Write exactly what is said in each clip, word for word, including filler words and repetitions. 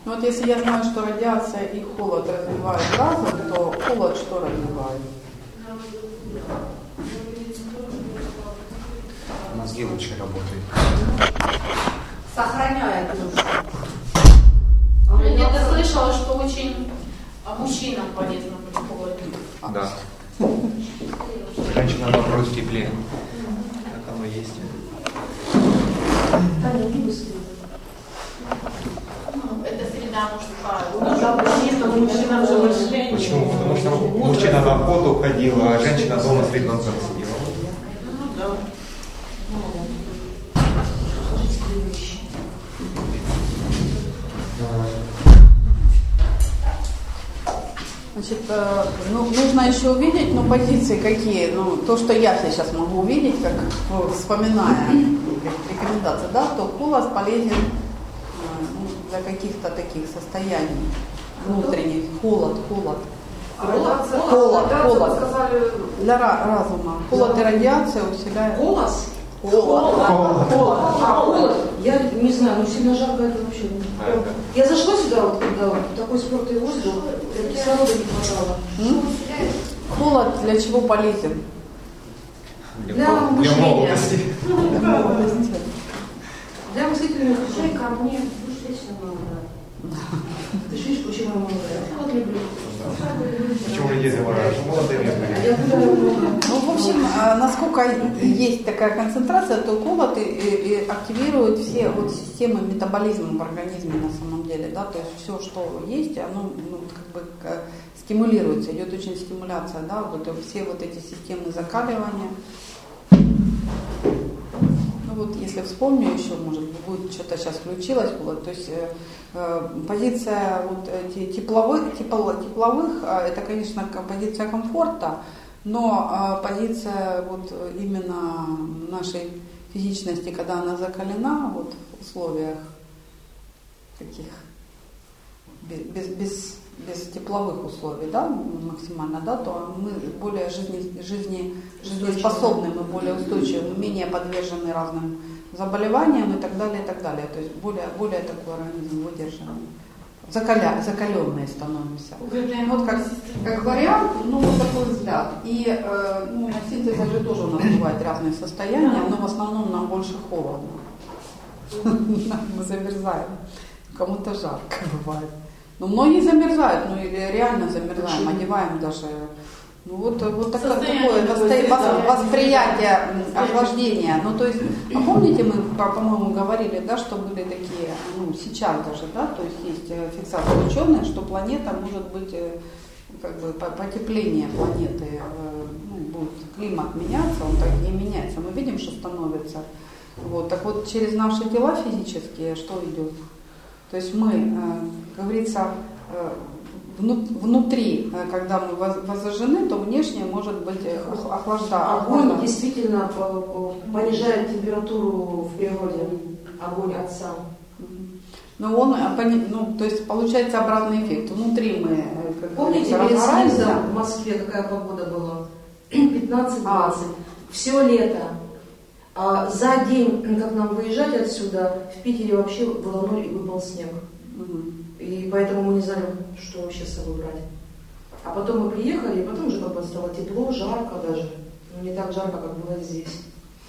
Ну вот если я знаю, что радиация и холод развивают разум, то холод что развивает? Мозги лучше работают. Сохраняет душу. Я где-то слышала, что очень мужчинам полезно быть холодным. Да. Женщина наоборот в тепле. Как оно есть. Это среда мужская. Мужчинам же больше. Почему? Потому что мужчина на охоту ходил, а женщина дома с ребенком сидела. Ну да. Значит, ну, нужно еще увидеть, ну, позиции какие, ну, то, что я сейчас могу увидеть, как ну, вспоминая рекомендации, да, то холод полезен ну, для каких-то таких состояний внутренних, холод, холод. Холод, холод, холод. Сказали... Для разума. Холод и радиация усиляют. Голос? Холод. Холод. Холод. А, холод. Я не знаю, ну сильно жарко это вообще. А, я зашла сюда, вот, когда вот, такой спертый воздух, кислорода не хватало. М? Холод для чего полезен? Для, для для мышления. молодости. Для молодости. Для мыслительных Приезжай ко мне, будешь вечно молодая. Ты же видишь, почему я молодая? Я вот люблю. Почему людей замораживают? Молодые люди. Ну, в общем, насколько есть такая концентрация, то холод и, и, и активирует все вот системы метаболизма в организме на самом деле, да, то есть все, что есть, оно ну, как бы стимулируется, идет очень стимуляция, да, вот все вот эти системы закаливания. Ну вот, если вспомню еще, может будет что-то сейчас включилось, вот, то есть э, позиция вот, тепловых, тепло, тепловых, это, конечно, позиция комфорта, но э, позиция вот именно нашей физичности, когда она закалена вот, в условиях таких без, без, без тепловых условий, да, максимально, да, то мы более жизни, жизни, жизнеспособны, мы более устойчивы, мы менее подвержены разным заболеваниям и так далее, и так далее. То есть более, более такой организм выдержанный. Закаля, закаленные становимся. Вот как, как вариант, ну вот такой взгляд. И э, ну, на синтезе же тоже у нас бывают разные состояния, но в основном нам больше холодно. Мы замерзаем. Кому-то жарко бывает. Но многие замерзают, ну или реально замерзаем, одеваем даже. Ну вот, вот такое, такое восто... восприятие охлаждения. Ну то есть, а помните, мы, по-моему, говорили, да, что были такие, ну сейчас даже, да, то есть есть фиксация ученых, что планета может быть, как бы потепление планеты, ну, будет климат меняться, он так не меняется. Мы видим, что становится. Вот, так вот через наши тела физические что идет? То есть мы, как говорится, внутри, когда мы воззажжены, то внешне может быть охлаждать. Огонь действительно понижает температуру в природе. Огонь Отца. Но он, ну, то есть получается обратный эффект. Внутри мы, как помните, перед снизом в Москве какая погода была? пятнадцать-двадцать. А. Все лето. А за день, как нам выезжать отсюда, в Питере вообще было ноль и выпал снег. Угу. И поэтому мы не знали, что вообще с собой брать. А потом мы приехали, и потом уже как бы стало тепло, жарко даже. Но не так жарко, как было здесь.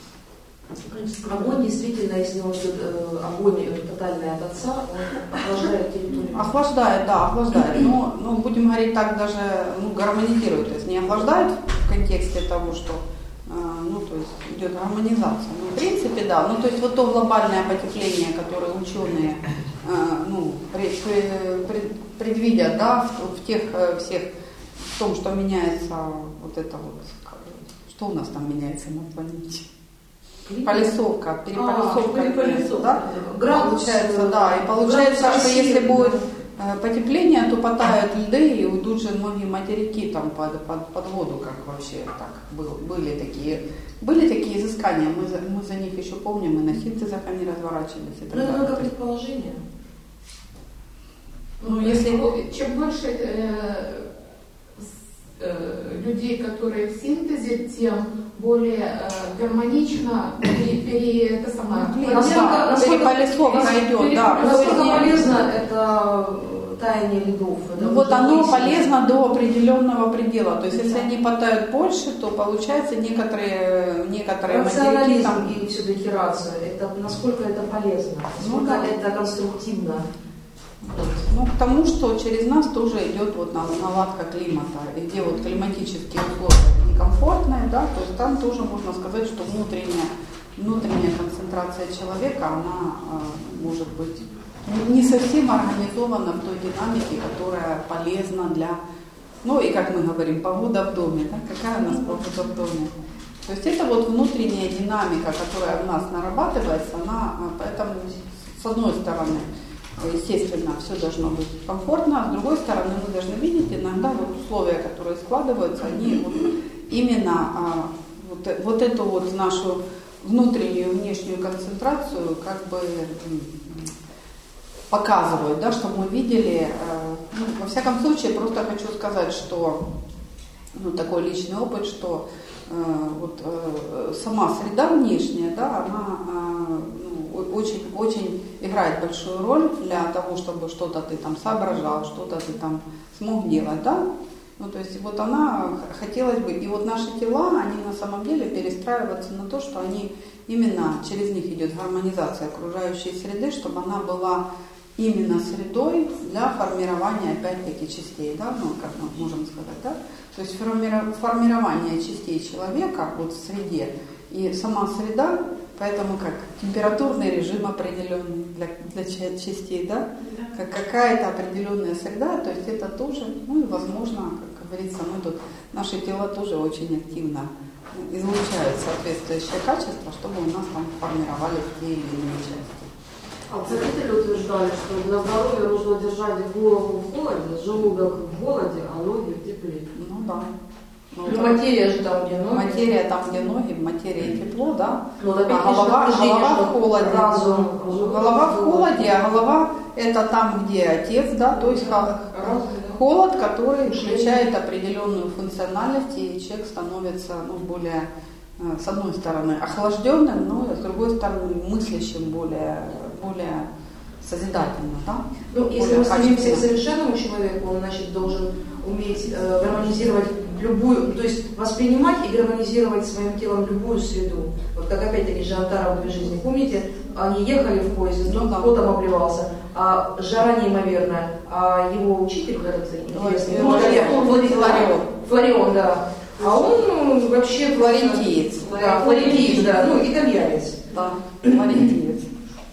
Огонь действительно, если он идет, э, огонь тотальный от Отца, он охлаждает территорию. Охлаждает, да, охлаждает. Но, ну, будем говорить так, даже ну, гармонизирует. То есть не охлаждает в контексте того, что ну, то есть идет гармонизация. Ну, в принципе, да. Ну, то есть вот то глобальное потепление, которое ученые ну, предвидят, да, в, в тех всех, в том, что меняется вот это вот, что у нас там меняется на планете? Полисовка, переполисовка, а, переполисовка, да? Получается, да. И получается, что если будет потепление, то потают льды и уйдут же многие материки там под, под, под воду, как вообще так был, были такие были такие изыскания, мы за, мы за них еще помним, и на синтезах они разворачивались. Ну это только предположение. Ну, ну если чем больше э, э, людей, которые в синтезе, тем более э, гармонично, пере, пере, это самое, насколько, переполисовка идет, да. Насколько полезно это таяние льдов? Это ну вот оно выяснить. полезно до определенного предела. То есть если они потают больше, то получается некоторые, некоторые материки там... и все-таки рация, это насколько это полезно, насколько ну, да. это конструктивно? Ну, к тому, что через нас тоже идет вот наладка климата, и где вот климатические условия некомфортные, да, то есть там тоже можно сказать, что внутренняя, внутренняя концентрация человека, она э, может быть не совсем организована в той динамике, которая полезна для, ну и как мы говорим, погода в доме, да, какая у нас погода в доме. То есть это вот внутренняя динамика, которая у нас нарабатывается, она, поэтому с одной стороны, естественно, все должно быть комфортно, а с другой стороны, мы должны видеть иногда вот условия, которые складываются, они вот именно а, вот, вот эту вот нашу внутреннюю и внешнюю концентрацию как бы показывают, да, чтобы мы видели. А, ну, во всяком случае, просто хочу сказать, что ну, такой личный опыт, что а, вот а, сама среда внешняя, да, она а, очень, очень играет большую роль для того, чтобы что-то ты там соображал, что-то ты там смог делать, да? Ну, то есть вот она, хотелось бы, и вот наши тела, они на самом деле перестраиваются на то, что они именно, через них идет гармонизация окружающей среды, чтобы она была именно средой для формирования, опять-таки, частей, да, ну, как мы можем сказать, да? То есть формирование частей человека вот в среде, и сама среда, поэтому как температурный режим определенный для, для частей, да, как какая-то определенная среда, то есть это тоже, ну и возможно, как говорится, мы тут, наши тела тоже очень активно излучают соответствующее качество, чтобы у нас там формировались те или иные части. А целители утверждали, что для здоровья нужно держать голову в холоде, желудок в холоде, а ноги в тепле. Ну да. Ну, материя же там, где ноги. Материя там, где ноги, материя тепло, да. Ну, а голова, голова в холоде. Разум. Голова в холоде, а голова это там, где отец, да, то есть холод, который включает определенную функциональность, и человек становится ну, более, с одной стороны, охлажденным, но с другой стороны, мыслящим более, более созидательно, да. Ну, если мы стремимся к совершенному человеку, он, значит, должен уметь э, гармонизировать любую, то есть воспринимать и гармонизировать своим телом любую среду. Вот как опять-таки Жан-Таров в «Две жизни». Помните, они ехали в поезде, ну, кто там обливался, а жара неимоверная, а его учитель, кажется, интересный, Фларион, Фларион, да. А он ну, вообще флорентиец. Да, флорентиец, да, ну, итальянец. Да, флорентиец.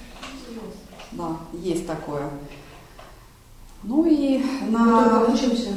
Да, есть такое. Ну и на... Мы учимся.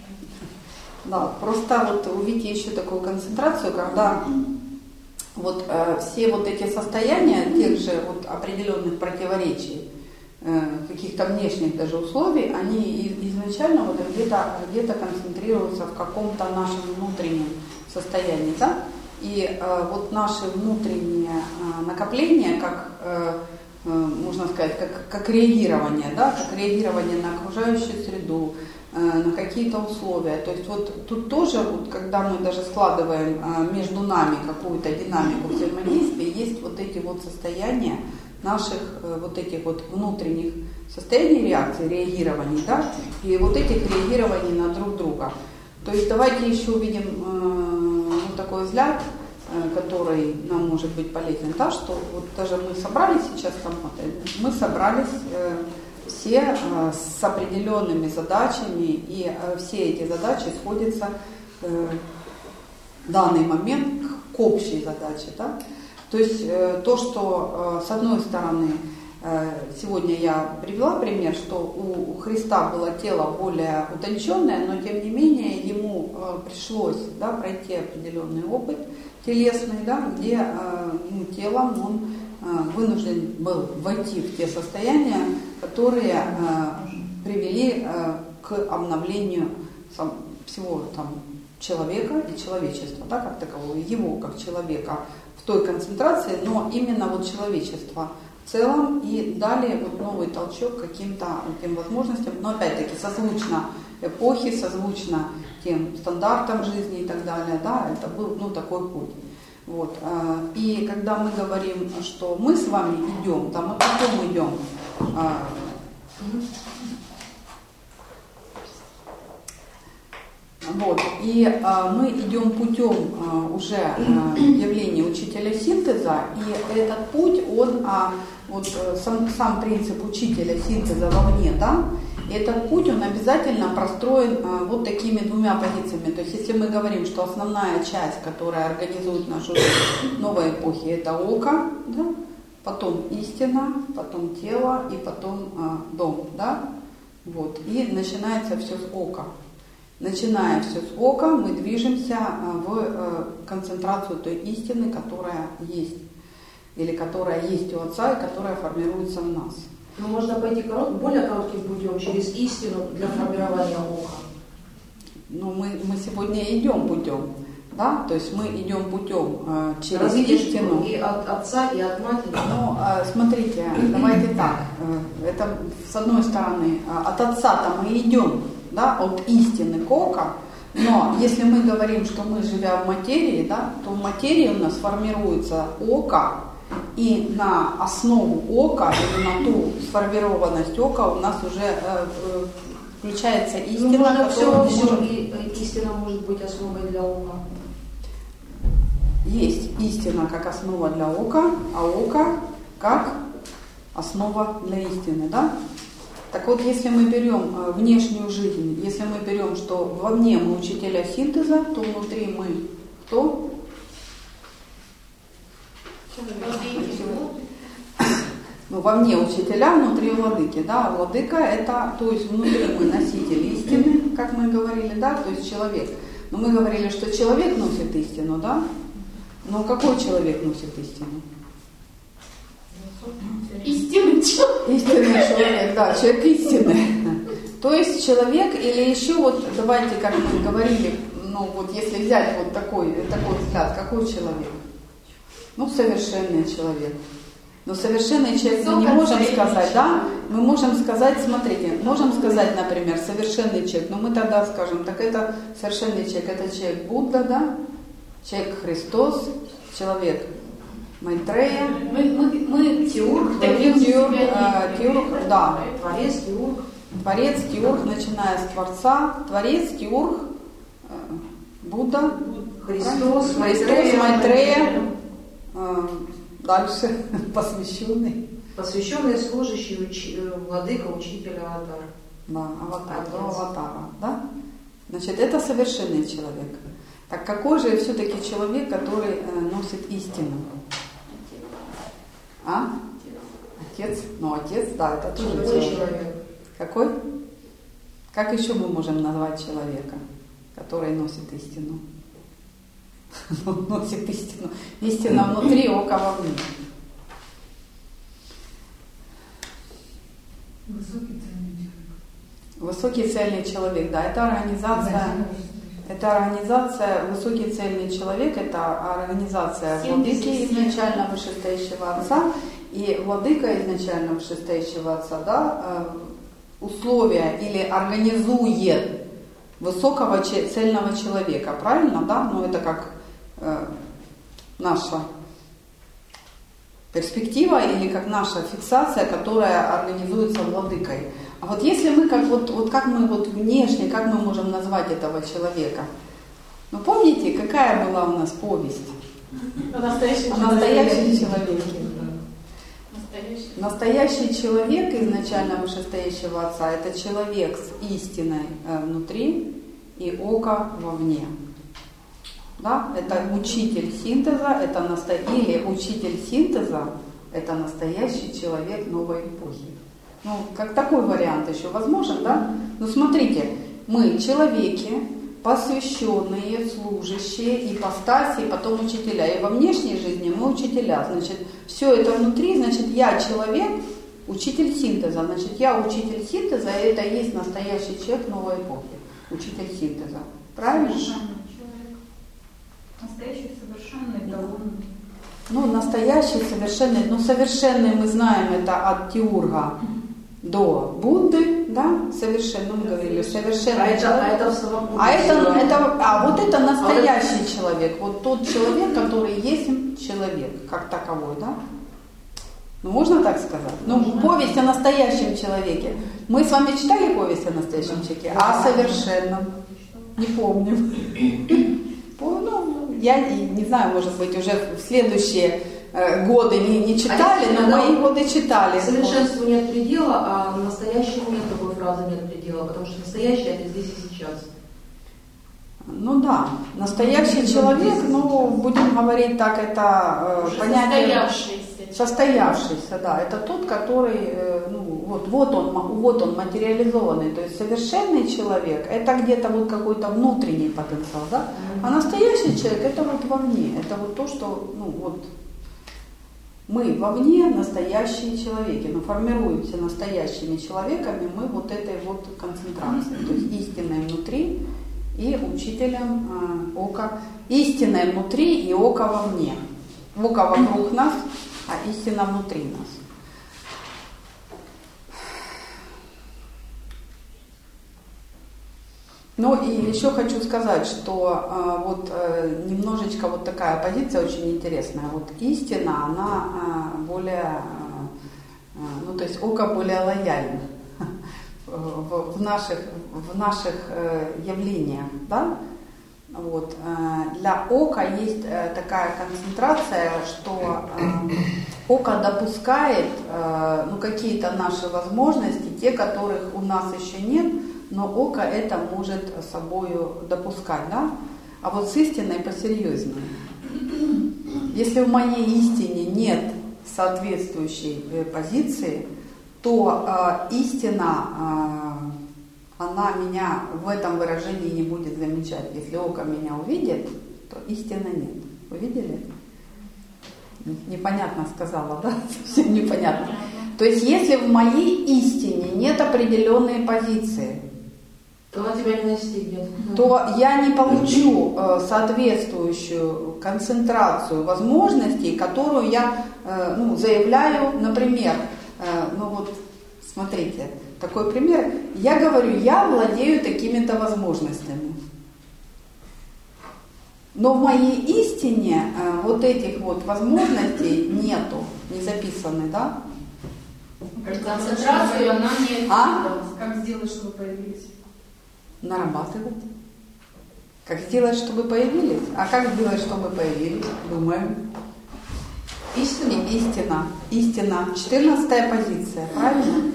Да, просто вот увидите еще такую концентрацию, когда вот э, все вот эти состояния тех же вот определенных противоречий, э, каких-то внешних даже условий, они изначально вот где-то где-то концентрируются в каком-то нашем внутреннем состоянии, да? И э, вот наши внутренние э, накопления, как э, можно сказать, как, как реагирование, да, как реагирование на окружающую среду, э, на какие-то условия. То есть вот тут тоже, вот, когда мы даже складываем э, между нами какую-то динамику взаимодействия, есть вот эти вот состояния наших э, вот этих вот внутренних состояний реакции, реагирований, да, и вот этих реагирований на друг друга. То есть давайте еще увидим э, вот такой взгляд, который нам может быть полезен, да, что вот даже мы собрались сейчас там, мы собрались э, все э, с определенными задачами, и э, все эти задачи сходятся э, в данный момент к, к общей задаче, да. То есть э, то, что э, с одной стороны э, сегодня я привела пример, что у, у Христа было тело более утонченное, но тем не менее ему э, пришлось, да, пройти определенный опыт телесный, да, где э, ну, телом он э, вынужден был войти в те состояния, которые э, привели э, к обновлению сам, всего там, человека и человечества, да, как такового, его как человека в той концентрации, но именно вот человечество в целом, и дали вот новый толчок каким-то тем возможностям, но опять-таки созвучно эпохи, созвучно тем стандартам жизни и так далее, да, это был ну, такой путь. Вот. И когда мы говорим, что мы с вами идем, там мы потом идем. Вот. И а, мы идем путем а, уже а, явления учителя синтеза, и этот путь, он, а, вот сам, сам принцип учителя синтеза вовне, да, и этот путь, он обязательно простроен а, вот такими двумя позициями. То есть, если мы говорим, что основная часть, которая организует нашу жизнь новой эпохи, это око, да, потом истина, потом тело и потом а, дом, да, вот, и начинается все с ока. Начиная все с ока, мы движемся в концентрацию той истины, которая есть, или которая есть у Отца и которая формируется в нас. Но можно пойти корот, более коротким путем, через истину для формирования ока. Ну, мы, мы сегодня идем путем, да, то есть мы идем путем э, через Развитие истину. И от Отца, и от Матери. Ну, э, смотрите, давайте так, э, это с одной стороны, э, от Отца-то мы идем, да, от истины к ока, но если мы говорим, что мы живем в материи, да, то в материи у нас формируется око, и на основу ока, или на ту сформированность ока у нас уже э, э, включается истина, ну, можно которую все, можем... все, и истина может быть основой для ока. Есть истина как основа для ока, а око как основа для истины, да? Так вот, если мы берем внешнюю жизнь, если мы берем, что вовне мы учителя синтеза, то внутри мы кто? Ну, вовне учителя, внутри владыки, да, владыка это, то есть внутри мы носители истины, как мы говорили, да, то есть человек. Но мы говорили, что человек носит истину, да, но какой человек носит истину? Истинный человек. Истинный человек, да, человек истины. То есть человек, или еще вот, давайте, как мы говорили, ну вот если взять вот такой, такой взгляд, какой человек? Ну, совершенный человек. Но совершенный человек мы не можем сказать, да? Мы можем сказать, смотрите, можем сказать, например, совершенный человек, но мы тогда скажем, так это совершенный человек, это человек Будда, да? Человек Христос, человек Майтрея, Мы, мы, мы Теург, таким Теург, себя э, Теург, да, Творец, Теург. Творец, Теург, начиная с Творца, Творец, Теург, э, Будда, Христос, Христос, Майтрея, Майтрея, э, дальше посвященный, посвященный служащий, уч... владыка, учитель, аватар. да, аватар, до аватара, да? Значит, это совершенный человек. Так какой же все-таки человек, который э, носит истину? А? Отец? Ну, отец, да, это тоже Какой человек. человек? Какой? Как еще мы можем назвать человека, который носит истину? Носит истину. Истина внутри, око вовне. Высокий цельный человек, да, это организация, это организация, высокий цельный человек, это организация владыки изначально вышестоящего Отца, и владыка изначально вышестоящего Отца, да, условия или организует высокого цельного человека, правильно, да, ну это как э, наша перспектива или как наша фиксация, которая организуется владыкой. А вот если мы как вот, вот как мы вот внешне, как мы можем назвать этого человека? Ну помните, какая была у нас повесть? Настоящий О человек. настоящем человеке. Настоящий. Настоящий человек изначально вышестоящего Отца — это человек с истиной внутри и око вовне. Да? Это учитель синтеза, это насто... или учитель синтеза — это настоящий человек новой эпохи. Ну, как такой вариант еще возможен, да? Ну, смотрите, мы человеки, посвященные, служащие, ипостаси, и потом учителя. И во внешней жизни мы учителя. Значит, все это внутри, значит, я человек, учитель синтеза. Значит, я учитель синтеза, и это и есть настоящий человек новой эпохи. Учитель синтеза. Правильно? Совершенный человек. Настоящий, совершенный, довольный. Ну, настоящий, совершенный. Ну, совершенный мы знаем, это от Теурга. до Будды, да, совершенно, мы говорили, совершенно. А это, а это в совокупности. А это, это, а вот это настоящий а человек, это... вот тот человек, который есть человек, как таковой, да? Ну, можно так сказать? Ну, повесть о настоящем человеке. Мы с вами читали повесть о настоящем человеке? А о совершенном? Не помню. Ну, я не знаю, может быть, уже в следующие годы не, не читали, а но мои годы читали. Совершенству нет предела, а настоящему нет такой фразы «нет предела», потому что настоящее это здесь и сейчас. Ну да, настоящий человек, ну, будем говорить так, это уже понятие... Состоявшийся. Состоявшийся, да, это тот, который, ну, вот, вот, он, вот он материализованный, то есть совершенный человек, это где-то вот какой-то внутренний потенциал, да, а настоящий человек это вот вовне, это вот то, что, ну, вот, мы вовне настоящие человеки, но формируемся настоящими человеками мы вот этой вот концентрацией, то есть истинной внутри и учителем э, ока, истинное внутри и око вовне, око вокруг нас, а истина внутри нас. Ну и еще хочу сказать, что э, вот э, немножечко вот такая позиция очень интересная. Вот истина, она э, более, э, ну то есть око более лояльно в, в наших, в наших э, явлениях, да? Вот. Для ока есть такая концентрация, что око допускает ну, какие-то наши возможности, те, которых у нас еще нет, но око это может собою допускать, да? А вот с истиной посерьезнее. Если в моей истине нет соответствующей позиции, то истина она меня в этом выражении не будет замечать. Если око меня увидит, то истины нет. Вы видели? Непонятно сказала, да? Совсем непонятно. То есть, если в моей истине нет определенной позиции, то она тебя не настигнет. То я не получу соответствующую концентрацию возможностей, которую я ну, заявляю, например, ну вот, смотрите, такой пример. Я говорю, я владею такими-то возможностями. Но в моей истине э, вот этих вот возможностей нету, не записаны, да? Концентрацию она не... А? Как сделать, чтобы появились? Нарабатывать. Как сделать, чтобы появились? А как сделать, чтобы появились? Думаем. Истина. Истина. Истина. четырнадцатая позиция, правильно?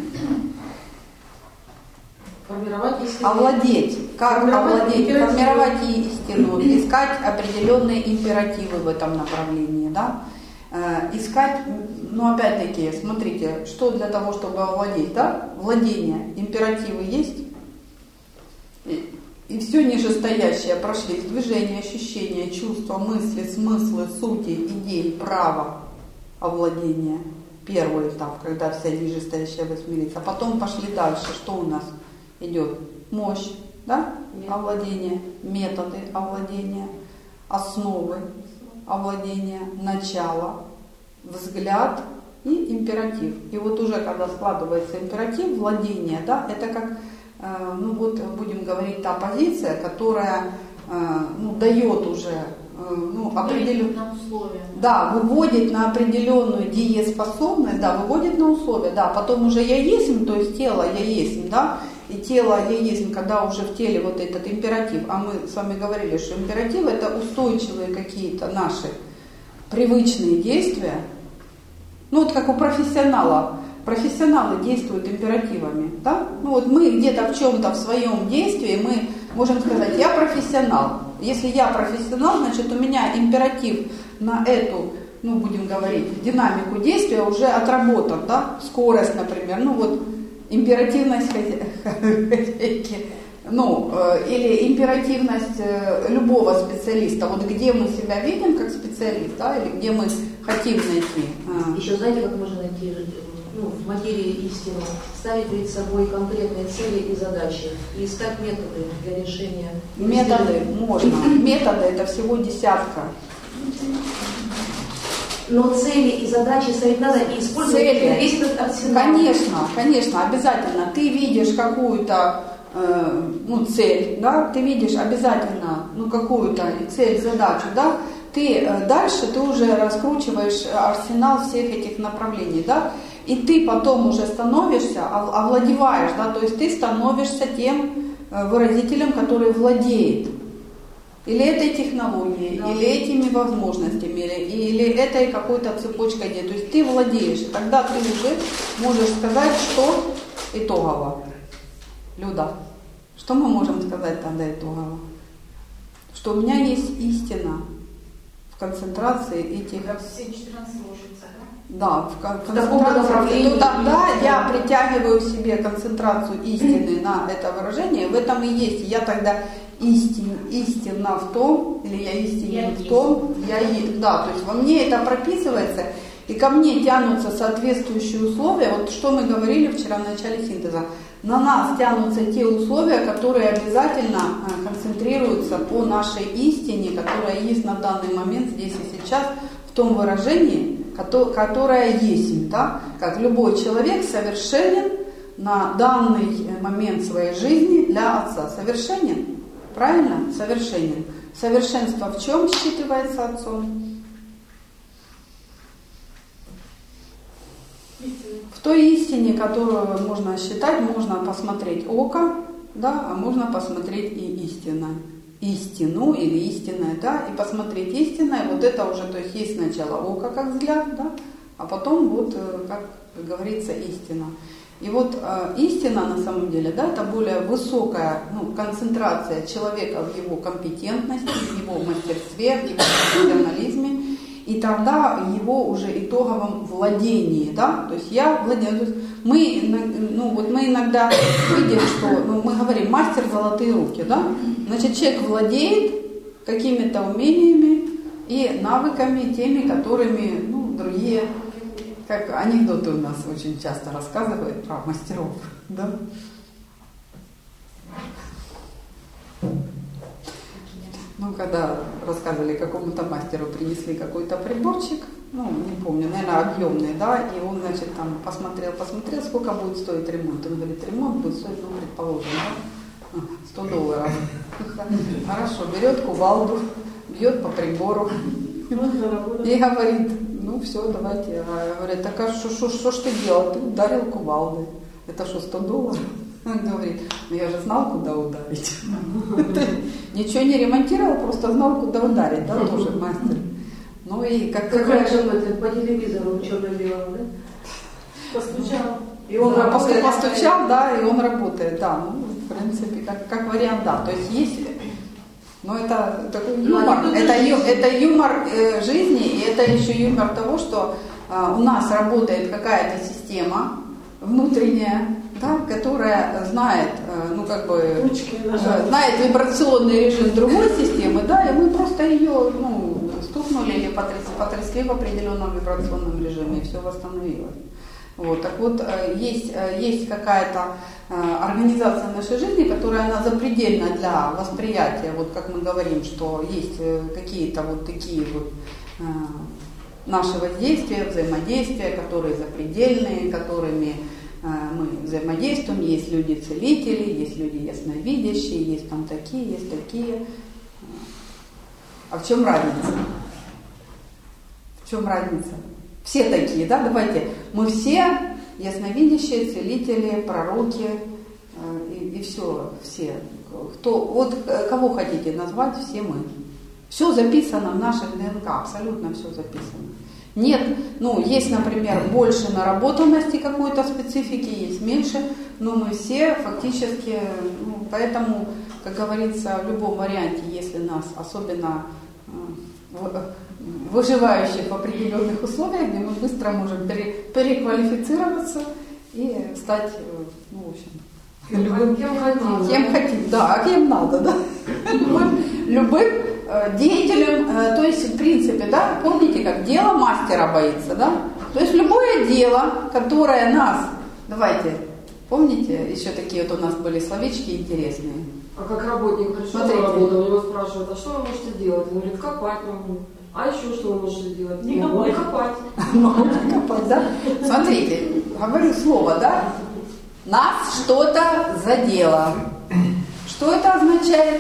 Формировать истину. Овладеть. Как формировать овладеть? императивы. Формировать истину. Искать определенные императивы в этом направлении. Да? Э, искать, ну опять-таки, смотрите, что для того, чтобы овладеть, да? Владение. Императивы есть? И, и все нижестоящее прошли. Движения, ощущения, чувства, мысли, смыслы, сути, идей, права овладения. Первый этап, когда вся нижестоящая восьмерится. А потом пошли дальше. Что у нас идет? Мощь, да? Овладение, методы овладения, основы овладения, начало, взгляд и императив. И вот уже когда складывается императив, владение, да, это как, э, ну вот будем говорить, та позиция, которая э, ну, дает уже э, ну, определенные условия. Да, выводит на определенную дееспособность, да, выводит на условия, да, потом уже я есть, то есть тело я есть, да, и тело я есть, когда уже в теле вот этот императив, а мы с вами говорили, что императив это устойчивые какие-то наши привычные действия, ну вот как у профессионала, профессионалы действуют императивами, да, ну вот мы где-то в чем-то в своем действии, мы можем сказать, я профессионал, если я профессионал, значит у меня императив на эту, ну будем говорить, динамику действия уже отработан, да, скорость, например, ну вот императивность хозяйки, ну, э, или императивность э, любого специалиста, вот где мы себя видим как специалист, да, или где мы хотим найти. Э. Еще знаете, как можно найти ну, в материи истину? Ставить перед собой конкретные цели и задачи и искать методы для решения. Методы можно. Методы это всего десятка. Но цели и задачи ставить надо и использовать Цели. весь этот арсенал. Конечно, конечно, обязательно. Ты видишь какую-то э, ну, цель, да, ты видишь обязательно ну, какую-то цель, задачу, да, ты э, дальше ты уже раскручиваешь арсенал всех этих направлений, да, и ты потом уже становишься, овладеваешь, да, то есть ты становишься тем э, выразителем, который владеет. Или этой технологией, да. Или этими возможностями, или, или этой какой-то цепочкой. То есть ты владеешь, и тогда ты уже можешь сказать, что итогово. Люда, что мы можем сказать тогда итогово? Что у меня есть истина в концентрации этих... Все четырнадцать ложится, да? Да, в концентрации. Ну, тогда я притягиваю к себе концентрацию истины на это выражение, в этом и есть. Я тогда истин, истинна в том, или я истинен в том, я есть. Да, то есть во мне это прописывается, и ко мне тянутся соответствующие условия. Вот что мы говорили вчера в начале синтеза. На нас тянутся те условия, которые обязательно концентрируются по нашей истине, которая есть на данный момент здесь и сейчас, в том выражении, которое есть. Да? Как любой человек совершенен на данный момент своей жизни для Отца. Совершенен? Правильно? Совершенен. Совершенство в чем считывается Отцом? В той истине, которую можно считать, можно посмотреть око, да, а можно посмотреть и истинное. Истину или истинное, да, и посмотреть истинное, вот это уже, то есть есть сначала око как взгляд, да, а потом вот, как говорится, истина. И вот э, истина на самом деле, да, это более высокая ну, концентрация человека в его компетентности, в его мастерстве, в его профессионализме, и тогда его уже итоговом владении, да, то есть я владею, то есть мы, ну, вот мы иногда видим, что, ну, мы говорим, мастер золотые руки, да, значит, человек владеет какими-то умениями и навыками, теми, которыми, ну, другие, как анекдоты у нас очень часто рассказывают про мастеров, да. Ну, когда рассказывали, какому-то мастеру принесли какой-то приборчик, ну, не помню, наверное, объемный, да, и он, значит, там посмотрел, посмотрел, сколько будет стоить ремонт. Он говорит, ремонт будет стоить, ну, предположим, да, сто долларов. Хорошо, берет кувалду, бьет по прибору и говорит, ну, все, давайте. Говорит, так а что ж ты делал? Ты ударил кувалдой. Это что, сто долларов? Он говорит, ну я же знал, куда ударить. Ничего не ремонтировал, просто знал, куда ударить, да, тоже мастер. Ну и как... Как раньше по телевизору черно-белому, да? Постучал. И он да, работает, постучал, да, и он работает, да, ну, в принципе, как, как вариант, да. То есть есть, но это такой юмор, ну, это, ю, это юмор э, жизни, и это еще юмор того, что э, у нас работает какая-то система внутренняя, да, которая знает, э, ну как бы, э, знает вибрационный режим другой системы, да, и мы просто ее, ну, стукнули или потрясли, потрясли в определенном вибрационном режиме, и все восстановилось. Вот, так вот, есть, есть какая-то организация нашей жизни, которая она запредельна для восприятия, вот как мы говорим, что есть какие-то вот такие вот наши воздействия, взаимодействия, которые запредельные, которыми мы взаимодействуем, есть люди-целители, есть люди ясновидящие, есть там такие, есть такие. А в чем разница? В чем разница? Все такие, да, давайте, мы все ясновидящие, целители, пророки, э, и, и все, все. Кто, вот кого хотите назвать, все мы. Все записано в наших ДНК, абсолютно все записано. Нет, ну, есть, например, больше наработанности какой-то специфики, есть меньше, но мы все фактически, ну, поэтому, как говорится, в любом варианте, если нас особенно э, выживающих в определенных условиях, где мы быстро можем пере, переквалифицироваться и стать, ну, в общем, любым, кем хотим, кем хотим, да, кем надо, да, любым, любым э, деятелем, э, то есть, в принципе, да, помните, как дело мастера боится, да, то есть любое дело, которое нас, давайте, помните, еще такие вот у нас были словечки интересные. А как работник пришел Смотрите. на работу, у него спрашивают, а что вы можете делать? Он говорит, копать могу. А еще что вы можете делать? Не копать. Могу не копать, да? Смотрите, говорю слово, да? Нас что-то задело. Что это означает?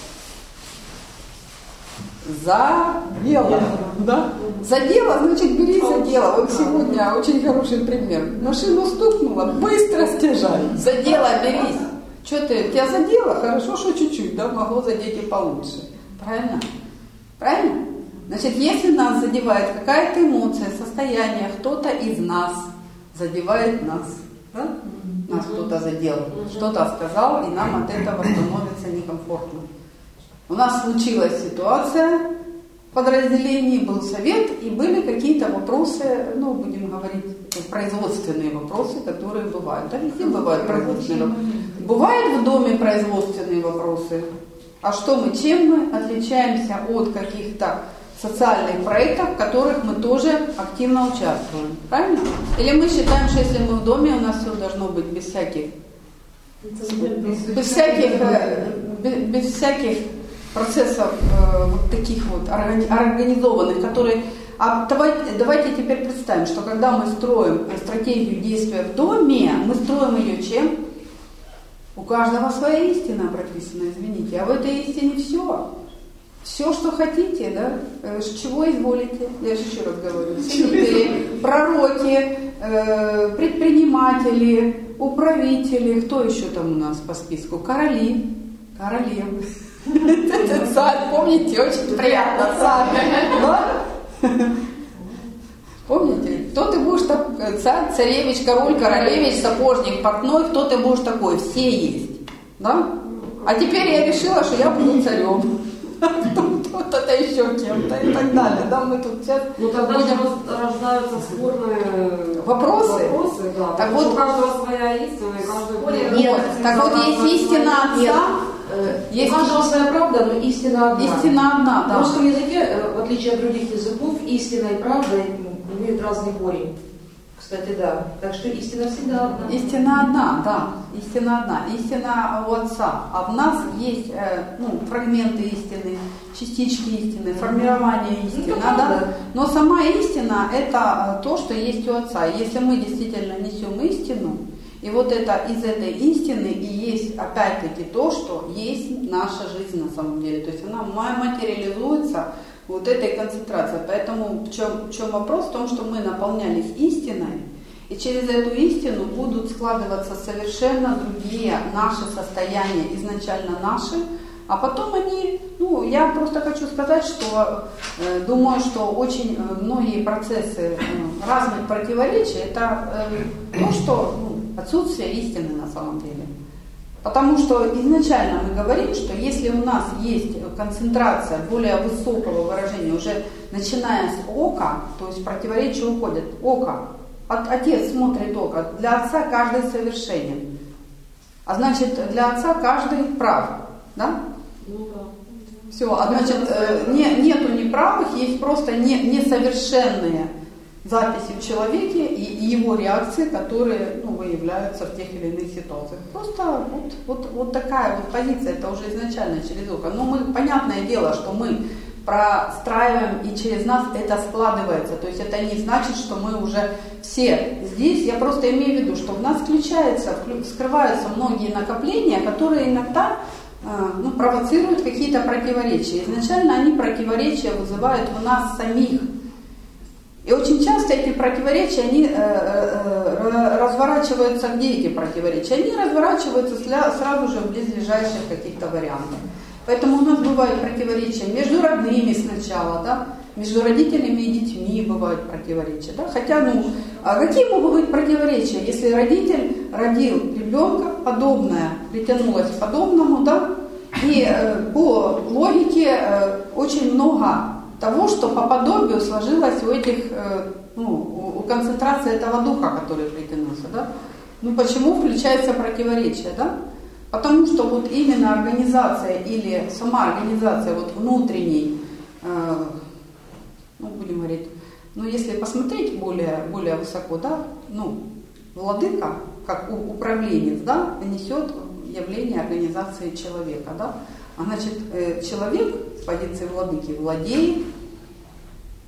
Задело. Да? Задело, значит, бери задело. Вот сегодня очень хороший пример. Машину стукнула, быстро стяжай. Задело, берись. Что ты, тебя задело? Хорошо, что чуть-чуть, да? Могло задеть и получше. Правильно? Правильно? Значит, если нас задевает какая-то эмоция, состояние, кто-то из нас задевает нас, да? Нас кто-то задел, что-то сказал, и нам от этого становится некомфортно. У нас случилась ситуация в подразделении, был совет, и были какие-то вопросы, ну, будем говорить, производственные вопросы, которые бывают. Да, везде бывают производственные вопросы. Бывают в доме производственные вопросы. А что мы, чем мы отличаемся от каких-то социальных проектов, в которых мы тоже активно участвуем. Правильно? Или мы считаем, что если мы в доме, у нас все должно быть без всяких, без всяких, без, без всяких процессов вот таких вот организованных, которые... А давайте, давайте теперь представим, что когда мы строим стратегию действия в доме, мы строим ее чем? У каждого своя истина прописана, извините. А в этой истине все. Все, что хотите, да? Чего изволите? Я же еще раз говорю. Целители, пророки, э, предприниматели, управители. Кто еще там у нас по списку? Короли, королевы. Царь, помните? Очень приятно. Царь. Помните? Кто ты будешь такой? Царь, царевич, король, королевич, сапожник, портной. Кто ты будешь такой? Все есть. Да? А теперь я решила, что я буду царем. Кто-то еще кем-то и так далее. Да, мы тут сейчас... Ну тогда будем... рождаются спорные вопросы. вопросы да. Так вот, у каждого своя истина, и каждый... Нет, так вот есть истина Отца. Есть у каждого своя правда, но истина одна. Истина одна, да. В русском языке, в отличие от других языков, истина и правда имеют разный корень. Кстати, да. Так что истина всегда одна. Истина одна, да. Истина одна. Истина у Отца. А в нас есть э, ну, фрагменты истины, частички истины, формирование истины. Ну, да? Да. Но сама истина – это то, что есть у Отца. Если мы действительно несем истину, и вот это из этой истины и есть опять-таки то, что есть наша жизнь на самом деле. То есть она материализуется вот этой концентрацией. Поэтому в чем, в чем вопрос? В том, что мы наполнялись истиной, и через эту истину будут складываться совершенно другие наши состояния, изначально наши, а потом они, ну, я просто хочу сказать, что э, думаю, что очень многие процессы э, разных противоречий, это э, то, что ну, отсутствие истины на самом деле. Потому что изначально мы говорим, что если у нас есть концентрация более высокого выражения, уже начиная с ока, то есть противоречия уходят. Око. Отец смотрит око. Для отца каждый совершенен. А значит, для отца каждый прав. Да? Ну да. Все. А значит, не, нету неправых, есть просто не, несовершенные записи в человеке и его реакции, которые ну, выявляются в тех или иных ситуациях. Просто вот, вот, вот такая вот позиция, это уже изначально через око. Но мы, понятное дело, что мы простраиваем и через нас это складывается. То есть это не значит, что мы уже все здесь. Я просто имею в виду, что в нас включается, скрываются многие накопления, которые иногда ну, провоцируют какие-то противоречия. Изначально они противоречия вызывают в нас самих. И очень часто эти противоречия, они э, э, разворачиваются, где эти противоречия? Они разворачиваются сразу же в близлежащих каких-то вариантах. Поэтому у нас бывают противоречия между родными сначала, да? Между родителями и детьми бывают противоречия. Да? Хотя, ну, а какие могут быть противоречия, если родитель родил ребенка, подобное притянулось к подобному, да? И э, по логике э, очень много того, что по подобию сложилось у этих, ну, у концентрации этого духа, который притянулся, да? Ну, почему включается противоречие, да? Потому что вот именно организация или сама организация вот внутренней, э, ну, будем говорить, ну, если посмотреть более, более высоко, да, ну, владыка, как управленец, да, несет явление организации человека, да? А значит, человек с позиции владыки владеет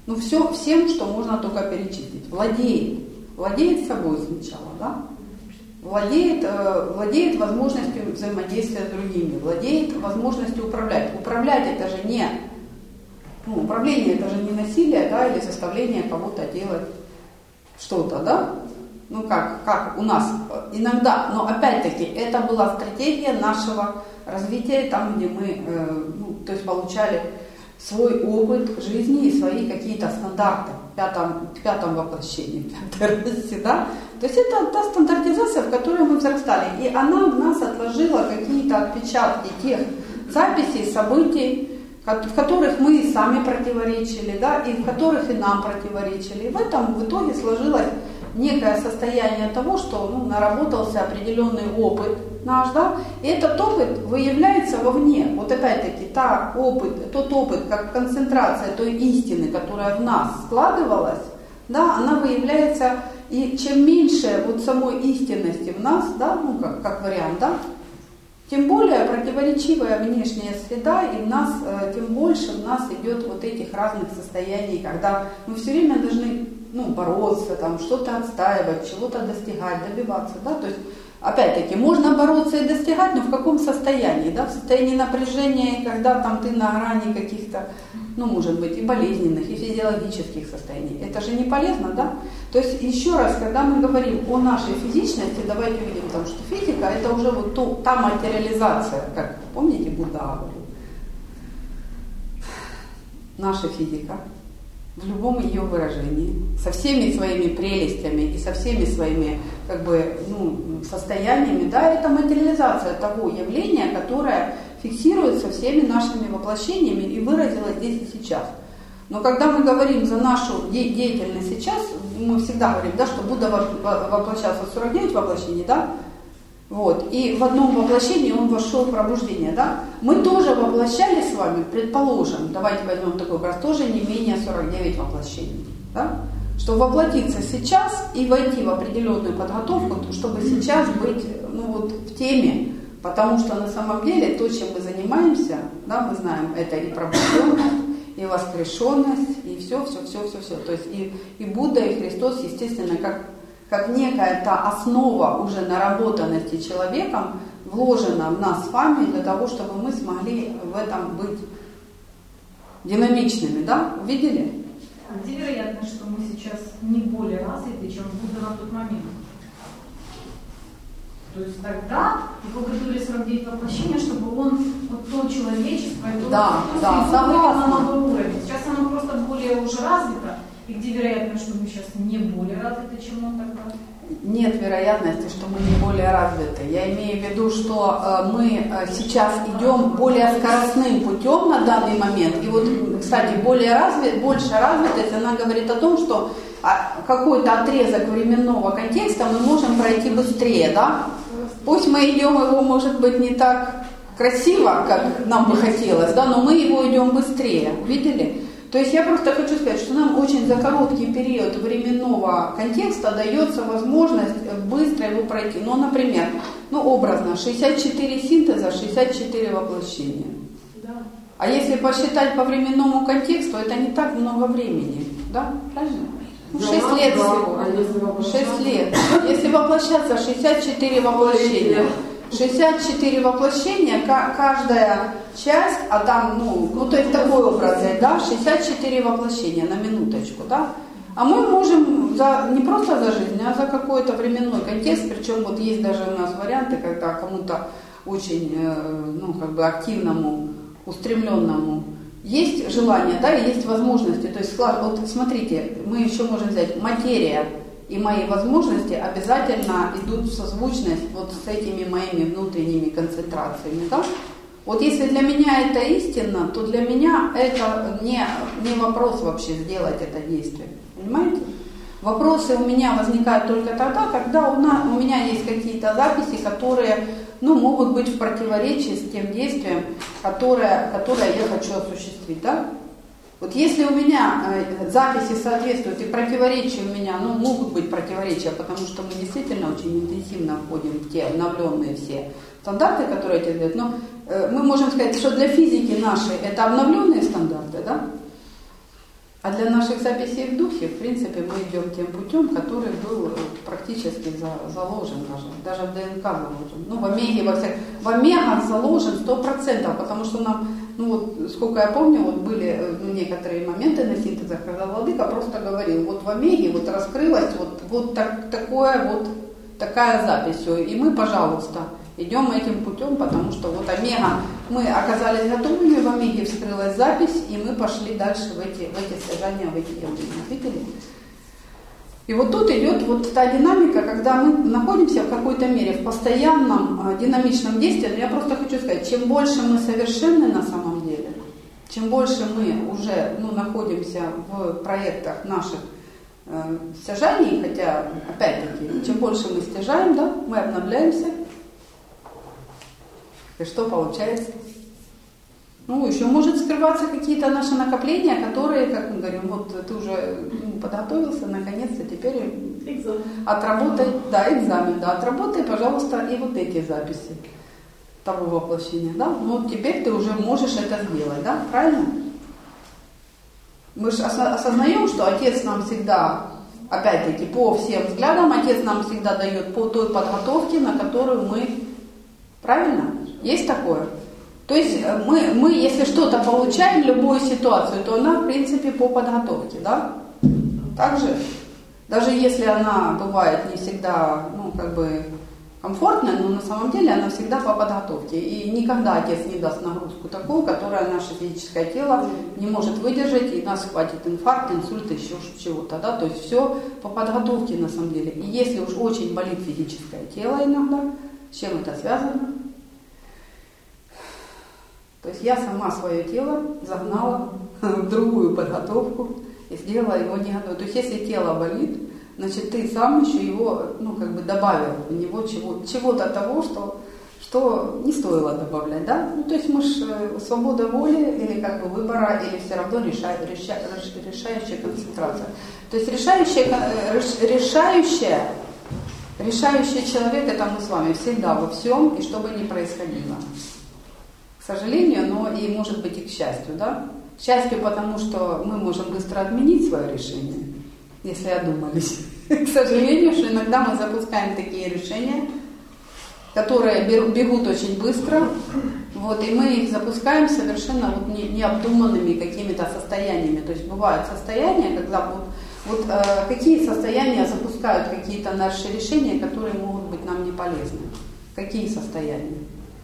Ну, все, всем, что можно только перечислить. Владеет. Владеет собой сначала, да? Владеет, э, владеет возможностью взаимодействия с другими, владеет возможностью управлять. Управлять это же не, ну, управление это же не насилие, да, или заставление кого-то делать что-то, да? Ну как, как у нас иногда, но опять-таки это была стратегия нашего развития, там, где мы, э, ну, то есть получали свой опыт жизни и свои какие-то стандарты в пятом, в пятом воплощении, в пятой расе, да? То есть это та стандартизация, в которой мы взрастали, и она в нас отложила какие-то отпечатки тех записей, событий, в которых мы сами противоречили, да, и в которых и нам противоречили. И в этом в итоге сложилось некое состояние того, что, ну, наработался определенный опыт наш, да, и этот опыт выявляется вовне. Вот опять-таки та опыт, тот опыт, как концентрация той истины, которая в нас складывалась, да, она выявляется, и чем меньше вот самой истинности в нас, да, ну как, как вариант, да, тем более противоречивая внешняя среда, и в нас, тем больше в нас идет вот этих разных состояний, когда мы все время должны, ну, бороться, там, что-то отстаивать, чего-то достигать, добиваться, да, то есть, опять-таки, можно бороться и достигать, но в каком состоянии, да, в состоянии напряжения, когда там ты на грани каких-то, ну, может быть, и болезненных, и физиологических состояний, это же не полезно, да, то есть, еще раз, когда мы говорим о нашей физичности, давайте увидим, там, что физика, это уже вот ту, та материализация, как, помните, Будда говорил, наша физика, в любом ее выражении, со всеми своими прелестями и со всеми своими, как бы, ну, состояниями, да, это материализация того явления, которое фиксируется всеми нашими воплощениями и выразилось здесь и сейчас. Но когда мы говорим за нашу де- деятельность сейчас, мы всегда говорим, да, что Будда воплощался в сорок девять воплощений, да, вот, и в одном воплощении он вошел в пробуждение, да. Мы тоже воплощались с вами, предположим, давайте возьмем такой образ, тоже не менее сорок девять воплощений, да, чтобы воплотиться сейчас и войти в определенную подготовку, чтобы сейчас быть, ну, вот, в теме, потому что на самом деле то, чем мы занимаемся, да, мы знаем, это и пробужденность, и воскрешенность, и все, все, все, все, все, то есть и, и Будда, и Христос, естественно, как как некая та основа уже наработанности человеком вложена в нас с вами для того, чтобы мы смогли в этом быть динамичными, да? Увидели? А где вероятность, что мы сейчас не более развиты, чем Будда на тот момент? То есть тогда его готовили сорок девять воплощений, чтобы он вот то человечество, то, да, то, да, то согласна. на новый уровень. Сейчас оно просто более уже развито. И где вероятность, что мы сейчас не более развиты, чем он тогда? Нет вероятности, что мы не более развиты. Я имею в виду, что э, мы э, сейчас идем более скоростным путем на данный момент. И вот, кстати, более развит, большая развитость, она говорит о том, что а, какой-то отрезок временного контекста мы можем пройти быстрее, да? Пусть мы идем его, может быть, не так красиво, как нам бы хотелось, да, но мы его идем быстрее. Увидели? То есть я просто хочу сказать, что нам очень за короткий период временного контекста дается возможность быстро его пройти. Ну, например, ну, образно, шестьдесят четыре синтеза, шестьдесят четыре воплощения. Да. А если посчитать по временному контексту, это не так много времени. Да? Правильно? Ну, шесть лет всего. шесть лет. Если воплощаться, шестьдесят четыре воплощения. шестьдесят четыре воплощения, каждая часть, а там, ну, ну то есть такой образ, да, шестьдесят четыре воплощения на минуточку, да. А мы можем за, не просто за жизнь, а за какой-то временной контекст, причем вот есть даже у нас варианты, когда кому-то очень, ну, как бы активному, устремленному есть желание, да, и есть возможности. То есть, вот смотрите, мы еще можем взять материя и мои возможности обязательно идут в созвучность вот с этими моими внутренними концентрациями, да? Вот если для меня это истина, то для меня это не, не вопрос вообще сделать это действие. Понимаете? Вопросы у меня возникают только тогда, когда у, нас, у меня есть какие-то записи, которые, ну, могут быть в противоречии с тем действием, которое, которое я хочу осуществить, да? Вот если у меня э, записи соответствуют и противоречия у меня, ну, могут быть противоречия, потому что мы действительно очень интенсивно входим в те обновленные все стандарты, которые эти дают, но э, мы можем сказать, что для физики нашей это обновленные стандарты, да? А для наших записей в духе, в принципе, мы идем тем путем, который был практически за, заложен даже, даже в ДНК заложен. Ну, в омеге, во всех, в омегах заложен сто процентов, потому что нам, ну вот, сколько я помню, вот были ну, некоторые моменты на синтезах, когда Владыка просто говорил, вот в омеге вот раскрылась вот, вот так, такое вот, такая запись, все, и мы, пожалуйста, идем этим путем, потому что вот омега, мы оказались готовыми, в омеге вскрылась запись, и мы пошли дальше в эти, в эти содержания, в эти явления. Видели? И вот тут идет вот та динамика, когда мы находимся в какой-то мере в постоянном э, динамичном действии. Но я просто хочу сказать, чем больше мы совершенны на самом деле, чем больше мы уже ну, находимся в проектах наших э, стяжаний, хотя, опять-таки, чем больше мы стяжаем, да, мы обновляемся. И что получается? Ну, еще может скрываться какие-то наши накопления, которые, как мы говорим, вот ты уже ну, подготовился, наконец-то, теперь экзамен. Отработай, да, экзамен, да, отработай, пожалуйста, и вот эти записи того воплощения, да, ну, теперь ты уже можешь это сделать, да, правильно? Мы же осознаем, что Отец нам всегда, опять-таки, по всем взглядам, Отец нам всегда дает по той подготовке, на которую мы, правильно? Есть такое? То есть мы, мы если что-то получаем, любую ситуацию, то она, в принципе, по подготовке, да? Также, даже если она бывает не всегда, ну, как бы, комфортная, но на самом деле она всегда по подготовке. И никогда Отец не даст нагрузку такую, которая наше физическое тело не может выдержать, и нас хватит инфаркт, инсульт, еще чего-то, да? То есть все по подготовке на самом деле. И если уж очень болит физическое тело иногда, с чем это связано? То есть я сама свое тело загнала в другую подготовку и сделала его не готовым. То есть если тело болит, значит ты сам еще его, ну, как бы добавил в него чего, чего-то того, что, что не стоило добавлять, да? Ну, то есть мы же свобода воли или как бы выбора, или все равно реша, реша, решающая концентрация. То есть решающая, решающая, решающий человек это мы с вами всегда во всем, и что бы ни происходило. К сожалению, но и может быть и к счастью, да? К счастью, потому что мы можем быстро отменить свое решение, если одумались. К сожалению, что иногда мы запускаем такие решения, которые бегут очень быстро, вот, и мы их запускаем совершенно вот не, необдуманными какими-то состояниями. То есть бывают состояния, когда вот, вот э, какие состояния запускают какие-то наши решения, которые могут быть нам не полезны. Какие состояния?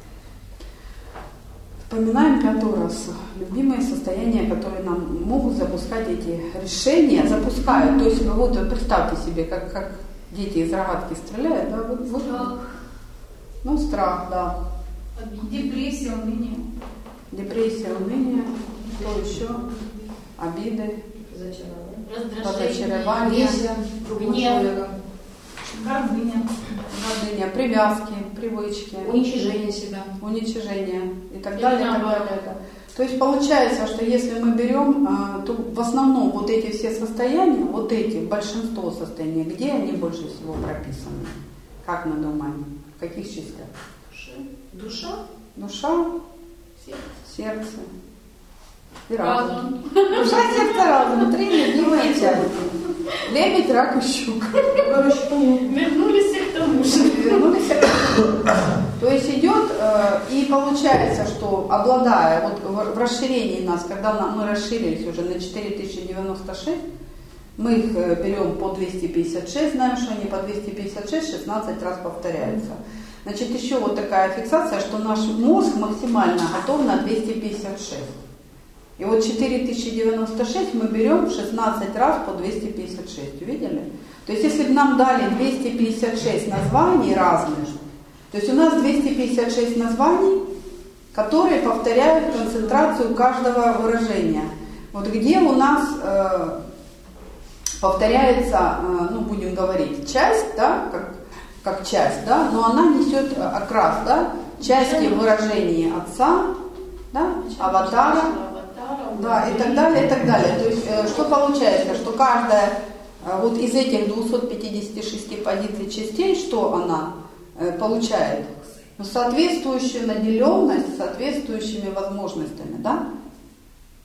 Вспоминаем пятую расу. Любимые состояния, которые нам могут запускать эти решения, запускают. То есть вот представьте себе, как, как дети из рогатки стреляют, да, вот, вот. Страх. Ну, страх, да. Депрессия, уныние. Депрессия, уныние, что еще? Обиды, разочарование, гнев, гордыня, гордыня, привязки, привычки, уничижение себя, уничижение и так далее, и так далее. Да. То есть получается, что если мы берем, то в основном вот эти все состояния, вот эти, большинство состояний, где они больше всего прописаны? Как мы думаем? В каких числах? душа, душа, сердце, сердце и разум. Разум. Душа, сердце, разум. Три любимые части. Лебедь, рак и щука. Вернулись к тому же. Вернулись к тому. То есть идет, э, и получается, что обладая вот в, в расширении нас, когда нам, мы расширились уже на четыре тысячи девяносто шесть, мы их берем по двести пятьдесят шесть, знаем, что они по двести пятьдесят шесть шестнадцать раз повторяются. Значит, еще вот такая фиксация, что наш мозг максимально готов на двести пятьдесят шесть. И вот четыре тысячи девяносто шесть мы берем шестнадцать раз по двести пятьдесят шесть. Увидели? То есть, если бы нам дали двести пятьдесят шесть названий разных, то есть у нас двести пятьдесят шесть названий, которые повторяют концентрацию каждого выражения. Вот где у нас э, повторяется, э, ну, будем говорить, часть, да, как, как часть, да, но она несет окрас, да, части выражения Отца, да, аватара, да, и так далее, и так далее. То есть, э, что получается, что каждая э, вот из этих двухсот пятидесяти шести позиций частей, что она э, получает? Ну, соответствующую наделенность, соответствующими возможностями, да?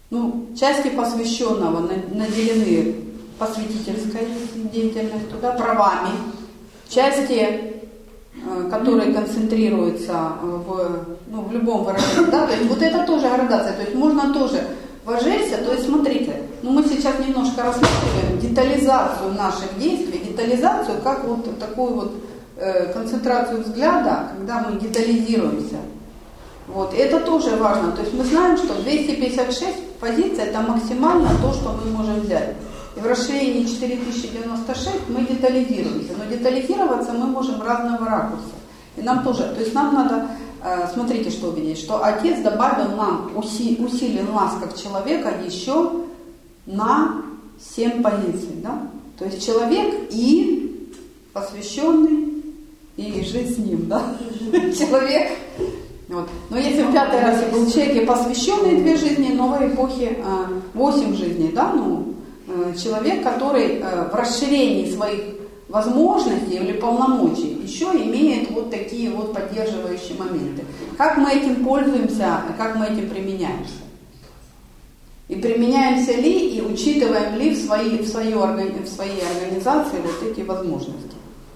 Ну, части посвященного наделены посвятительской деятельностью, да, правами, части, которые концентрируются в, ну, в любом выражении, да, то есть вот это тоже градация, то есть можно тоже вожжься, то есть смотрите, ну мы сейчас немножко рассматриваем детализацию наших действий, детализацию как вот такую вот э, концентрацию взгляда, когда мы детализируемся. Вот, и это тоже важно, то есть мы знаем, что двести пятьдесят шесть позиций это максимально то, что мы можем взять. И в расширении четыре тысячи девяносто шесть мы детализируемся, но детализироваться мы можем разного ракурса. И нам тоже, то есть нам надо, э, смотрите, что увидеть, что Отец добавил нам, уси, усилил нас как человека еще на семь позиций, да? То есть человек и посвященный, и жизнь с ним, да? Человек. Вот. Но если в пятой расе был человек и посвященный две жизни, новой эпохи восемь жизней, да, ну, человек, который в расширении своих возможностей или полномочий еще имеет вот такие вот поддерживающие моменты. Как мы этим пользуемся, как мы этим применяемся? И применяемся ли и учитываем ли в своей, в своей, в своей организации вот эти возможности?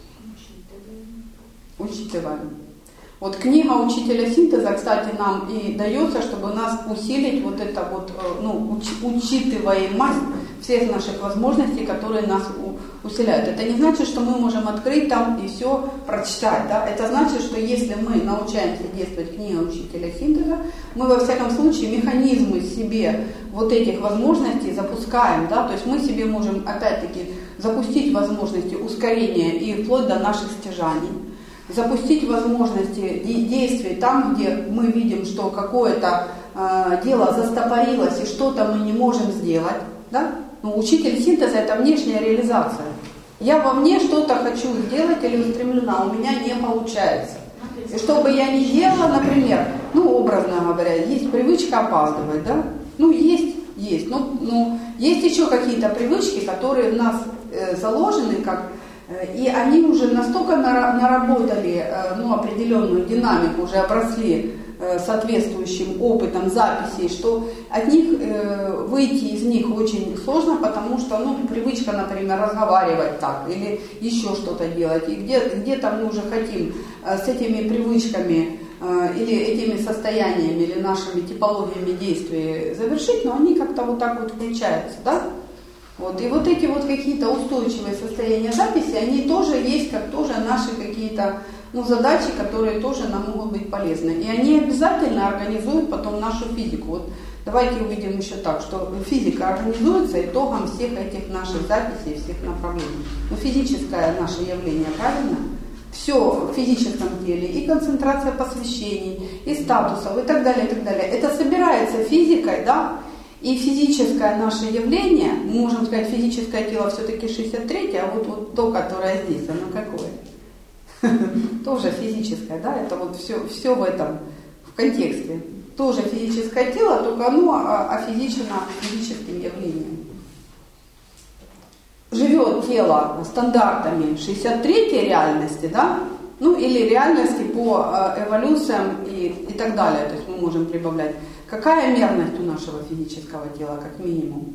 Учитываем. Вот книга учителя синтеза, кстати, нам и дается, чтобы нас усилить вот это вот, ну, уч, учитываемость всех наших возможностей, которые нас у, усиляют. Это не значит, что мы можем открыть там и все прочитать, да? Это значит, что если мы научаемся действовать книга учителя синтеза, мы во всяком случае механизмы себе вот этих возможностей запускаем, да? То есть мы себе можем опять-таки запустить возможности ускорения и вплоть до наших стяжаний. Запустить возможности действий там, где мы видим, что какое-то э, дело застопорилось и что-то мы не можем сделать. Да? Ну, учитель синтеза – это внешняя реализация. Я вовне что-то хочу сделать или устремлена, у меня не получается. И что бы я ни делала, например, ну, образно говоря, есть привычка опаздывать, да? Ну, есть, есть. Ну, ну, есть еще какие-то привычки, которые в нас э, заложены, как... И они уже настолько наработали ну, определенную динамику, уже обросли соответствующим опытом записей, что от них выйти из них очень сложно, потому что ну, привычка, например, разговаривать так или еще что-то делать. И где, где-то мы уже хотим с этими привычками или этими состояниями или нашими типологиями действий завершить, но они как-то вот так вот включаются, да? Вот. И вот эти вот какие-то устойчивые состояния записи, они тоже есть, как тоже наши какие-то ну, задачи, которые тоже нам могут быть полезны. И они обязательно организуют потом нашу физику. Вот давайте увидим еще так, что физика организуется итогом всех этих наших записей, всех направлений. Но физическое наше явление, правильно? Все в физическом теле, и концентрация посвящений, и статусов, и так далее, и так далее. Это собирается физикой, да? И физическое наше явление, мы можем сказать, физическое тело все-таки шестьдесят третье, а вот, вот то, которое здесь, оно какое? Тоже физическое, да, это вот все, все в этом, в контексте. Тоже физическое тело, только оно офизичено физическим явлением. Живет тело стандартами шестьдесят третьей реальности, да, ну или реальности по эволюциям и, и так далее, то есть мы можем прибавлять. Какая мерность у нашего физического тела, как минимум?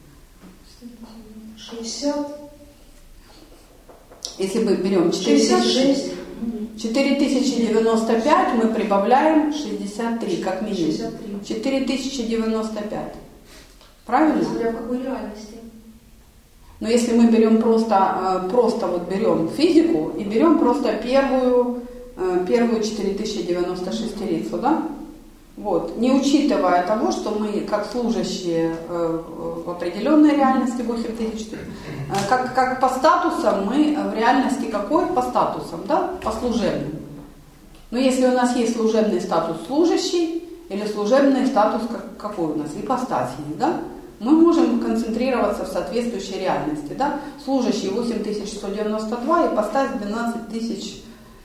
шестьдесят. Если мы берем четыре тысячи девяносто пять, мы прибавляем шестьдесят три, как минимум. четыре тысячи девяносто пять. Правильно? Смотря в какой реальности. Но если мы берем просто, просто вот берем физику и берем просто первую, первую четыре тысячи девяносто шестерицу, да? Вот. Не учитывая того, что мы, как служащие э, в определенной реальности восемь тысяч, э, как, как по статусам мы в реальности какой? По статусам, да? По служебным. Но если у нас есть служебный статус служащий или служебный статус как, какой у нас? Ипостась есть, да? Мы можем концентрироваться в соответствующей реальности, да? Служащий восемь тысяч сто девяносто два, ипостась двенадцать тысяч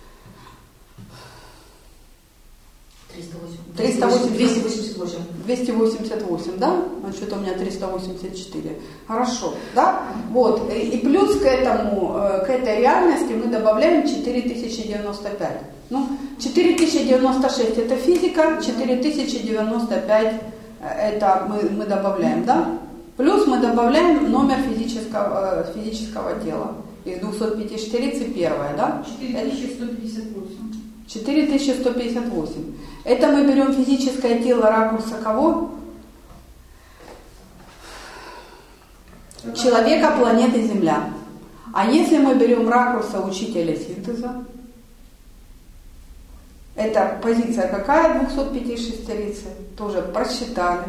триста восемьдесят, двести восемьдесят восемь. двести восемьдесят восемь, да? А что-то у меня триста восемьдесят четыре. Хорошо, да? Вот. И плюс к этому, к этой реальности мы добавляем четыре тысячи девяносто пять. Ну, четыре тысячи девяносто шесть это физика, четыре тысячи девяносто пять это мы, мы добавляем, да? Плюс мы добавляем номер физического, физического тела. Из двухсот пяти штирицы первое, да? четыре тысячи сто пятьдесят восемь. четыре тысячи сто пятьдесят восемь. Это мы берем физическое тело ракурса кого? Человека планеты Земля. А если мы берем ракурса учителя синтеза, это позиция какая двухсот пяти шестерицы? Тоже просчитали.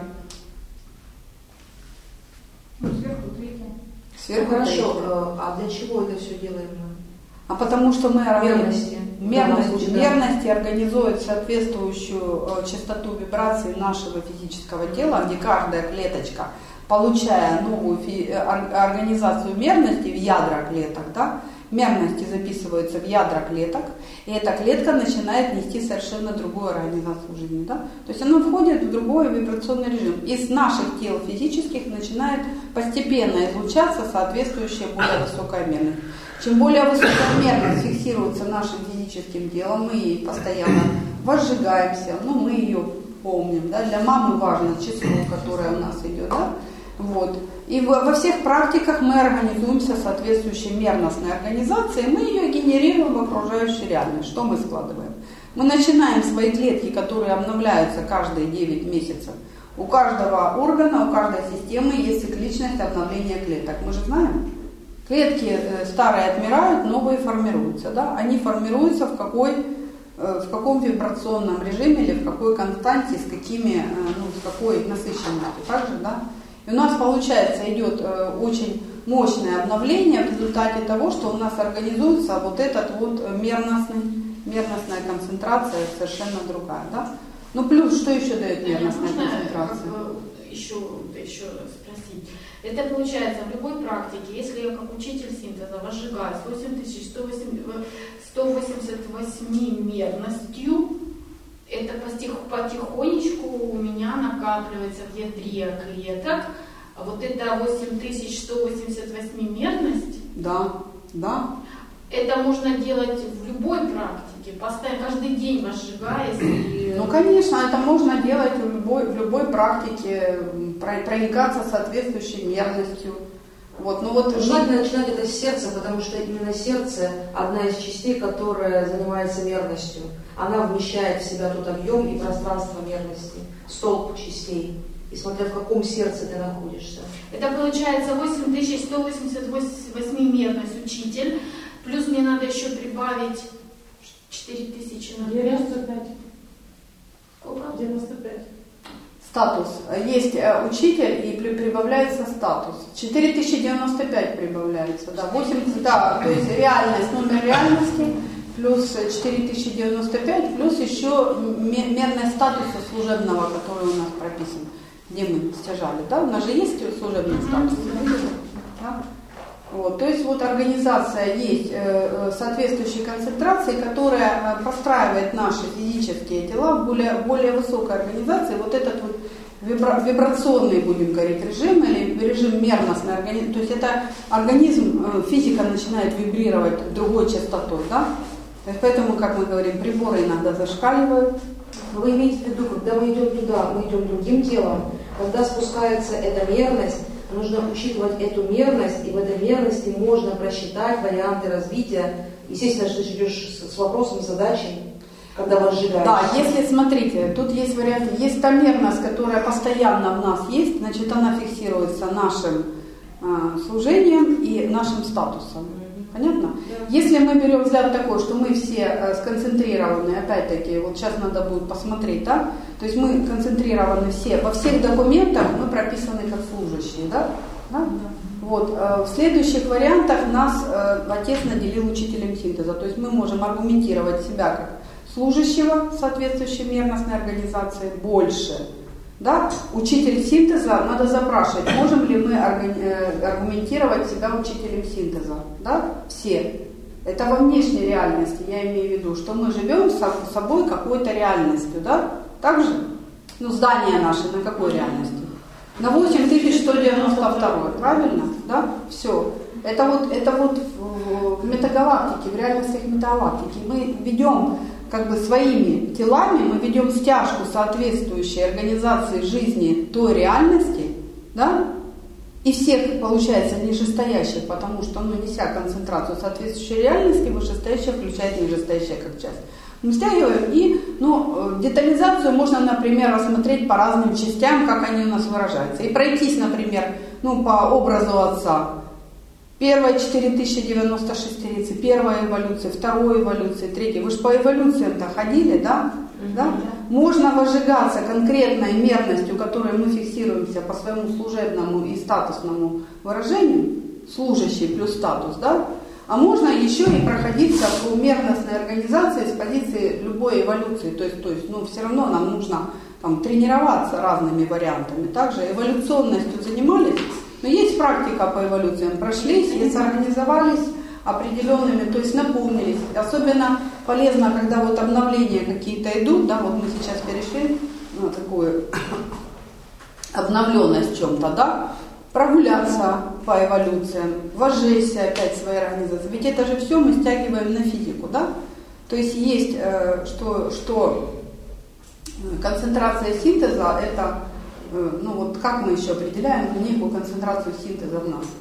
Сверху третья. Сверху Хорошо, третья. а для чего это все делаем мы? А потому что мы Мерности. мерности, Да. мерности организуют соответствующую э, частоту вибраций нашего физического тела, где каждая клеточка, получая новую фи- э, ор- организацию мерности в ядра клеток, да, мерности записываются в ядра клеток, и эта клетка начинает нести совершенно другую организацию жизни. Да? То есть она входит в другой вибрационный режим. Из наших тел физических начинает постепенно излучаться соответствующая более высокая мерность. Чем более высокая мерность фиксируется нашим физическим телом, мы ей постоянно возжигаемся, ну мы ее помним. Да? Для мамы важно число, которое у нас идет. Да? Вот. И во всех практиках мы организуемся соответствующей мерностной организацией, мы ее генерируем в окружающей реальности. Что мы складываем? Мы начинаем свои клетки, которые обновляются каждые девять месяцев. У каждого органа, у каждой системы есть цикличность обновления клеток. Мы же знаем. Клетки старые отмирают, новые формируются. Да? Они формируются в, какой, в каком вибрационном режиме или в какой константе, с, какими, ну, с какой насыщенностью. Также, да? И у нас, получается, идет э, очень мощное обновление в результате того, что у нас организуется вот этот вот мерностный, мерностная концентрация совершенно другая. Да? Ну плюс, что еще дает мерностная Можно концентрация? еще, еще спросить. Это получается в любой практике, если я как учитель синтеза возжигаю с восемь тысяч сто восемьдесят восемь мерностью, это потихонечку у меня накапливается в ядре клеток. А вот это восемь тысяч сто восемьдесят восемь мерность. Да, да. Это можно делать в любой практике, постоянно, каждый день возжигаясь. И... Ну, конечно, это можно делать в любой, в любой практике, проникаться соответствующей мерностью. Вот, ну вот желательно начинать это с сердца, потому что именно сердце одна из частей, которая занимается мерностью. Она вмещает в себя тот объем и пространство мерности, столб частей. И смотря в каком сердце ты находишься. Это получается восемь тысяч сто восемьдесят восемь мерность учитель. Плюс мне надо еще прибавить четыре тысячи на девяносто пять. Сколько? девяносто пять. Статус. Есть учитель и прибавляется статус. четыре тысячи девяносто пять прибавляется. Да, восемь, да, то есть реальность, номер реальности плюс четыре тысячи девяносто пять, плюс еще мерность статуса служебного, который у нас прописан, где мы стяжали. Да? У нас же есть служебный статус. Да? Вот, то есть вот организация есть э, соответствующей концентрации, которая простраивает наши физические тела в более, более высокой организации. Вот этот вот вибра, вибрационный, будем говорить, режим или режим мерностный организм. То есть это организм, э, физика начинает вибрировать другой частотой. Да? То есть поэтому, как мы говорим, приборы иногда зашкаливают. Но вы имеете в виду, когда мы идем туда, мы идем другим телом, когда спускается эта мерность, нужно учитывать эту мерность, и в этой мерности можно просчитать варианты развития. Естественно, что ты идешь с вопросом, с задачей, когда возжигаешь. Да, если, смотрите, тут есть варианты. Есть та мерность, которая постоянно в нас есть, значит, она фиксируется нашим э, служением и нашим статусом. Понятно? Да. Если мы берем взгляд такой, что мы все э, сконцентрированы, опять-таки, вот сейчас надо будет посмотреть, да? То есть мы концентрированы все, во всех документах мы прописаны как служащие, да? Да? Да. Вот, э, в следующих вариантах нас э, отец наделил учителем синтеза, то есть мы можем аргументировать себя как служащего соответствующей мерностной организации больше. Да? Учитель синтеза, надо запрашивать, можем ли мы аргументировать себя учителем синтеза. Да? Все. Это во внешней реальности, я имею в виду, что мы живем с собой какой-то реальностью. Да? Так же? Ну, здание наше на какой реальности? На восемь тысяч сто девяносто два, правильно? Да? Все. Это вот, это вот в метагалактике, в реальностях метагалактики. Мы ведем как бы своими телами мы ведем стяжку соответствующей организации жизни той реальности, да, и всех, получается, нижестоящих, потому что, ну, неся концентрацию соответствующей реальности, вышестоящая включает нижестоящая как часть. Мы стягиваем, и, ну, детализацию можно, например, рассмотреть по разным частям, как они у нас выражаются. И пройтись, например, ну, по образу Отца. Первая четыре тысячи девяносто шестерицы, первая эволюция, вторая эволюция, третья. Вы же по эволюциям-то ходили, да? Mm-hmm. Да? Можно возжигаться конкретной мерностью, которой мы фиксируемся по своему служебному и статусному выражению, служащий плюс статус, да? А можно еще и проходиться по мерностной организации с позиции любой эволюции. То есть, то есть ну, все равно нам нужно там, тренироваться разными вариантами. Также эволюционностью занимались, но есть практика по эволюциям. Прошлись и соорганизовались определенными, то есть наполнились. Особенно полезно, когда вот обновления какие-то идут, да, вот мы сейчас перешли на такую обновленность в чем-то, да, прогуляться по эволюциям, возжечься опять своей организации. Ведь это же все мы стягиваем на физику, да? То есть есть, э, что, что концентрация синтеза, это, э, ну вот как мы еще определяем некую концентрацию синтеза в нас?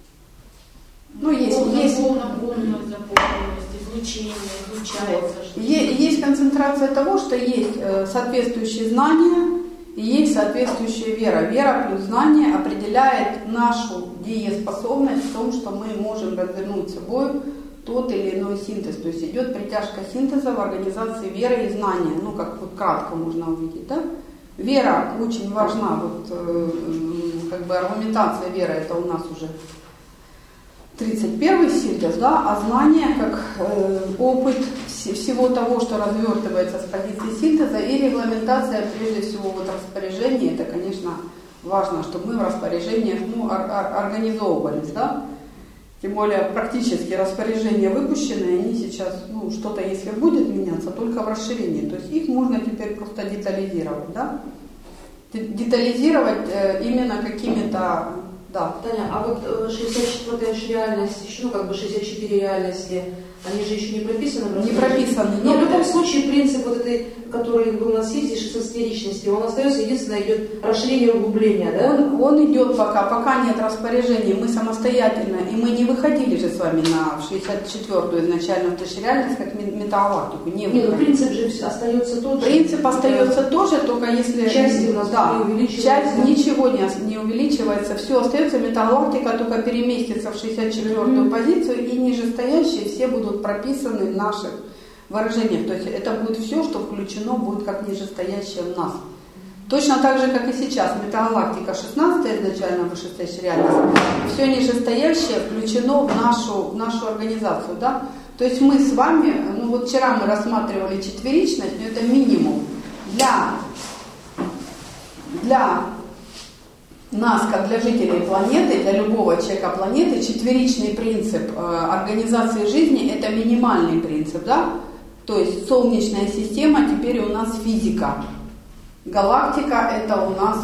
Ну, есть, полная, есть, полная заполненность, излучение, излучается. Вот. Есть, есть концентрация того, что есть э, соответствующие знания, и есть соответствующая вера. Вера плюс знание определяет нашу дееспособность в том, что мы можем развернуть собой тот или иной синтез. То есть идет притяжка синтеза в организации веры и знания. Ну, как вот кратко можно увидеть, да? Вера очень важна. Вот, э, как бы аргументация веры, это у нас уже тридцать первый синтез, да, а знание как э, опыт всего того, что развертывается с позиции синтеза, и регламентация, прежде всего, вот распоряжения, это, конечно, важно, чтобы мы в распоряжениях, ну, ор- ор- организовывались, да, тем более практически распоряжения выпущенные, они сейчас, ну, что-то, если будет меняться, только в расширении, то есть их можно теперь просто детализировать, да, детализировать э, именно какими-то. Да. Таня, а вот шестьдесят четвёртая реальность, еще, ну как бы шестьдесят четыре реальности, они же еще не прописаны? Не прописаны. Но в любом случае принцип вот этой, который был на съезде шестнадцати личностей, он остается, единственное, идет расширение углубления, да? Он, он идет пока, пока нет распоряжения, мы самостоятельно, и мы не выходили же с вами на шестьдесят четвёртую изначально реальность как метагалактику. Не, не, ну принцип же остается тот же. Принцип остается тоже, только если части у нас да, не увеличивается. Часть ничего не, не увеличивается, все остается, метагалактика только переместится в шестьдесят четвёртую mm-hmm. позицию, и нижестоящие все будут прописаны в наших выражениях. То есть это будет все, что включено будет как нижестоящее в нас. Точно так же, как и сейчас. Метагалактика шестнадцатая изначально вышестоящая реальность. Все нижестоящее включено в нашу, в нашу организацию. Да? То есть мы с вами, ну вот вчера мы рассматривали четверичность, но это минимум. Для, для нас, как для жителей планеты, для любого человека планеты, четверичный принцип э, организации жизни – это минимальный принцип, да? То есть Солнечная система, теперь у нас физика. Галактика – это у нас,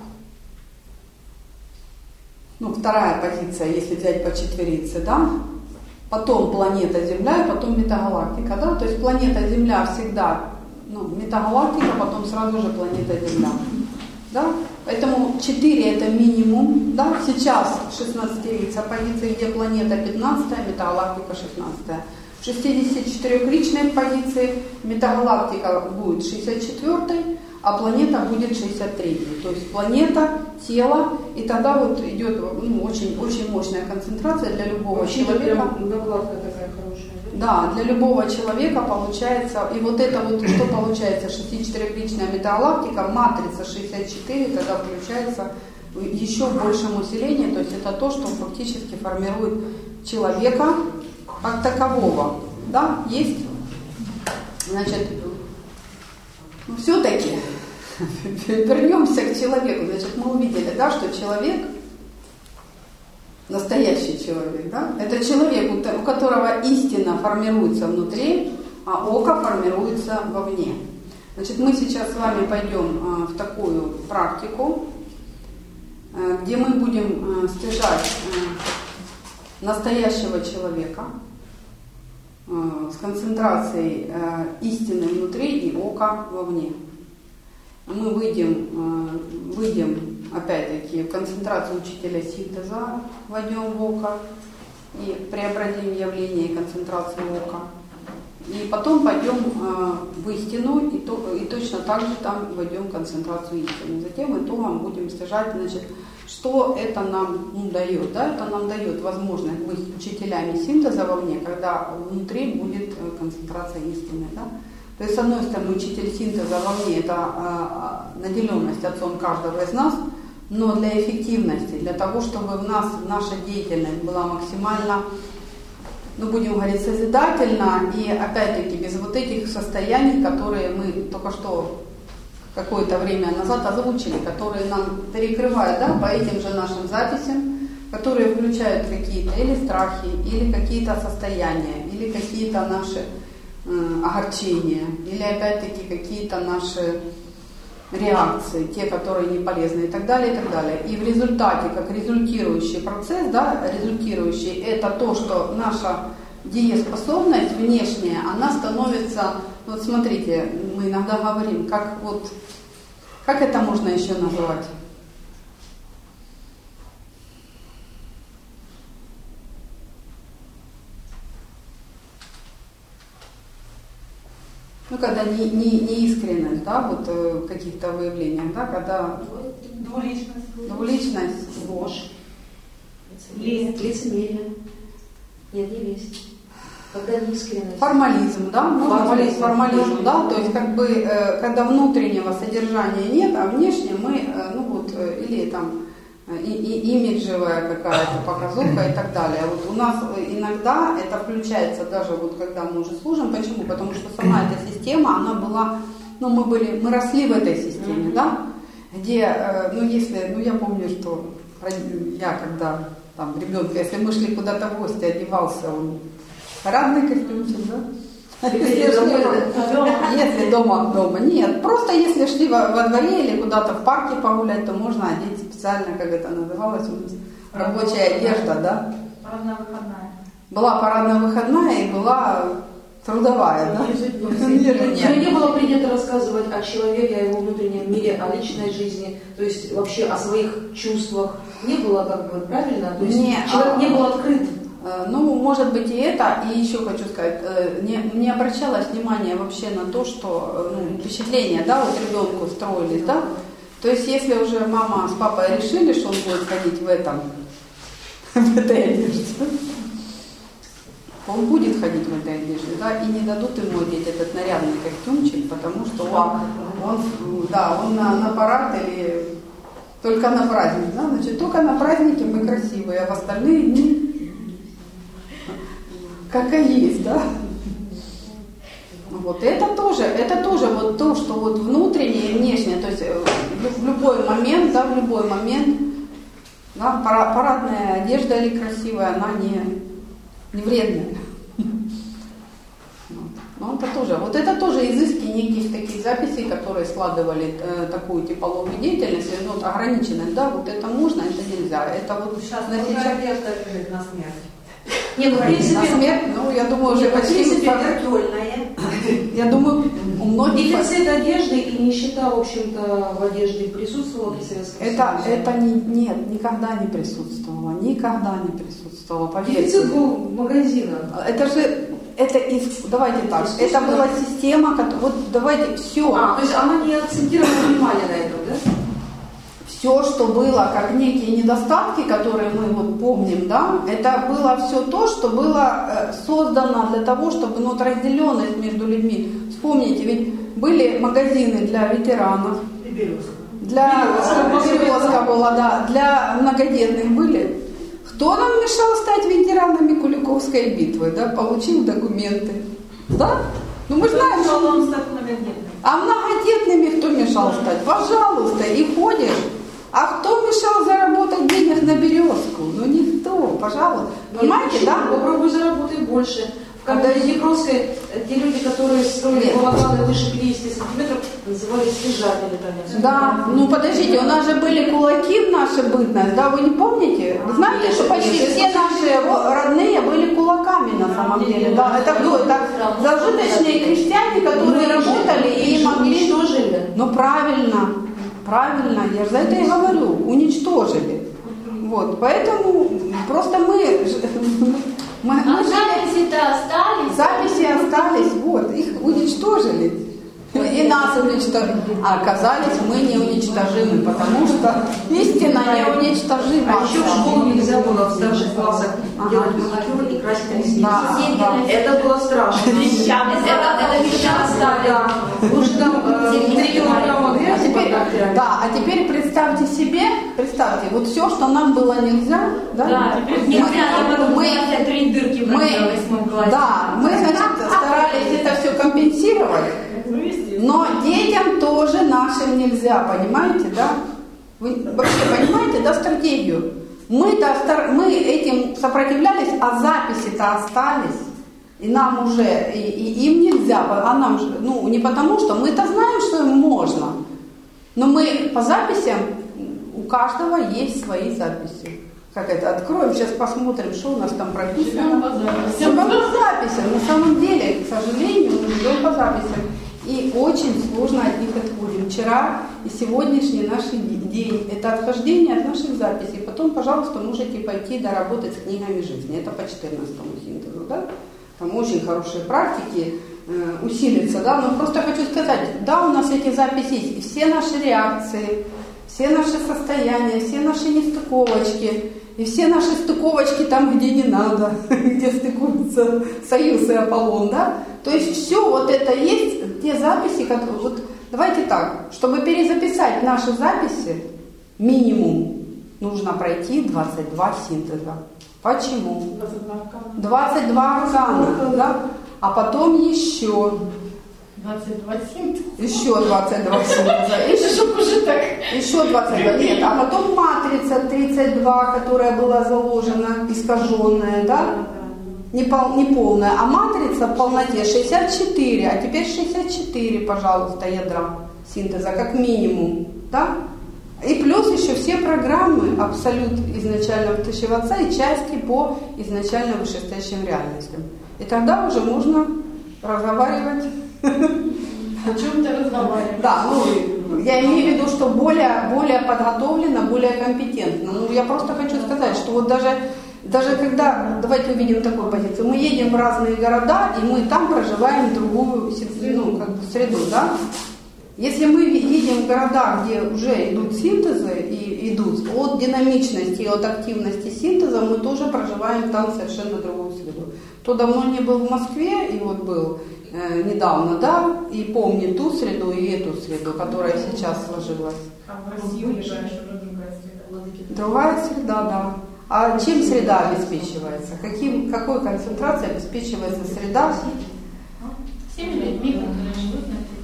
ну, вторая позиция, если взять по четверице, да? Потом планета Земля, и потом метагалактика, да? То есть планета Земля всегда, ну, метагалактика, потом сразу же планета Земля. Да? Поэтому четыре это минимум. Да? Сейчас шестнадцатилица позиции, где планета пятнадцатая, метагалактика шестнадцатая. В шестидесятичетырёхличной позиции метагалактика будет шестьдесят четвёртой, а планета будет шестьдесят третьей. То есть планета, тело, и тогда вот идет, ну, очень, очень мощная концентрация для любого вообще человека. Накладка такая хорошая. Да, для любого человека получается, и вот это вот, что получается, шестидесятичетырёхличная метагалактика, матрица шестьдесят четыре, тогда включается еще большем усилении, то есть это то, что фактически формирует человека как такового. Да, есть? Значит, ну, все-таки вернемся к человеку. Значит, мы увидели, да, что человек, настоящий человек, да, это человек, у которого истина формируется внутри, а око формируется вовне. Значит, мы сейчас с вами пойдем в такую практику, где мы будем стяжать настоящего человека. с концентрацией истины внутри и ока вовне. Мы выйдем, выйдем опять-таки в концентрацию учителя синтеза, войдем в око и преобразим явление и концентрацию ока. И потом пойдем в истину и, то, и точно так же там войдем в концентрацию истины. Затем итогом будем стяжать, значит, что это нам ну, дает. Да? Это нам дает возможность быть учителями синтеза вовне, когда внутри будет концентрация истины. Да? То есть, с одной стороны, учитель синтеза вовне – это э, наделенность отцом каждого из нас, но для эффективности, для того, чтобы в нас наша деятельность была максимально, ну, будем говорить, созидательна, и опять-таки без вот этих состояний, которые мы только что какое-то время назад озвучили, которые нам перекрывают, да, по этим же нашим записям, которые включают какие-то или страхи, или какие-то состояния, или какие-то наши э, огорчения, или опять-таки какие-то наши реакции, те, которые не полезны и так далее, и так далее. И в результате, как результирующий процесс, да, результирующий, это то, что наша дееспособность внешняя, она становится, вот смотрите, мы иногда говорим, как вот, как это можно еще назвать? Ну, когда не, не, не искренность, да, вот в каких-то выявлениях, да, когда Двуличность. двуличность, Ложь. Лень. Лицемерие. Нет, не лезть. Когда неискренность. формализм, да, можно говорить Формализм. формализм, да, то есть как бы, э, когда внутреннего содержания нет, а внешне мы, э, ну вот, э, или там и, и, имиджевая какая-то показуха и так далее. Вот у нас иногда это включается даже вот когда мы уже служим. Почему? Потому что сама эта система, она была, ну мы были, мы росли в этой системе, да, где, э, ну если, ну я помню, что я когда там ребенка, если мы шли куда-то в гости, одевался он парадный костюмчик, да? Если, дома, если дома, дома, нет, просто если шли во, во дворе или куда-то в парке погулять, то можно одеть специально, как это называлось у нас, рабочая одежда, да? Парадная выходная. Была парадная выходная и была трудовая, да? Но не было принято рассказывать о человеке, о его внутреннем мире, о личной жизни, то есть вообще о своих чувствах. Не было как бы правильно, то есть не, человек а... не был открыт. Ну, может быть и это, и еще хочу сказать, не, не обращалось внимания вообще на то, что ну, впечатления, да, вот ребенку строились, да, то есть если уже мама с папой решили, что он будет ходить в этом, в этой одежде, он будет ходить в этой одежде, да, и не дадут ему одеть этот нарядный костюмчик, потому что он, он да, он на, на парад или только на праздник, да, значит, только на празднике мы красивые, а в остальные дни как и есть, да. Вот это тоже, это тоже вот то, что вот внутреннее и внешнее, то есть в любой момент, да, в любой момент, да, парадная одежда или красивая, она не, не вредная. Но это тоже, вот это тоже изыски неких таких записей, которые складывали э, такую типологию деятельности, ну, вот, ограниченность, да, вот это можно, это нельзя. Это вот Сейчас на одежда лежит на смерть. Нет, ну, в принципе, на смерть, ну, я думаю, уже нет, в почти... принципе, виртуальная. Я думаю, у многих... Дефицит одежды и нищета, в общем-то, в одежде присутствовала при Советском Это, Союзе. это не, нет, никогда не присутствовало, никогда не присутствовало, поверьте. Дефицит был в магазинах. Это же, это из, давайте так, это была система, вот давайте все. А, то есть она не акцентировала внимание на этом, да? Все, что было, как некие недостатки, которые мы вот помним, да, это было все то, что было создано для того, чтобы, ну, вот разделенность между людьми. Вспомните, ведь были магазины для ветеранов, для Березка была, да, для многодетных были. Кто нам мешал стать ветеранами Куликовской битвы, да, получил документы, да? Ну мы знаем, что он стал многодетным. А многодетными кто мешал стать? Пожалуйста, и ходишь. А кто мешал заработать денег на Березку? Ну никто, пожалуйста. Понимаете, да? Попробуй заработать больше. В Днепровской те люди, которые строили балаганы выше пятидесяти сантиметров, назывались стяжатели. Да, ну подождите, у нас же были кулаки в нашей бытность, да, вы не помните? Вы знаете, что почти все наши родные были кулаками на самом деле, да? Это кто? Это зажиточные крестьяне, которые работали и могли... Уничтожили. Ну правильно, правильно, я же за это и говорю, уничтожили. Вот, поэтому просто мы... мы, мы а записи-то остались? Записи остались, вот, их уничтожили. И нас уничтожили. А оказались мы неуничтожимы, потому что истина неуничтожима. А еще в школу нельзя было в старших классах делать маникюр и красить ресницы. Да, да. Это было страшно. Это вещам. Лучше там три килограмма грязи. Да, а теперь представьте себе, представьте, вот все, что нам было нельзя, да? Да, теперь нельзя, мы три дырки в восьмом классе. Да, мы, значит, старались это все компенсировать. Но детям тоже нашим нельзя, понимаете, да? Вы вообще понимаете, да, стратегию? Мы-то, мы этим сопротивлялись, а записи-то остались. И нам уже, и, и им нельзя, а нам же, ну, не потому что, мы-то знаем, что им можно. Но мы по записям, у каждого есть свои записи. Как это, откроем, сейчас посмотрим, что у нас там прописано. Все по записям. На самом деле, к сожалению, мы идем по записям. И очень сложно от них отходим. Вчера и сегодняшний наш день – это отхождение от наших записей. Потом, пожалуйста, можете пойти доработать с книгами жизни. Это по четырнадцатому синтезу, да? Там очень хорошие практики, э, усилиться, да? Но просто хочу сказать, да, у нас эти записи есть. И все наши реакции, все наши состояния, все наши нестыковочки, и все наши стыковочки там, где не надо, где стыкуются Союз и Аполлон, да? То есть все вот это есть, те записи, которые... Вот, давайте так, чтобы перезаписать наши записи, минимум нужно пройти двадцать два синтеза. Почему? двадцать два аркана, да? А потом еще... двадцать два синтеза? Еще двадцать два синтеза. Еще двадцать два. Нет, а потом матрица тридцать два, которая была заложена, искаженная, да? Не, пол, не полная, а матрица в полноте шестьдесят четыре, а теперь шестьдесят четыре, пожалуйста, ядра синтеза, как минимум, да? И плюс еще все программы абсолют изначального втащего отца и части по изначально вышестоящим реальностям. И тогда уже можно разговаривать. О чем-то разговаривать. Да, ну, я имею в виду, что более, более подготовлено, более компетентно. Ну, я просто хочу сказать, что вот даже... Даже когда, давайте увидим такую позицию, мы едем в разные города, и мы там проживаем другую, ну, как бы среду, да? Если мы едем в города, где уже идут синтезы и идут от динамичности и от активности синтеза, мы тоже проживаем там совершенно другую среду. Кто давно не был в Москве, и вот был э, недавно, да, и помнит ту среду и эту среду, которая сейчас сложилась. А в России ближайшая уже другая среда. Другая среда, да. А чем среда обеспечивается? Каким, какой концентрацией обеспечивается среда? Всеми людьми, которые живут на этой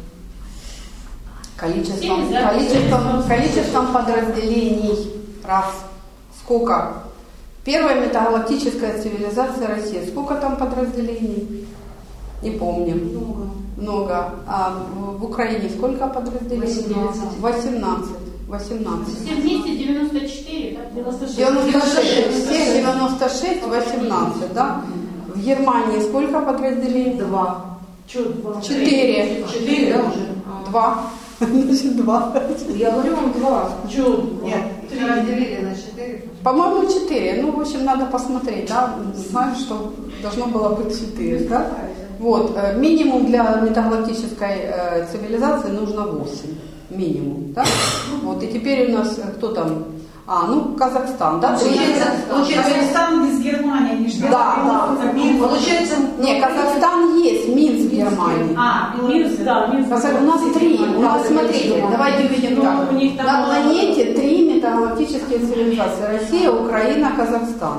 территории. Количеством, количеством, количеством подразделений. Раз. Сколько? Первая метагалактическая цивилизация России. Сколько там подразделений? Не помним. Много. Много. А в, в Украине сколько подразделений? восемнадцать. восемнадцать. восемнадцать. Все вместе девяносто четыре, да? девяносто шесть. Все девяносто шесть, восемнадцать, да? В Германии сколько подразделений? Два. Че два? Четыре. Четыре, да, уже? Два. Значит, два. Я говорю вам два. Че? Нет, три разделили на четыре. По-моему, четыре. Ну, в общем, надо посмотреть, да? Знаю, что должно было быть четыре, да? Вот. Минимум для метагалактической э, цивилизации нужно восемь. Минимум, да? Вот. И теперь у нас кто там? А, ну, Казахстан, да? Получается, получается, Казахстан без Германии, не ждет. Да, да. Получается, Не, Казахстан есть, Минск, Германия. А, Минск, да, Минск. Казах... У нас три. У нас, смотрите, давайте увидим так. у них там На было- планете три метагалактические цивилизации. Россия, Украина, Казахстан.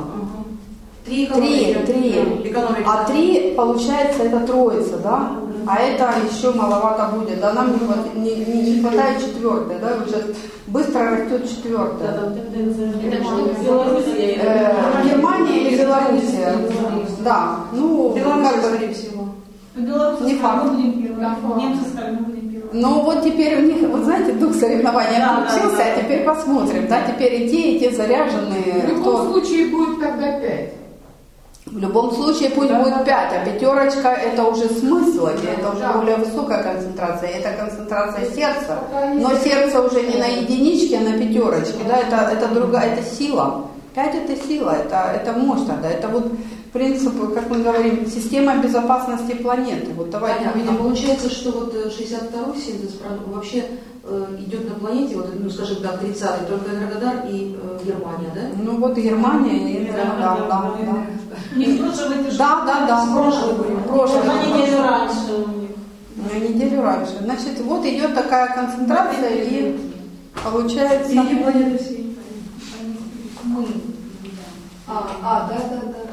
три Три, экономики. три. Экономики. А три, получается, это троица, да? А это еще маловато будет. Да, нам не, хват- не, не, не хватает четвертой, да? Вот сейчас быстро растет четвертая. Это что? Э, Германия или Белоруссия? Да. Ну, Беларусь, как бы- скорее всего. Белорусы Не сказали, факт. мы будем первыми. Да, факт. Немцы сказали, мы будем первыми. Ну вот теперь у них, вот знаете, дух соревнования Да, включился, да, да. а теперь посмотрим, да, теперь и те, и те заряженные. В любом кто- случае будет тогда пять. В любом случае пусть Да, будет да, пять, а пятерочка это уже смысл, и это уже Да. более высокая концентрация, это концентрация сердца. Пока не Но знаю. сердце уже не на единичке, а на пятерочке, да, это, это другая, это сила. Пять это сила, это, это мощь тогда, это вот принцип, как мы говорим, система безопасности планеты. Вот давайте Понятно. увидим. А получается, что вот э, шестьдесят второй синтез про- вообще э, идет на планете, вот, ну скажем так, тридцатый, только Энергодар и э, Германия, да? Ну вот Германия, и, да, да, да, да. Никто же в этой же... Да, да, да, прошлый, прошлый. На неделю раньше у них. На неделю раньше. Значит, вот идет такая концентрация, и получается... Среди планеты всей. Мы. А, а, да, да, да.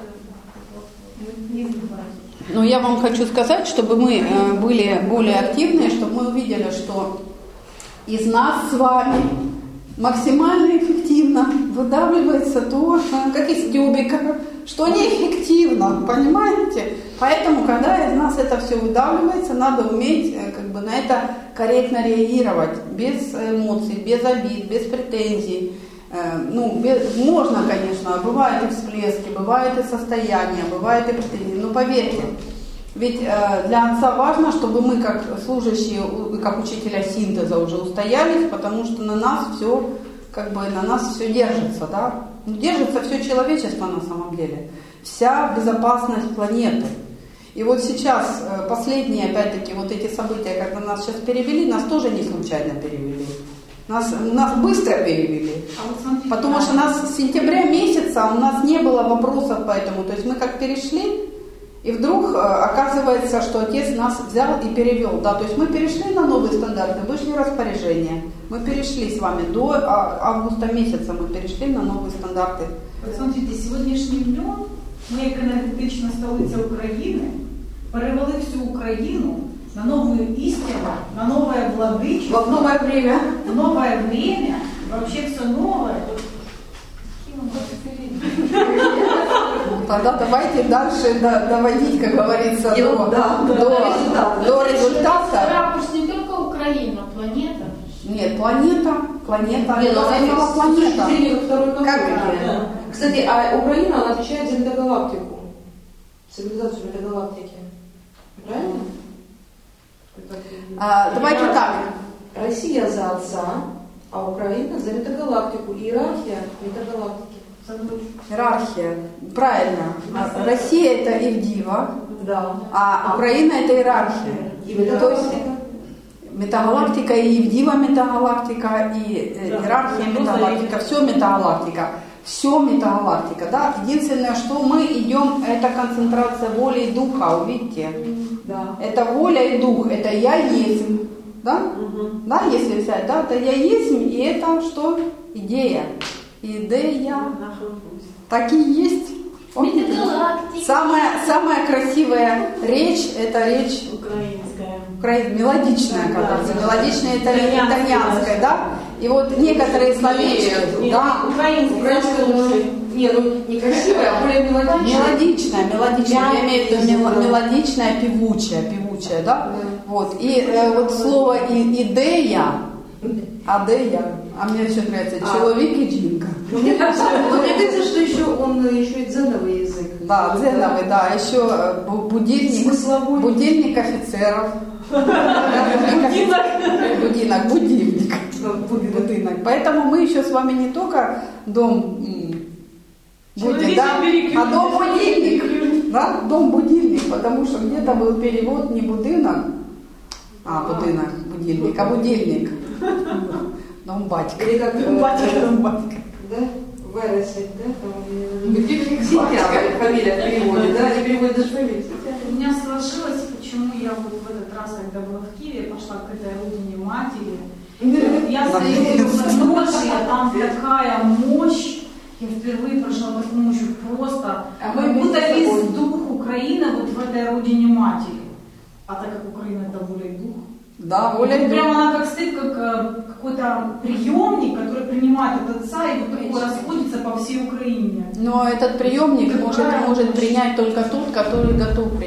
Но я вам хочу сказать, чтобы мы э, были более активны, чтобы мы увидели, что из нас с вами максимально эффективно выдавливается то, э, как из тюбика, что неэффективно, понимаете? Поэтому, когда из нас это все выдавливается, надо уметь э, как бы на это корректно реагировать, без эмоций, без обид, без претензий. Ну, без, можно, конечно, бывают и всплески, бывают и состояния, бывают и претензии, но поверьте, ведь э, для отца важно, чтобы мы, как служащие, как учителя синтеза, уже устоялись, потому что на нас все, как бы, на нас все держится, да? Ну, держится все человечество на самом деле, вся безопасность планеты. И вот сейчас, э, последние, опять-таки, вот эти события, когда нас сейчас перевели, нас тоже не случайно перевели. Нас, нас быстро перевели, А вот смотрите, потому что нас с сентября месяца у нас не было вопросов по этому. То есть мы как перешли, и вдруг э, оказывается, что отец нас взял и перевел. Да, то есть мы перешли на новые стандарты, вышли распоряжения. Мы перешли с вами до а, августа месяца, мы перешли на новые стандарты. От смотрите, сьогоднішнім днем ми, як енергетична столиця України, перевели всю Україну на новую истину, на новое владычество, В новое время. в новое время, вообще все новое. Тогда давайте дальше до- доводить, как говорится, И до, вот, да, до, до результата. до результата. Ракурс не только Украина, планета. Нет, планета, планета, Не, ну, это знаете, имела с планета. точки зрения второй Как категории. это? Кстати, а Украина, она отвечает за метагалактику, цивилизацию метагалактики. Правильно? А, давайте так. Россия за отца, а Украина за метагалактику. Иерархия метагалактики. Иерархия. Правильно. А, Россия это Ивдива, Да. а Украина это иерархия. И То есть метагалактика. метагалактика и Ивдива метагалактика, и э, иерархия метагалактика, все метагалактика. Все метагалактика, да. Единственное, что мы идем, это концентрация воли и духа, увидите. Да. Это воля и дух, это я есть, да? Да, если взять, да, это я есть, и это что? Идея. Идея. Так и есть. Помните? Метагалактика. Самая, самая красивая речь, это речь Украинская. украин- мелодичная, Да, кажется. да. Мелодичная это Итальянская, итальянская, да? И вот некоторые словечки, да, Украинская. Украинская лучше. Не, ну не красивая, а более мелодичная. мелодичная, мелодичная, я имею в виду мел- мелодичная, певучая, певучая, да? Вот. И э, вот слово и, идея, адея, а мне еще нравится А. человек и жінка. Но мне кажется, но мне кажется, что еще он э, еще и дзеновый язык. Да, дзеновый, да, еще э, бу- будильник, Смысловой. будильник офицеров. Будинок, будильник. Будинок. Поэтому мы еще с вами не только дом м, будем, да, а дом будильник. Да, дом будильник, потому что где-то был перевод не будинок, а будинок, будильник, а будильник. Дом батька. Или как, э, Дом батька. да? Вересень, да? Там, Будильник Сентябрь, фамилия в переводе, да? Они переводят даже фамилию. У меня сложилось, почему я вот в этот раз, когда была в Киеве, пошла к этой родине матери. Я стою в ночи, а там такая мощь. Я впервые прошла такую мощь просто. А мы Как будто вместе с весь тобой. дух Украины вот в этой родине матери. А так как Украина это воля и дух. Да, Вот Оля. прямо она как стоит, как э, какой-то приемник, который принимает от отца и вот такой расходится по всей Украине. Но этот приемник Какая может, может мощь. принять только тот, который готов принять. Понимаете?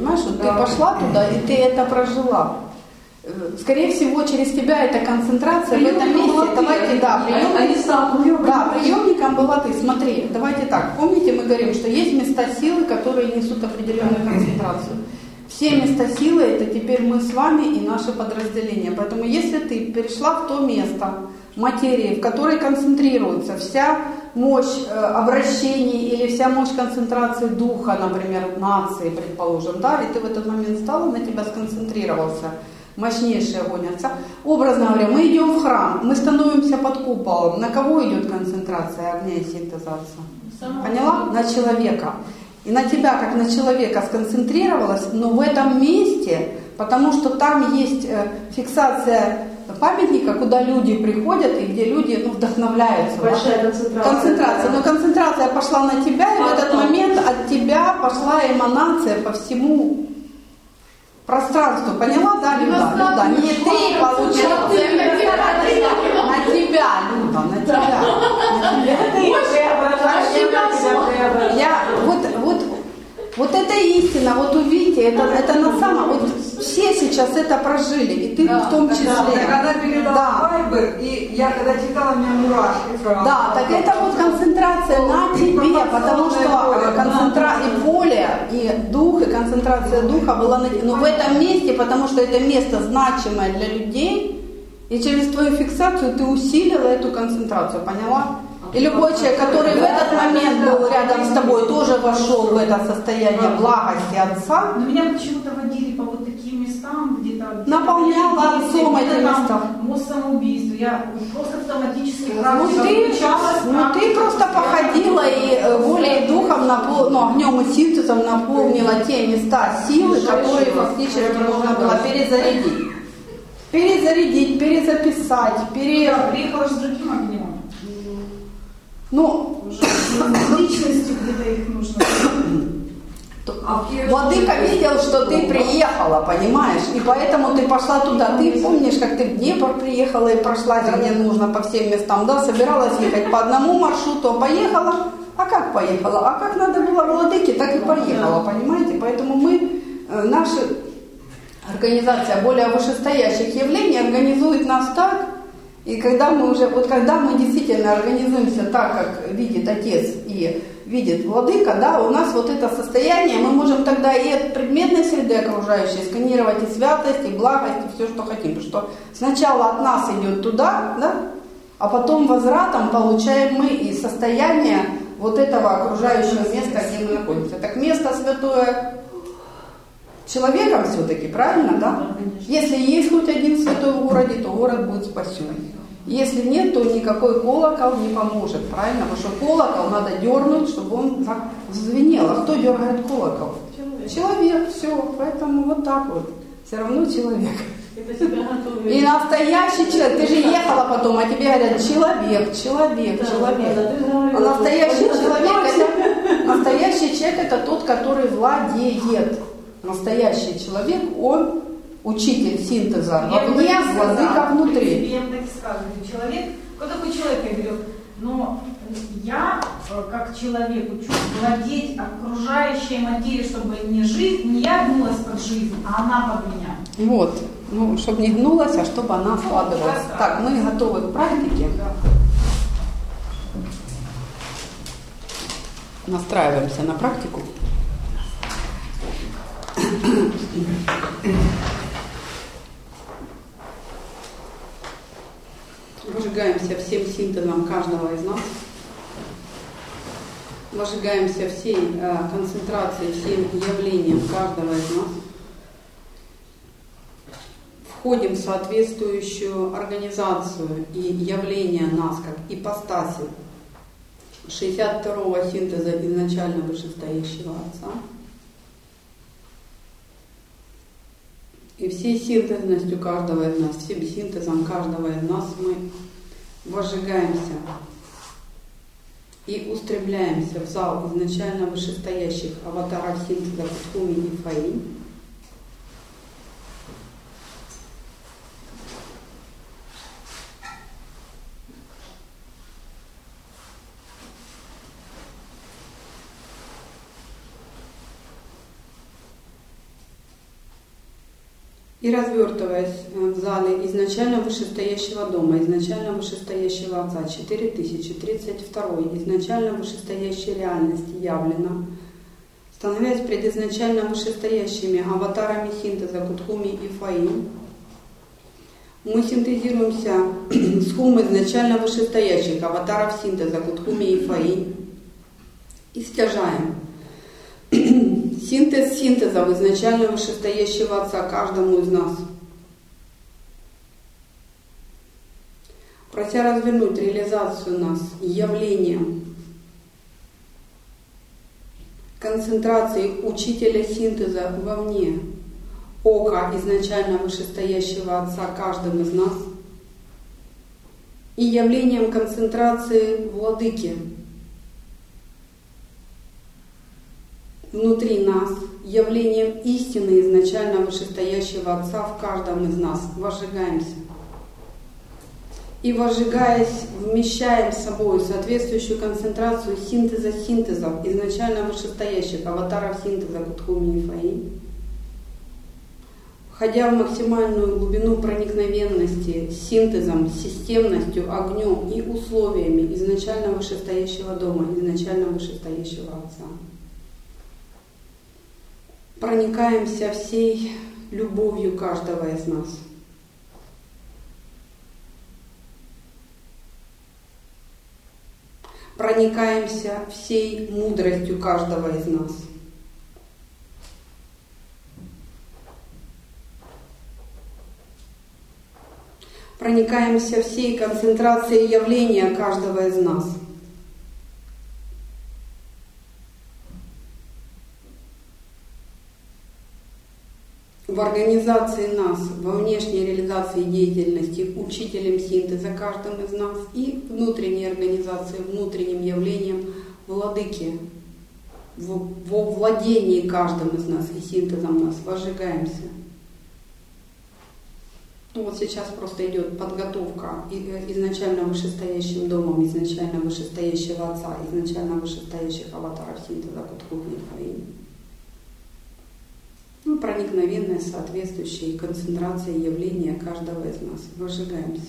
понимаешь? Вот Да. ты пошла туда, и ты это прожила. Скорее всего, через тебя эта концентрация в этом месте. Давайте, да, прием... Они сам, да, приемником была ты. Смотри, давайте так. Помните, мы говорим, что есть места силы, которые несут определенную концентрацию. Все места силы — это теперь мы с вами и наше подразделение. Поэтому если ты перешла в то место материи, в которой концентрируется вся мощь э, обращений или вся мощь концентрации духа, например, нации, предположим, да, и ты в этот момент стала, на тебя сконцентрировался, мощнейший огонь Отца. Образно говоря, мы идем в храм, мы становимся под куполом. На кого идет концентрация огня и синтеза Отца? Поняла? На человека. И на тебя, как на человека, сконцентрировалась, но в этом месте, потому что там есть э, фиксация памятника, куда люди приходят и где люди ну, вдохновляются. Большая да? концентрация. Концентрация. Но концентрация пошла на тебя, и в этот момент от тебя пошла эманация по всему пространству. Поняла, да, Люда? Люда, не ты получила. На тебя, Люда, на тебя. Я, вот, вот, вот это истина, вот увидите, это, это на самом, вот все сейчас это прожили, и ты да, в том числе. Да, я когда передала да. Вайбер, и я когда читала, у меня мурашки сразу. Да, так это вот концентрация на тебе, потому что концентрация и поле, и дух, и концентрация духа была на тебе. Но в этом месте, потому что это место значимое для людей, и через твою фиксацию ты усилила эту концентрацию, поняла? И любой человек, который в этот момент был рядом с тобой, тоже вошел в это состояние благости Отца. Но меня почему-то водили по вот таким местам, где-то... Наполняла Отцом эти места. Мост самоубийства. Я просто автоматически... Ну ты, ну ты просто походила и волей и духом, напол... ну, огнем и синтезом наполнила те места силы, которые фактически нужно было перезарядить. Перезарядить, перезаписать, пере... Я приехала же с другим огнем. Ну, личностью где-то их нужно. Владыка видел, что ты приехала, понимаешь, и поэтому ты пошла туда. Ты помнишь, как ты в Днепр приехала и прошла, где нужно по всем местам, да, собиралась ехать по одному маршруту, а поехала, а как поехала, а как надо было Владыке, так и поехала, понимаете, поэтому мы, наша организация более вышестоящих явлений организует нас так. И когда мы уже, вот когда мы действительно организуемся так, как видит Отец и видит Владыка, да, у нас вот это состояние, мы можем тогда и от предметной среды окружающей сканировать и святость, и благость, и все, что хотим. Потому что сначала от нас идет туда, да, а потом возвратом получаем мы и состояние вот этого окружающего места, где мы находимся. Так место святое человеком все-таки, правильно, да? Если есть хоть один святой в городе, то город будет спасен. Если нет, то никакой колокол не поможет, правильно? Потому что колокол надо дернуть, чтобы он зазвенел. А кто дергает колокол? Человек. Человек, все. Поэтому вот так вот. Все равно человек. И настоящий человек. Ты же ехала потом, а тебе говорят человек, человек, да, человек. Да, да, а настоящий человек, это, настоящий человек это тот, который владеет. Настоящий человек, он учитель синтеза вовне, Владыка внутри. Я так и скажу, человек, кто такой человек, я говорю, но я, как человек, учусь владеть окружающей материей, чтобы не жизнь, не я гнулась под жизнь, а она под меня. Вот, ну, чтобы не гнулась, а чтобы она складывалась. Ну, так, мы готовы к практике. Настраиваемся на практику. Выжигаемся всем синтезом каждого из нас. Выжигаемся всей э, концентрацией, всем явлением каждого из нас. Входим в соответствующую организацию и явление нас как ипостаси шестьдесят второго синтеза изначально вышестоящего Отца. И всей синтезностью каждого из нас, всем синтезом каждого из нас мы возжигаемся и устремляемся в зал изначально вышестоящих аватаров синтеза Кутхуми и Фаи. И развертываясь в зале изначально вышестоящего дома, изначально вышестоящего Отца, четыре тысячи тридцать два, изначально вышестоящей реальности явлено, становясь предизначально вышестоящими аватарами синтеза Кутхуми и Фаи, мы синтезируемся с хум изначально вышестоящих аватаров синтеза Кутхуми и Фаи и стяжаем синтез синтеза изначально вышестоящего Отца каждому из нас. Прося развернуть реализацию нас явлением концентрации учителя синтеза вовне, ока изначально вышестоящего Отца каждым из нас, и явлением концентрации владыки внутри нас, явлением истины изначально вышестоящего Отца в каждом из нас, возжигаемся. И возжигаясь, вмещаем с собой соответствующую концентрацию синтеза синтезов, изначально вышестоящих аватаров синтеза Кутхуми и Фаи, входя в максимальную глубину проникновенности синтезом, системностью, огнем и условиями изначально вышестоящего дома, изначально вышестоящего Отца. Проникаемся всей любовью каждого из нас. Проникаемся всей мудростью каждого из нас. Проникаемся всей концентрацией явления каждого из нас. В организации нас, во внешней реализации деятельности, учителем синтеза каждым из нас и внутренней организации, внутренним явлением владыки, во владении каждым из нас и синтезом нас возжигаемся. Ну вот сейчас просто идет подготовка изначально вышестоящим домом, изначально вышестоящего Отца, изначально вышестоящих аватаров синтеза Кутхуми и Фаи. Ну, проникновенная, соответствующая концентрация явления каждого из нас. Возжигаемся.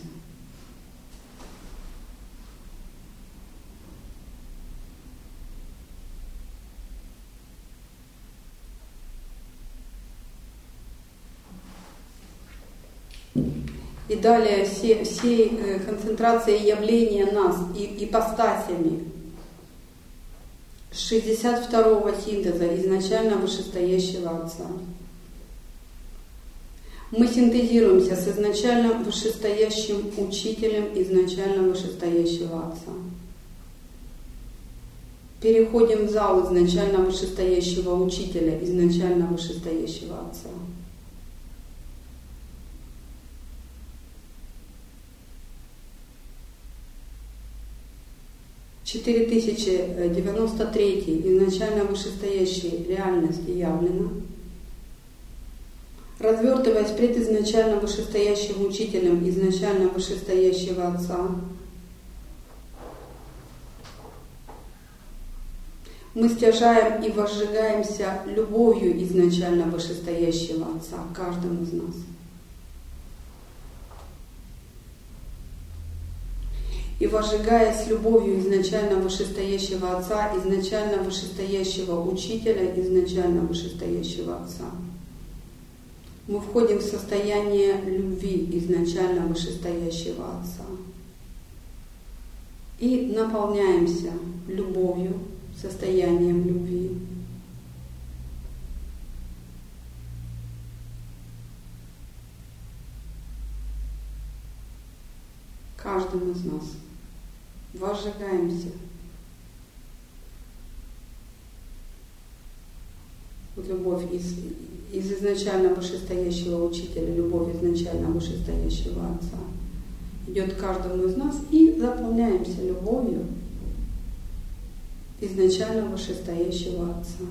И далее все, все концентрации явления нас и ипостасями шестьдесят второго синтеза изначально вышестоящего Отца. Мы синтезируемся с изначально вышестоящим учителем изначально вышестоящего Отца. Переходим в зал изначально вышестоящего учителя изначально вышестоящего Отца. четыре тысячи девяносто три изначально вышестоящей реальности явлено, развертываясь пред изначально вышестоящим учителем изначально вышестоящего Отца, мы стяжаем и возжигаемся любовью изначально вышестоящего Отца каждому из нас. И возжигаясь любовью изначально вышестоящего Отца, изначально вышестоящего Учителя, изначально вышестоящего Отца, мы входим в состояние любви изначально вышестоящего Отца и наполняемся любовью, состоянием любви. Каждым из нас. Возжигаемся. Вот любовь из, из изначально вышестоящего учителя, любовь изначально вышестоящего Отца идет к каждому из нас и заполняемся любовью изначально вышестоящего Отца.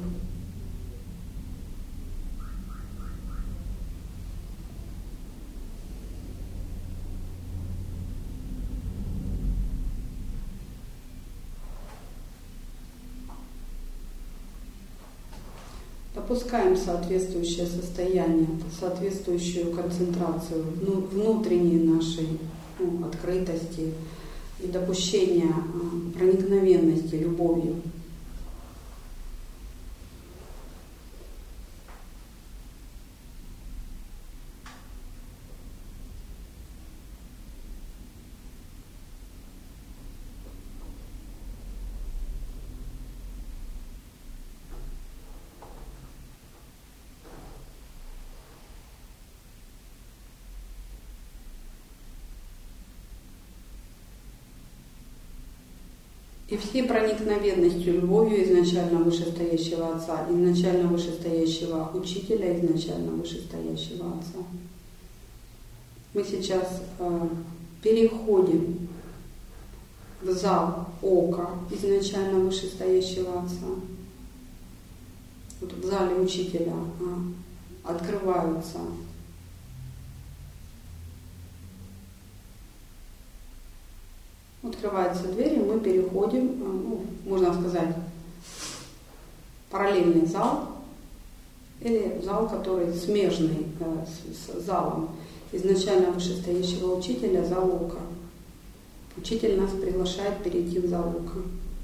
Допускаем соответствующее состояние, соответствующую концентрацию внутренней нашей ну, открытости и допущения проникновенности любовью. И всей проникновенностью, любовью изначально вышестоящего Отца, изначально вышестоящего Учителя, изначально вышестоящего Отца. Мы сейчас э, переходим в зал ока изначально вышестоящего Отца. Вот в зале Учителя э, открываются Открываются двери, мы переходим, ну, можно сказать, параллельный зал или зал, который смежный э, с, с залом изначально вышестоящего учителя, зал ока. Учитель нас приглашает перейти в зал ока.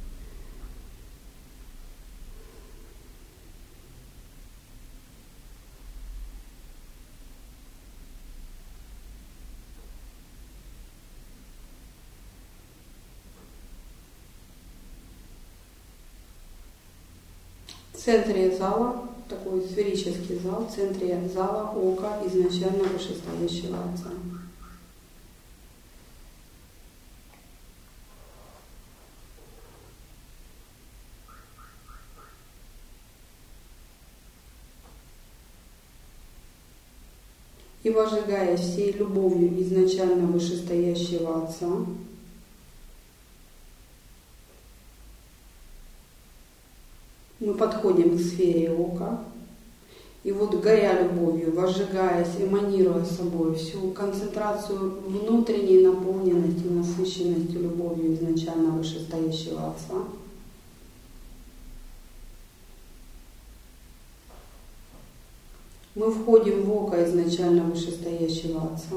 В центре зала, такой сферический зал, в центре зала ока изначально вышестоящего Отца. И возжигаясь всей любовью изначально вышестоящего Отца, мы подходим к сфере ока, и вот горя любовью, возжигаясь, эманируя собой всю концентрацию внутренней наполненности, насыщенности любовью изначально вышестоящего Отца, мы входим в око изначально вышестоящего Отца,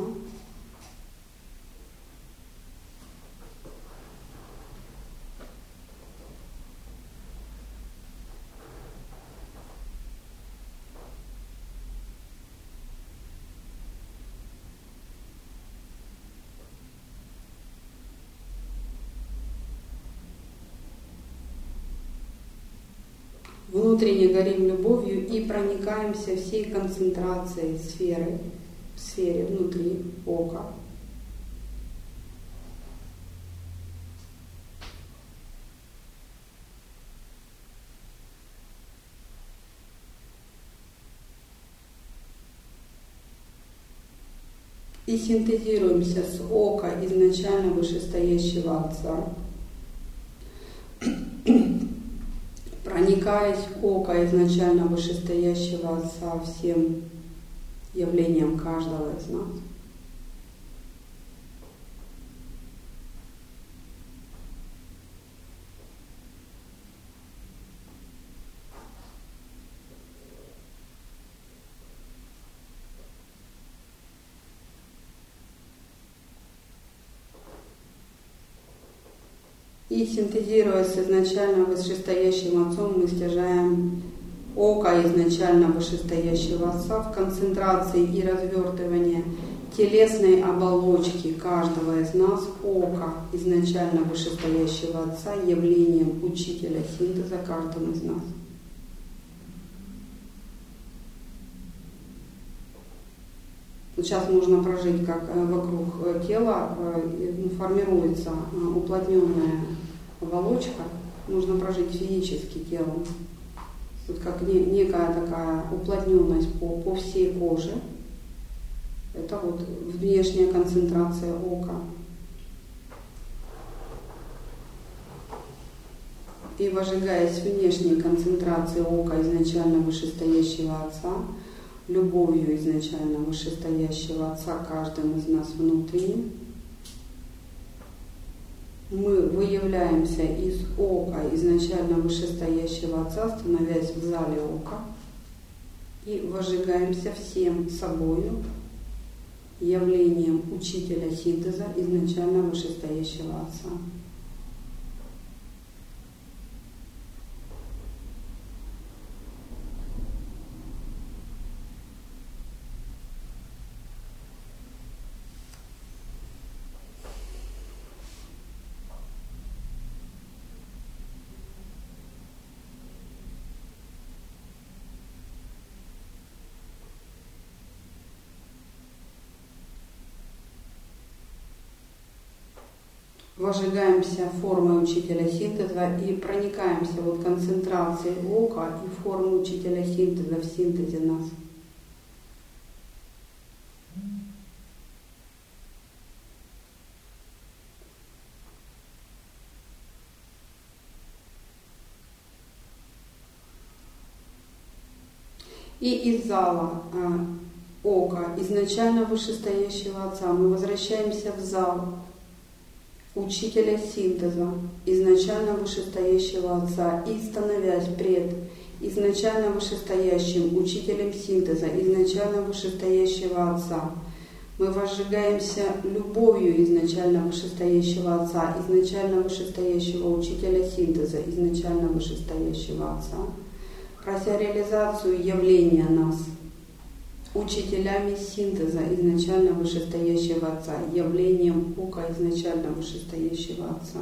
внутренне горим любовью и проникаемся всей концентрацией сферы, в сфере внутри ока. И синтезируемся с ока изначально вышестоящего Отца, проникаясь в око изначально вышестоящего Отца всем явлением каждого из нас. И синтезируя с изначально вышестоящим Отцом, мы стяжаем око изначально вышестоящего Отца в концентрации и развертывании телесной оболочки каждого из нас, око изначально вышестоящего Отца, явлением Учителя синтеза каждому из нас. Сейчас можно прожить, как вокруг тела формируется уплотненная оболочка, нужно прожить физически телом. Вот как некая такая уплотненность по, по всей коже. Это вот внешняя концентрация ока. И возжигаясь внешней концентрацией ока изначально вышестоящего Отца, любовью изначально вышестоящего Отца каждым из нас внутренне, мы выявляемся из ока изначально вышестоящего Отца, становясь в зале ока, и возжигаемся всем собою, явлением учителя синтеза изначально вышестоящего Отца. Возжигаемся формой учителя синтеза и проникаемся вот концентрацией ока и формы учителя синтеза в синтезе нас. И из зала э, ока изначально вышестоящего Отца мы возвращаемся в зал учителя синтеза, изначально вышестоящего Отца, и становясь пред изначально вышестоящим учителем синтеза, изначально вышестоящего Отца, мы возжигаемся любовью изначально вышестоящего Отца, изначально вышестоящего учителя синтеза, изначально вышестоящего Отца, прося реализацию явления нас учителями синтеза изначально вышестоящего Отца, явлением ока изначально вышестоящего Отца.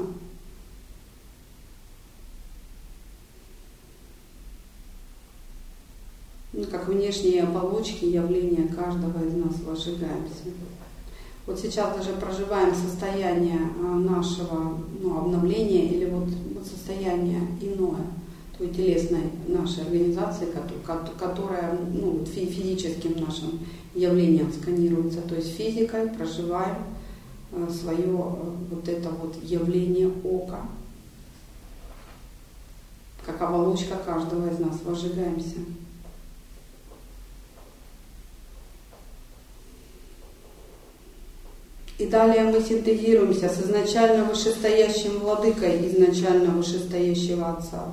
Ну, как внешние оболочки явления каждого из нас возжигаемся. Вот сейчас даже проживаем состояние нашего ну, обновления или вот, вот состояние иное, той телесной нашей организации, которая ну, физическим нашим явлением сканируется, то есть физикой проживаем свое вот это вот явление ока, как оболочка каждого из нас, возжигаемся. И далее мы синтезируемся с изначально вышестоящим владыкой изначально вышестоящего Отца.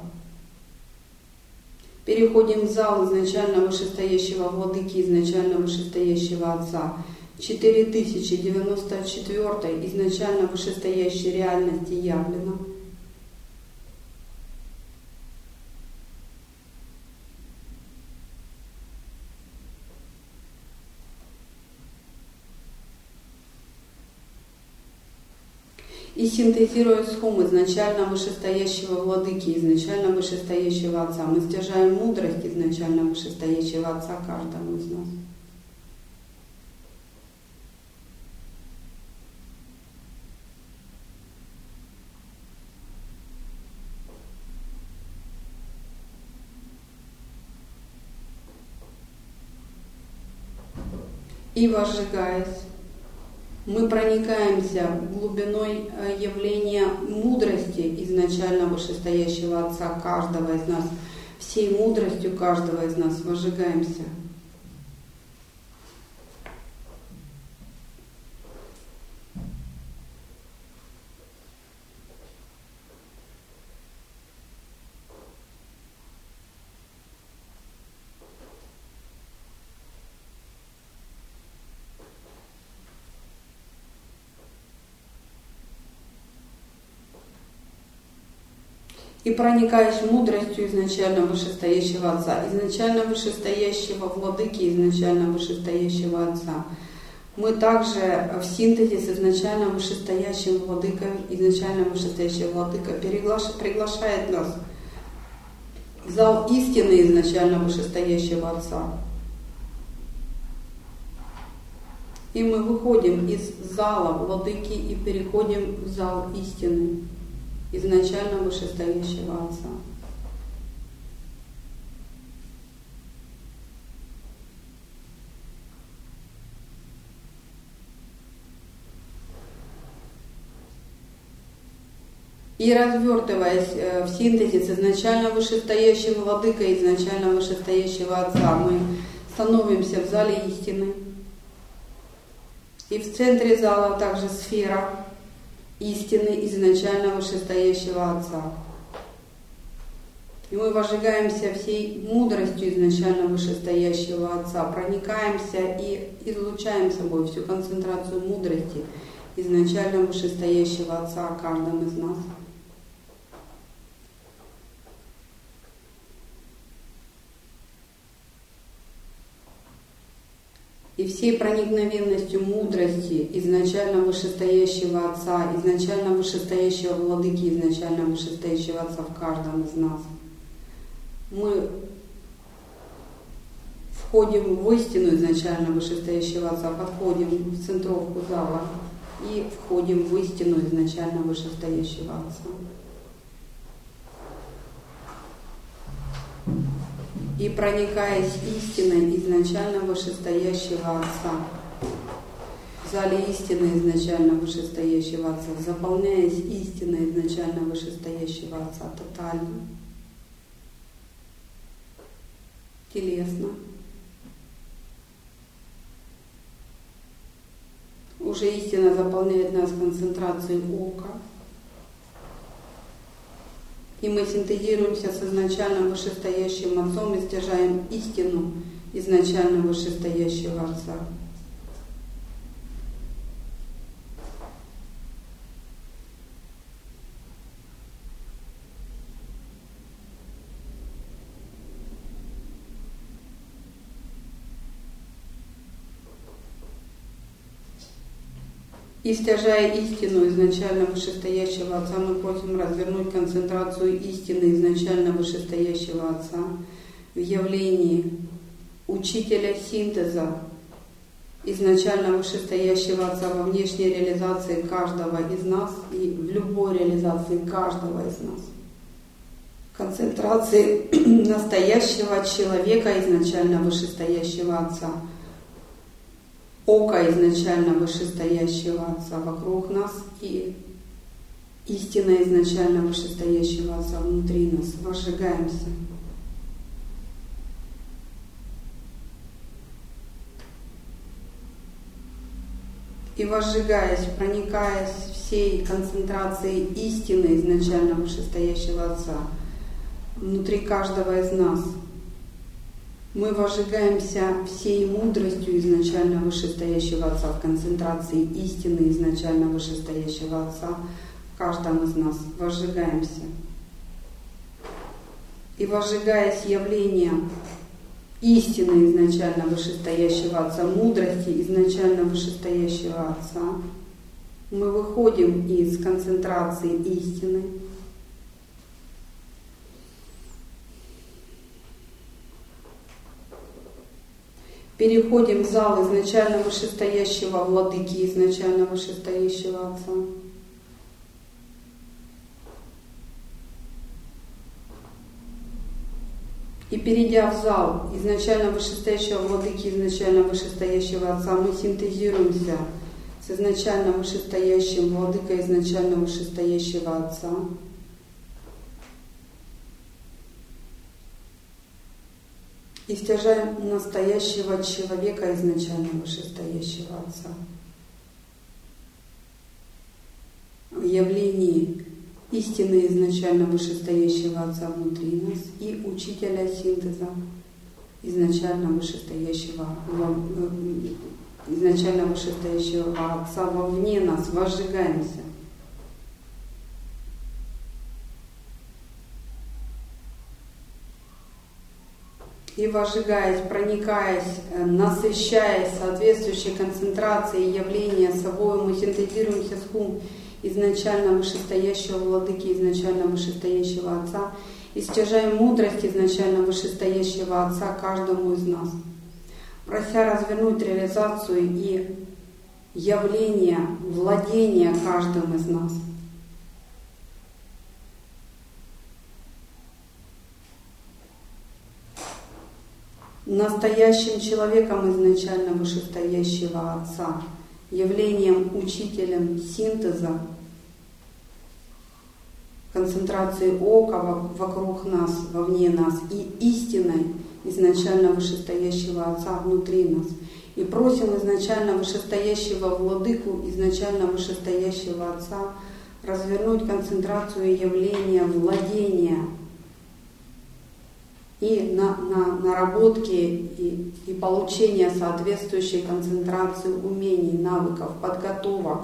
Переходим в зал изначально вышестоящего владыки, изначально вышестоящего Отца. четыре тысячи девяносто четыре изначально вышестоящей реальности явлено. И синтезируя схему изначально вышестоящего владыки, изначально вышестоящего Отца, мы стяжаем мудрость изначально вышестоящего Отца каждому из нас. И возжигаясь, мы проникаемся глубиной явления мудрости изначально вышестоящего Отца каждого из нас, всей мудростью каждого из нас возжигаемся. И проникаешь мудростью изначально вышестоящего Отца, изначально вышестоящего владыки, изначально вышестоящего Отца. Мы также в синтезе с изначально вышестоящим владыкой, изначально вышестоящий владыка приглашает нас в зал истины изначально вышестоящего Отца. И мы выходим из зала владыки и переходим в зал истины изначально вышестоящего Отца. И развертываясь в синтезе с изначально вышестоящим владыкой, изначально вышестоящего Отца, мы становимся в зале истины. И в центре зала также сфера истины изначально вышестоящего Отца. И мы возжигаемся всей мудростью изначально вышестоящего Отца, проникаемся и излучаем собой всю концентрацию мудрости изначально вышестоящего Отца о каждом из нас. И всей проникновенностью мудрости изначально вышестоящего Отца, изначально вышестоящего Владыки, изначально вышестоящего Отца в каждом из нас, мы входим в истину изначально вышестоящего Отца, подходим в центровку зала и входим в истину изначально вышестоящего Отца. И проникаясь истиной изначально вышестоящего Отца, в зале истины изначально вышестоящего Отца, заполняясь истиной изначально вышестоящего Отца тотально, телесно, уже истина заполняет нас концентрацией ока, и мы синтезируемся с изначально вышестоящим Отцом и стяжаем истину изначально вышестоящего Отца. И стяжая истину изначально вышестоящего Отца, мы просим развернуть концентрацию истины изначально вышестоящего Отца в явлении учителя синтеза изначально вышестоящего Отца во внешней реализации каждого из нас и в любой реализации каждого из нас. Концентрации настоящего человека изначально вышестоящего Отца, око изначально вышестоящего Отца вокруг нас и истина изначально вышестоящего Отца внутри нас. Возжигаемся. И возжигаясь, проникаясь всей концентрацией истины изначально вышестоящего Отца внутри каждого из нас, мы возжигаемся всей мудростью изначально вышестоящего Отца в концентрации истины изначально вышестоящего Отца в каждом из нас. Возжигаемся. И возжигаясь явлением истины изначально вышестоящего Отца, мудрости изначально вышестоящего Отца, мы выходим из концентрации истины, переходим в зал изначально вышестоящего Владыки, изначально вышестоящего Отца. И перейдя в зал изначально вышестоящего Владыки, изначально вышестоящего Отца, мы синтезируемся с изначально вышестоящим Владыкой, изначально вышестоящего Отца. И стяжаем настоящего человека изначально вышестоящего Отца в явлении истины изначально вышестоящего Отца внутри нас и учителя синтеза изначально вышестоящего, изначально вышестоящего Отца вовне нас. Возжигаемся. И возжигаясь, проникаясь, насыщаясь соответствующей концентрацией явления собой, мы синтезируемся с хум изначально вышестоящего Владыки, изначально вышестоящего Отца, и стяжаем мудрость изначально вышестоящего Отца каждому из нас, прося развернуть реализацию и явление, владение каждым из нас. Настоящим человеком изначально вышестоящего Отца, явлением, учителем синтеза, концентрации ока вокруг нас, вовне нас, и истиной изначально вышестоящего Отца внутри нас. И просим изначально вышестоящего Владыку, изначально вышестоящего Отца развернуть концентрацию явления, владения и на, на наработки и, и получение соответствующей концентрации умений, навыков, подготовок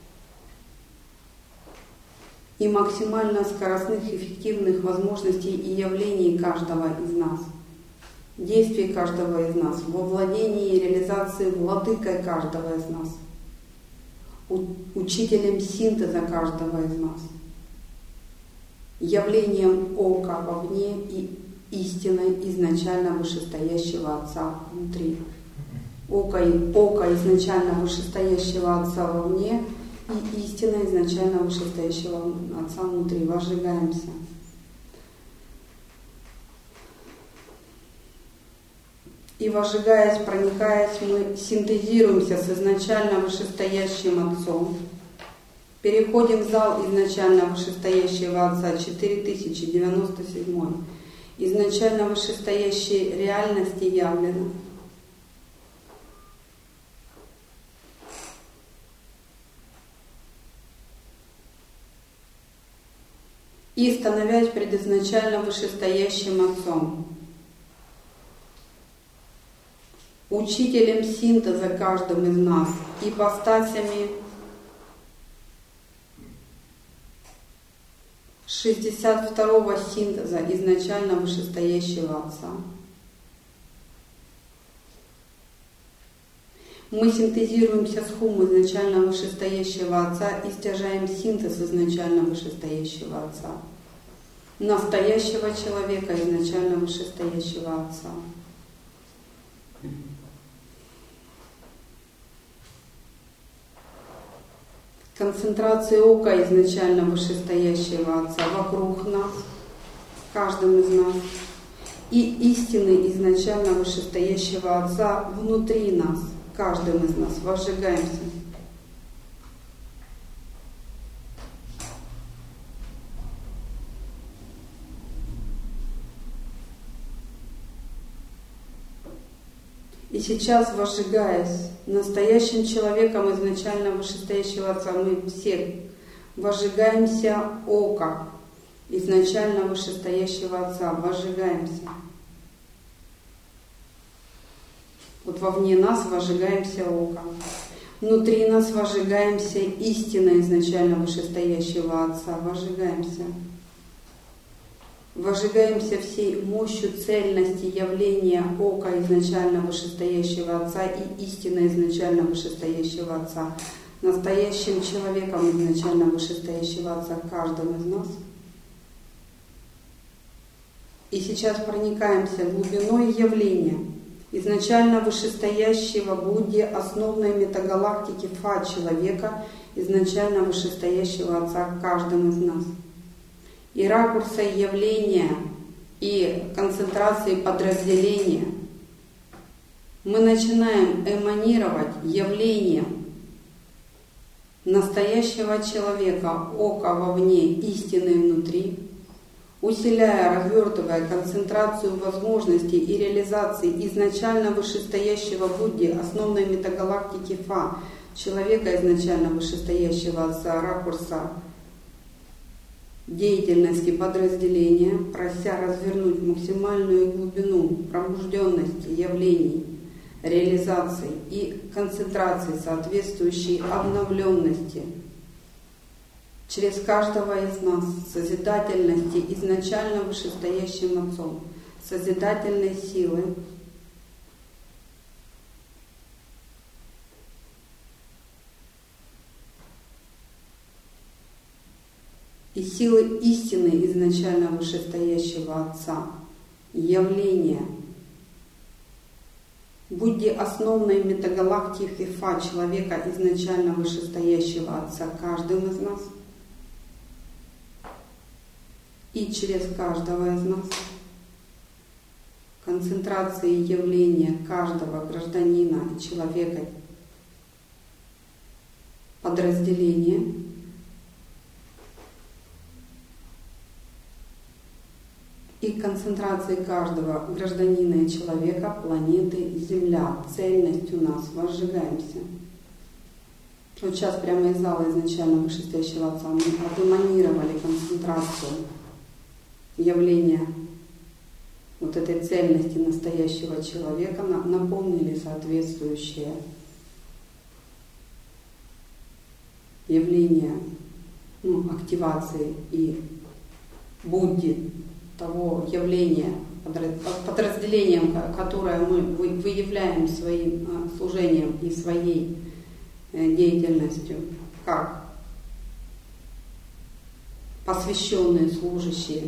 и максимально скоростных, эффективных возможностей и явлений каждого из нас, действий каждого из нас, во владении и реализации владыкой каждого из нас, учителем синтеза каждого из нас, явлением ока вовне и истиной изначально вышестоящего Отца внутри. Око, око изначально вышестоящего Отца вовне и истина изначально вышестоящего Отца внутри. Возжигаемся. И возжигаясь, проникаясь, мы синтезируемся с изначально вышестоящим Отцом. Переходим в зал изначально вышестоящего Отца четыре тысячи девяносто семь. Изначально вышестоящей реальности явлено. И становясь пред изначально вышестоящим Отцом, учителем синтеза каждым из нас, ипостасями шестьдесят второго синтеза изначально вышестоящего Отца. Мы синтезируемся с хум изначально вышестоящего Отца и стяжаем синтез изначально вышестоящего Отца, настоящего человека изначально вышестоящего Отца. Концентрация ока изначально вышестоящего Отца вокруг нас, каждым из нас, и истины изначально вышестоящего Отца внутри нас, каждым из нас. Возжигаемся. И сейчас, возжигаясь настоящим человеком изначально вышестоящего Отца, мы все возжигаемся око изначально вышестоящего Отца, возжигаемся. Вот вовне нас возжигаемся око, внутри нас возжигаемся истина изначально вышестоящего Отца, возжигаемся. Возжигаемся всей мощью цельности явления ока изначально вышестоящего Отца и истины изначально вышестоящего Отца, настоящим человеком изначально вышестоящего Отца каждым из нас. И сейчас проникаемся глубиной явления изначально вышестоящего Будди, основной метагалактики Фа человека, изначально вышестоящего Отца каждым из нас. И ракурса явления, и концентрации подразделения мы начинаем эманировать явлением настоящего человека, ока вовне, истины внутри, усиляя, развертывая концентрацию возможностей и реализации изначально вышестоящего Будди, основной метагалактики Фа, человека изначально вышестоящего Отца, ракурса деятельности подразделения, прося развернуть максимальную глубину пробужденности явлений, реализации и концентрации соответствующей обновленности через каждого из нас, созидательности изначально вышестоящим Отцом, созидательной силы, и силы истины изначально вышестоящего Отца, явления Будди, основной метагалактики Фа, человека изначально вышестоящего Отца каждым из нас и через каждого из нас, концентрации явления каждого гражданина и человека, подразделения, и концентрации каждого гражданина и человека, планеты Земля, цельность у нас, возжигаемся. Вот сейчас прямо из зала изначально вышестоящего Отца мы отэманировали концентрацию явления вот этой цельности настоящего человека наполнили соответствующие явления, ну, активации и будди того явления, подразделением, которое мы выявляем своим служением и своей деятельностью, как посвященные служащие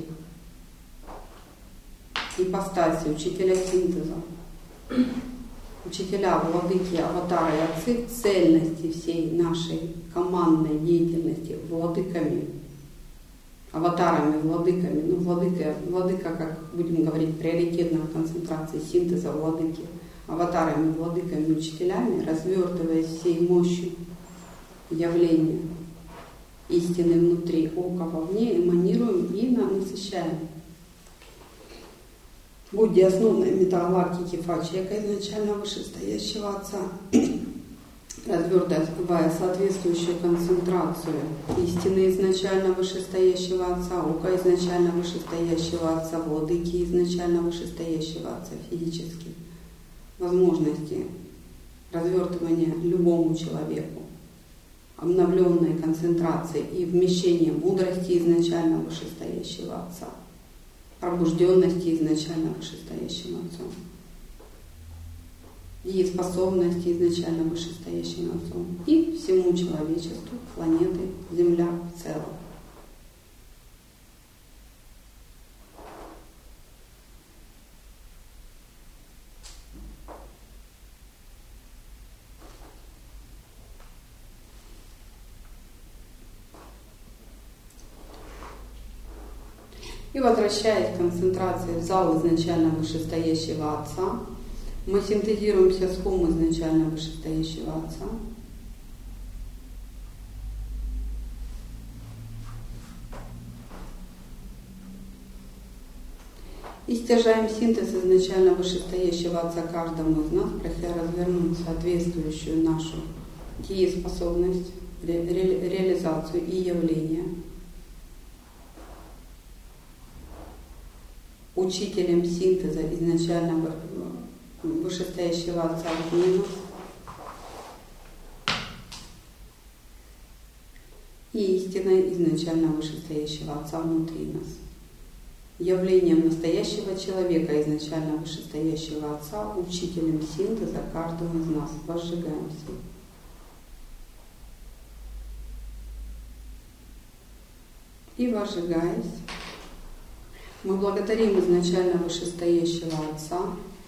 ипостаси, учителя синтеза, учителя, владыки, аватары и отцы цельности всей нашей командной деятельности владыками, аватарами, владыками, ну владыка, владыка, как будем говорить, приоритетно в концентрации синтеза владыки, аватарами, владыками, учителями, развертываясь всей мощью явления истины внутри, ока вовне, эманируем и насыщаем. Будди основной метагалактики Фа-человека изначально вышестоящего Отца, развертывая соответствующую концентрацию истины изначально вышестоящего Отца, ока изначально вышестоящего Отца, владыки изначально вышестоящего Отца, физически возможности развертывания любому человеку, обновленной концентрацией и вмещением мудрости изначально вышестоящего Отца, пробужденности изначально вышестоящим Отцом, и способности изначально вышестоящим Отцом, и всему человечеству, планеты, Земля в целом. И возвращаясь к концентрации в зал изначально вышестоящего Отца, мы синтезируемся с хом изначально вышестоящего Отца. И стяжаем синтез изначально вышестоящего Отца каждому из нас, прося развернуть соответствующую нашу дееспособность, ре- ре- реализацию и явление. Учителем синтеза изначально вышестоящего Отца в нас и истиной изначально вышестоящего Отца внутри нас. Явлением настоящего человека изначально вышестоящего Отца, учителем синтеза каждого из нас. Возжигаемся. И возжигаясь, мы благодарим изначально вышестоящего Отца,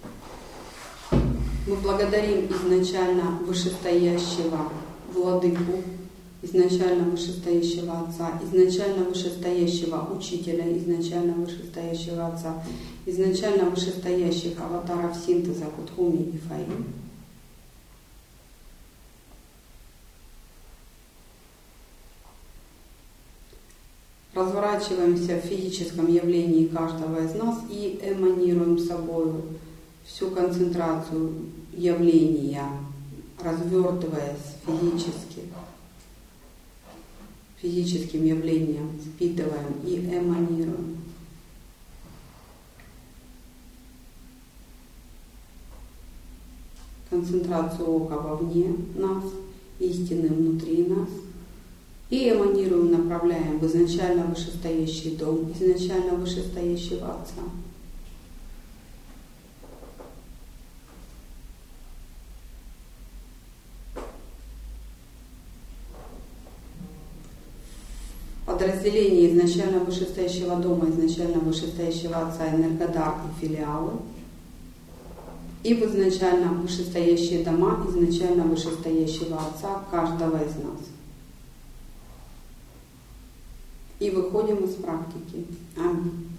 мы благодарим изначально вышестоящего Владыку, изначально вышестоящего Отца, изначально вышестоящего Учителя, изначально вышестоящего Отца, изначально вышестоящих аватаров синтеза Кутхуми и Фаим. Разворачиваемся в физическом явлении каждого из нас и эманируем собой всю концентрацию явления, развертываясь физически, физическим явлением, впитываем и эманируем. Концентрацию ока вовне нас, истины внутри нас. И эманируем, направляем в изначально вышестоящий дом, изначально вышестоящего Отца. Подразделение изначально вышестоящего дома, изначально вышестоящего Отца, Энергодар и филиалы. И в изначально вышестоящие дома, изначально вышестоящего Отца каждого из нас. И выходим из практики. Аминь.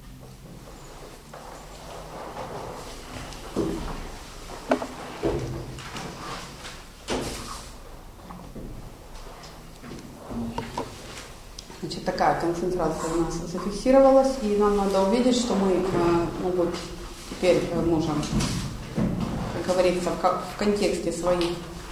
Значит, такая концентрация у нас зафиксировалась, и нам надо увидеть, что мы ну, вот, теперь можем, как говорится, в контексте своих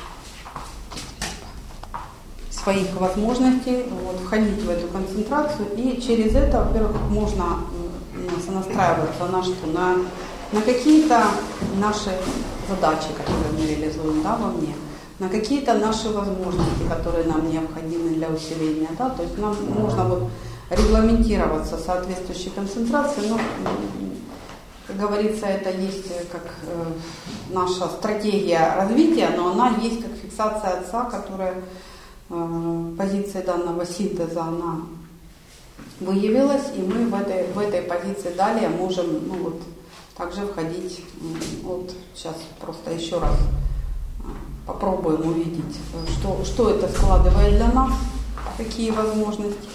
своих возможностей вот, входить в эту концентрацию, и через это, во-первых, можно сонастраиваться на что? На, на какие-то наши задачи, которые мы реализуем, да, вовне, на какие-то наши возможности, которые нам необходимы для усиления. Да? То есть нам нужно вот регламентироваться соответствующей концентрацией. Но, как говорится, это есть как э, наша стратегия развития, но она есть как фиксация отца, которая э, позиция данного синтеза, она выявилась, и мы в этой, в этой позиции далее можем ну, вот, также входить. Вот сейчас просто еще раз попробуем увидеть, что, что это складывает для нас, какие возможности.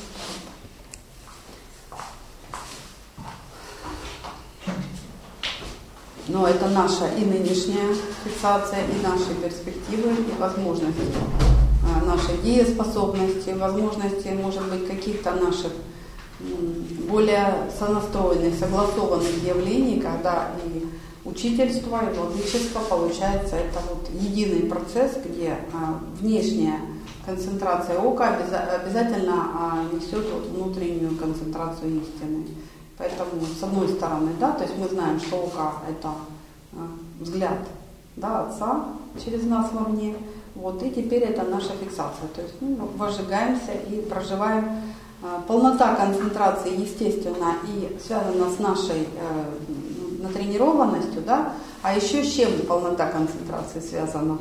Но это наша и нынешняя фиксация, и наши перспективы, и возможности, наши дееспособности, возможности, может быть, каких-то наших более сонастроенных, согласованных явлений, когда и учительство, и владычество получается это вот единый процесс, где внешняя концентрация ока обязательно несет вот внутреннюю концентрацию истины. Поэтому, с одной стороны, да, то есть мы знаем, что око – это э, взгляд, да, Отца через нас вовне, вот, и теперь это наша фиксация. То есть ну, возжигаемся и проживаем. Э, полнота концентрации, естественно, и связана с нашей э, натренированностью, да, а еще с чем полнота концентрации связана?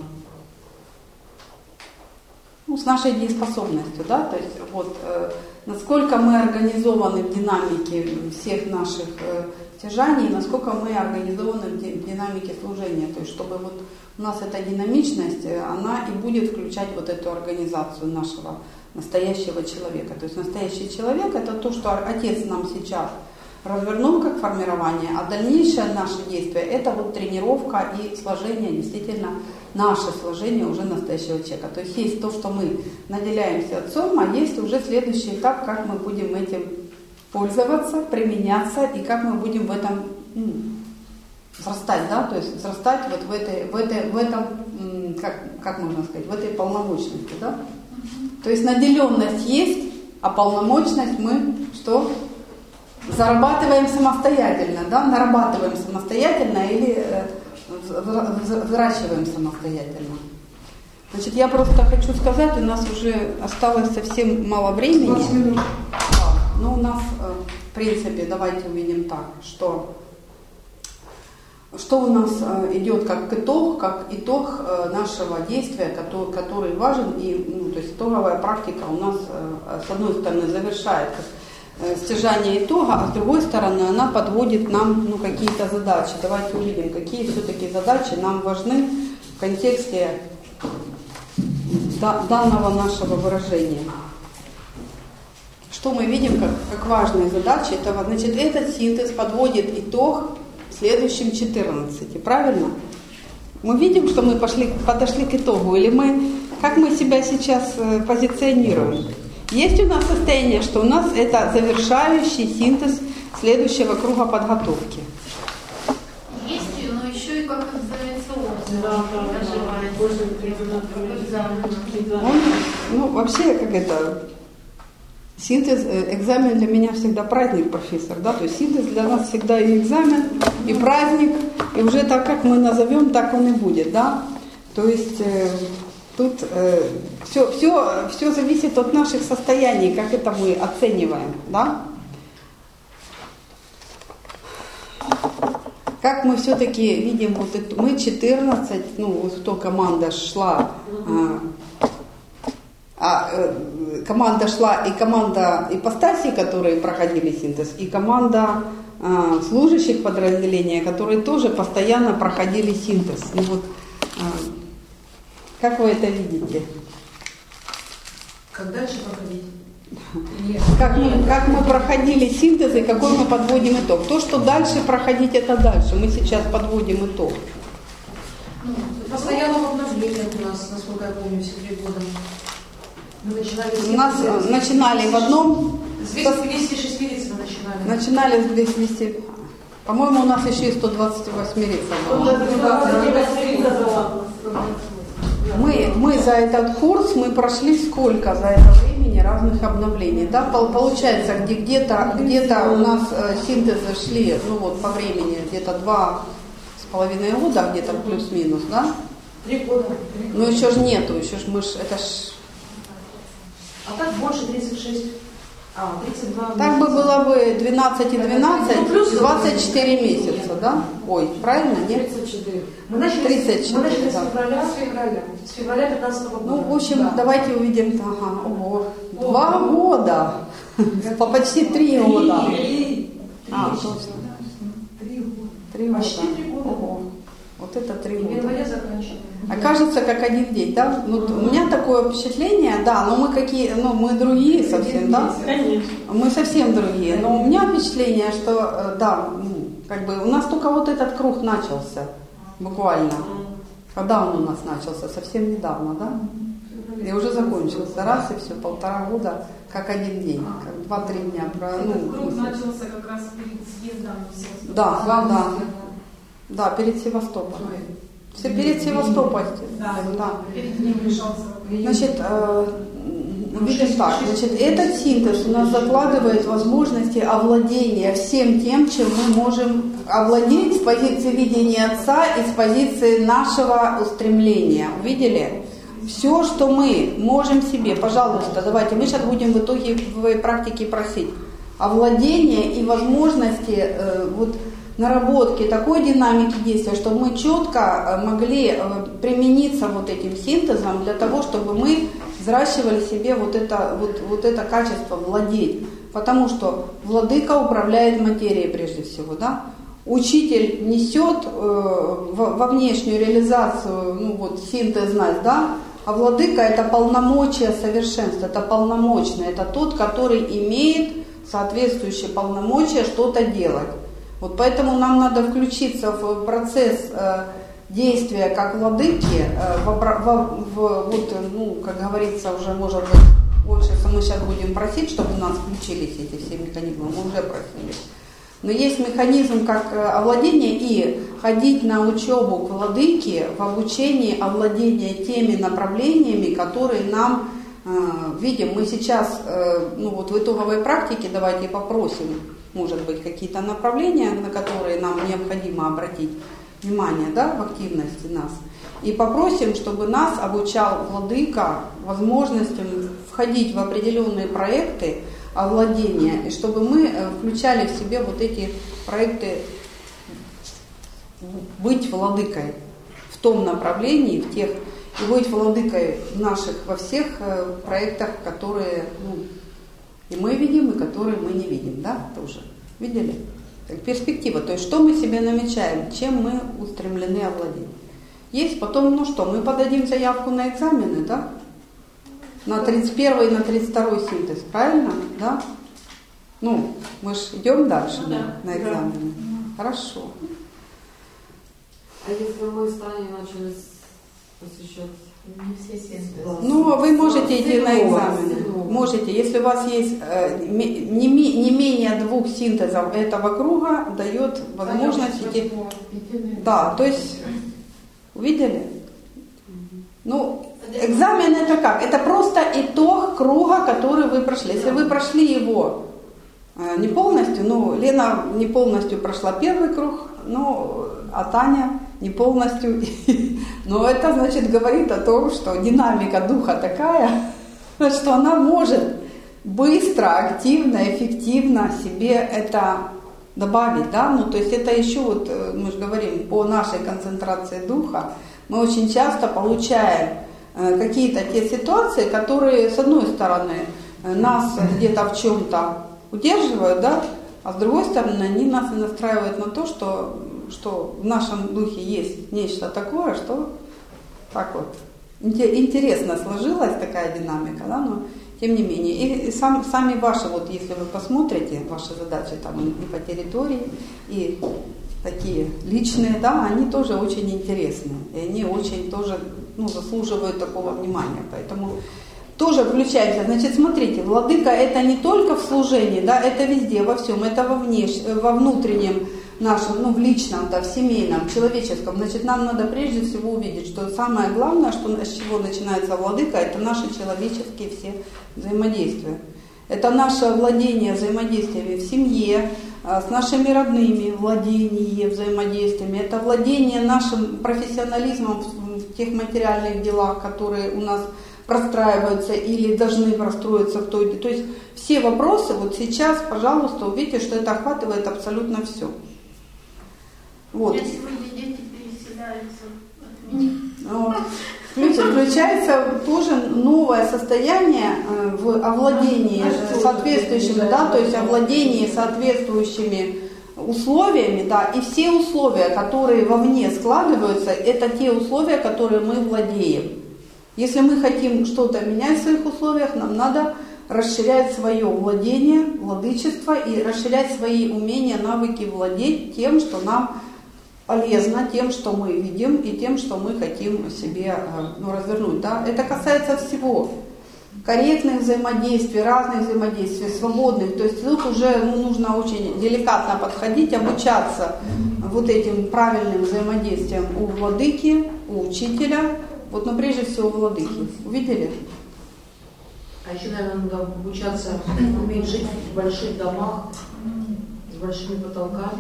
Ну, с нашей дееспособностью, да, то есть вот э, насколько мы организованы в динамике всех наших э, стяжаний, насколько мы организованы в, ди- в динамике служения, то есть чтобы вот у нас эта динамичность, она и будет включать вот эту организацию нашего настоящего человека. То есть настоящий человек – это то, что Отец нам сейчас развернул как формирование, а дальнейшее наше действие – это вот тренировка и сложение, действительно, наше сложение уже настоящего человека. То есть есть то, что мы наделяемся Отцом, а есть уже следующий этап, как мы будем этим пользоваться, применяться и как мы будем в этом ну, взрастать, да, то есть взрастать вот в этой, в этой, в этом, как, как можно сказать, в этой полномочности, да. То есть наделенность есть, а полномочность мы что? Зарабатываем самостоятельно, да, нарабатываем самостоятельно или э, взращиваем самостоятельно. Значит, я просто хочу сказать, у нас уже осталось совсем мало времени. Да, но у нас, э, в принципе, давайте увидим так, что, что у нас э, идет как итог, как итог э, нашего действия, который, который важен, и, ну, то есть итоговая практика у нас, э, с одной стороны, завершает стяжание итога, а с другой стороны она подводит нам ну, какие-то задачи. Давайте увидим, какие все-таки задачи нам важны в контексте да, данного нашего выражения. Что мы видим как, как важные задачи? Это, значит, этот синтез подводит итог следующим четырнадцати, правильно? Мы видим, что мы пошли, подошли к итогу, или мы, как мы себя сейчас позиционируем? Есть у нас состояние, что у нас это завершающий синтез следующего круга подготовки. Есть, но еще и как экзаменационный. Да, да, да. Он, ну, вообще, как это, синтез, экзамен для меня всегда праздник, профессор, да, то есть синтез для нас всегда и экзамен, и праздник, и уже так, как мы назовем, так он и будет, да. То есть э, тут э, все, все, все зависит от наших состояний, как это мы оцениваем, да. Как мы все-таки видим, вот это, мы четырнадцать, ну, вот кто команда шла, а, а, э, команда шла и команда ипостасей, которые проходили синтез, и команда а, служащих подразделения, которые тоже постоянно проходили синтез. И вот, а, как вы это видите? Как дальше проходить? Как мы, как мы проходили синтез и какой мы подводим итог. То, что дальше проходить, это дальше. Мы сейчас подводим итог. Ну, постоянно в обновлениях у нас, насколько я помню, все три года. Мы начинали с... У нас начинали в одном... С двухсот шестидесяти мы начинали. Начинали с двухсот... По-моему, у нас еще и сто двадцать восемь рейсов было. мы, мы за этот курс, мы прошли сколько за это времени разных обновлений, да, получается, где, где-то, где-то у нас синтезы шли, ну вот по времени, где-то два с половиной года, где-то плюс-минус, да? Три года. Но еще ж нету, еще ж мы ж, это ж... А так больше тридцать шесть. А, тридцать два. Так бы было бы двенадцать и двенадцать, двадцать четыре месяца, да? Ой, правильно, нет? тридцать четыре. Мы начали, тридцать четыре, мы начали да. с февраля, с февраля, с февраля пятнадцатого года. Ну, в общем, да. давайте увидим, ага, ого, два года, по почти три года. А, точно. Три года. Три года. Почти три года. Ого. Вот это три В года. январе заканчиваем. Окажется, как один день, да? Ну, у меня такое впечатление, да, но мы какие, ну, мы другие совсем, да? Конечно. Мы совсем другие. Но у меня впечатление, что, да, ну, как бы у нас только вот этот круг начался, буквально. Когда он у нас начался? Совсем недавно, да? И уже закончился. Раз и все, полтора года, как один день, как два-три дня. Этот Ну, круг начался как раз перед съездом в Севастополь. да, да. Да, перед Севастополем. Все перед Севастополем. Да, Да. перед ним решался. Значит, э, видишь так, значит, этот синтез у нас закладывает возможности овладения всем тем, чем мы можем овладеть с позиции видения Отца и с позиции нашего устремления. Увидели? Все, что мы можем себе, пожалуйста, давайте, мы сейчас будем в итоге в своей практике просить овладение и возможности э, вот, наработки такой динамики действия, чтобы мы четко могли примениться вот этим синтезом для того, чтобы мы взращивали себе вот это, вот, вот это качество владеть. Потому что владыка управляет материей прежде всего, да? Учитель несет э, во внешнюю реализацию, ну вот синтезность, да? А владыка это полномочия совершенства, это полномочный, это тот, который имеет соответствующие полномочия что-то делать. Вот поэтому нам надо включиться в процесс э, действия как владыки, э, в, в, в, вот, ну, как говорится, уже может быть больше, мы сейчас будем просить, чтобы у нас включились эти все механизмы, мы уже просили. Но есть механизм как овладение и ходить на учебу к владыке в обучении овладения теми направлениями, которые нам э, видим. Мы сейчас, э, ну вот в итоговой практике давайте попросим, может быть, какие-то направления, на которые нам необходимо обратить внимание, да, в активности нас. И попросим, чтобы нас обучал владыка возможностям входить в определенные проекты овладения, и чтобы мы включали в себе вот эти проекты быть владыкой в том направлении, в тех, и быть владыкой наших во всех проектах, которые, ну, и мы видим, и которые мы не видим, да, тоже. Видели? Так, перспектива, то есть что мы себе намечаем, чем мы устремлены овладеть. Есть потом, ну что, мы подадим заявку на экзамены, да? На тридцать первый и на тридцать второй синтез, правильно? Да? Ну, мы же идем дальше ну, да, на экзамены. Да. Хорошо. А если мы с Таней начали посещать? Не все синтезы. Ну, вы можете идти на экзамены. Можете. Если у вас есть э, не, не менее двух синтезов этого круга, дает возможность идти. Да, то есть, увидели? Ну, экзамен это как? Это просто итог круга, который вы прошли. Если вы прошли его э, не полностью, ну, Лена не полностью прошла первый круг, ну, а Таня не полностью. Но это, значит, говорит о том, что динамика духа такая, что она может быстро, активно, эффективно себе это добавить, да, ну, то есть это еще вот, мы же говорим, по нашей концентрации духа, мы очень часто получаем какие-то те ситуации, которые, с одной стороны, нас где-то в чем-то удерживают, да, а с другой стороны, они нас настраивают на то, что что в нашем духе есть нечто такое, что так вот интересно сложилась такая динамика, да, но тем не менее. И, и сам, сами ваши, вот если вы посмотрите, ваши задачи там и по территории, и такие личные, да, они тоже очень интересные, и они очень тоже, ну, заслуживают такого внимания, поэтому тоже включаемся. Значит, смотрите, владыка это не только в служении, да, это везде, во всем, это во, внеш... во внутреннем нашем, ну, в личном, да, в семейном, в человеческом, значит, нам надо прежде всего увидеть, что самое главное, что, с чего начинается владыка, это наши человеческие все взаимодействия. Это наше владение взаимодействиями в семье, с нашими родными, владение взаимодействиями. Это владение нашим профессионализмом в тех материальных делах, которые у нас простраиваются или должны простроиться в той. То есть все вопросы вот сейчас, пожалуйста, увидите, что это охватывает абсолютно все. Вот. Я сегодня дети переселяются от меня. Включается тоже новое состояние в овладении соответствующими, да, то есть овладении соответствующими условиями, да, и все условия, которые вовне складываются, это те условия, которые мы владеем. Если мы хотим что-то менять в своих условиях, нам надо расширять свое владение, владычество и расширять свои умения, навыки владеть тем, что нам полезно, тем, что мы видим и тем, что мы хотим себе, ну, развернуть. Да? Это касается всего. Корректных взаимодействий, разных взаимодействий, свободных. То есть тут уже, ну, нужно очень деликатно подходить, обучаться вот этим правильным взаимодействием у владыки, у учителя. Вот, но прежде всего владыки. Увидели? А еще, наверное, надо обучаться уметь жить в больших домах с большими потолками.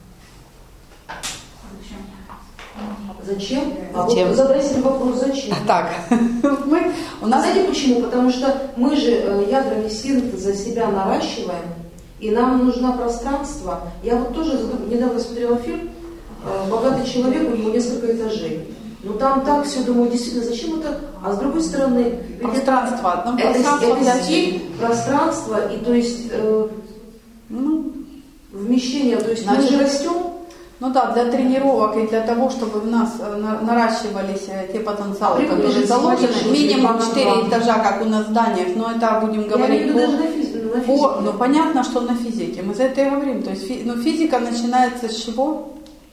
Зачем? А Зачем? Вот задайте вопрос, зачем? Так, мы, у нас... Знаете почему? Потому что мы же ядрами синтеза себя наращиваем, и нам нужно пространство. Я вот тоже недавно смотрела фильм «Богатый человек», у него несколько этажей. Ну там так все, думаю, действительно, зачем это? А с другой стороны, пространство, это, пространство это, для это стиль, пространство, и то есть э, ну, вмещение, то есть значит, мы же растем. Ну да, для тренировок и для того, чтобы в нас наращивались те потенциалы, а которые заложены, минимум четыре этажа, как у нас в зданиях, но это будем говорить Я по, даже на физи- на по, ну понятно, что на физике, мы за это и говорим, то есть фи, ну, физика начинается с чего?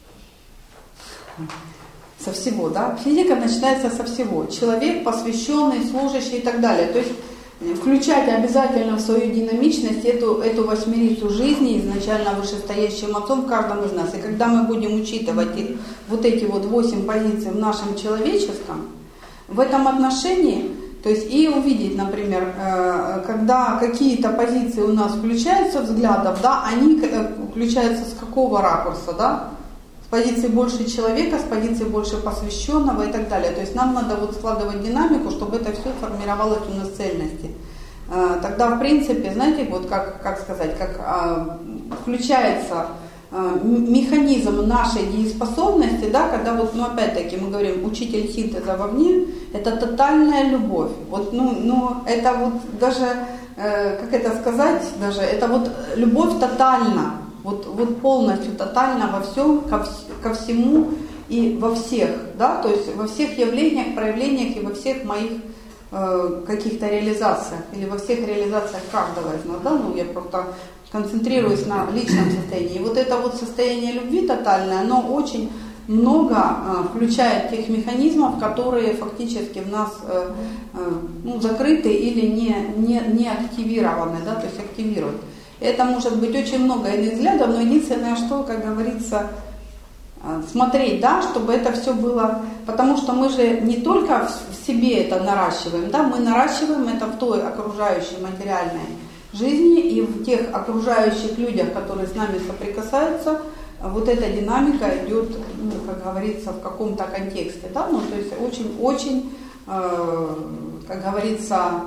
Со всего, да? Физика начинается со всего. Человек, посвященный, служащий и так далее. То есть включать обязательно в свою динамичность эту, эту восьмерицу жизни, изначально вышестоящим отцом в каждом из нас. И когда мы будем учитывать их, вот эти вот восемь позиций в нашем человеческом, в этом отношении, то есть и увидеть, например, когда какие-то позиции у нас включаются взглядов, да, они включаются с какого ракурса, да? С позиции больше человека, с позиции больше посвященного и так далее. То есть нам надо вот складывать динамику, чтобы это все формировалось у нас цельности. Тогда, в принципе, знаете, вот как, как сказать, как а, включается а, механизм нашей дееспособности, да, когда вот, ну опять-таки мы говорим, учитель синтеза вовне, это тотальная любовь. Вот, ну, ну это вот даже, э, как это сказать, даже, это вот любовь тотальна. Вот, вот полностью, тотально во всем, ко, ко всему и во всех, да, то есть во всех явлениях, проявлениях и во всех моих э, каких-то реализациях, или во всех реализациях каждого из нас, да, ну я просто концентрируюсь на личном состоянии. И вот это вот состояние любви тотальное, оно очень много э, включает тех механизмов, которые фактически в нас э, э, ну, закрыты или не, не, не активированы, да, то есть активируют. Это может быть очень много иных взглядов, но единственное, что, как говорится, смотреть, да, чтобы это все было, потому что мы же не только в себе это наращиваем, да, мы наращиваем это в той окружающей материальной жизни и в тех окружающих людях, которые с нами соприкасаются, вот эта динамика идет, ну, как говорится, в каком-то контексте, да, ну, то есть очень-очень, э, как говорится,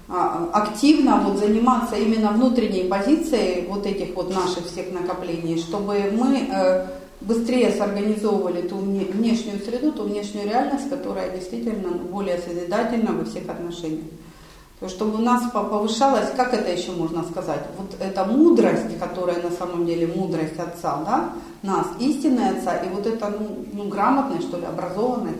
активно вот заниматься именно внутренней позицией вот этих вот наших всех накоплений, чтобы мы э, быстрее сорганизовывали ту внешнюю среду, ту внешнюю реальность, которая действительно более созидательна во всех отношениях. То есть, чтобы у нас повышалась, как это еще можно сказать, вот эта мудрость, которая на самом деле мудрость Отца, да, нас, истинный Отца, и вот эта, ну, ну грамотность, что ли, образованность,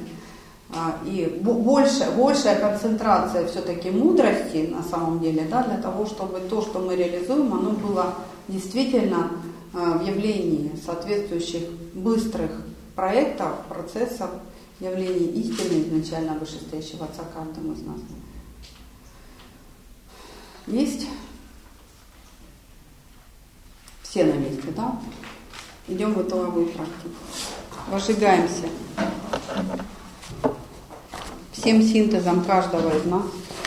и больше, большая концентрация все-таки мудрости на самом деле, да, для того, чтобы то, что мы реализуем, оно было действительно в явлении соответствующих быстрых проектов, процессов, явлений истины изначально вышестоящего Отца каждому из нас. Есть? Все на месте, да? Идем в итоговую практику. Возжигаемся всем синтезом каждого из нас.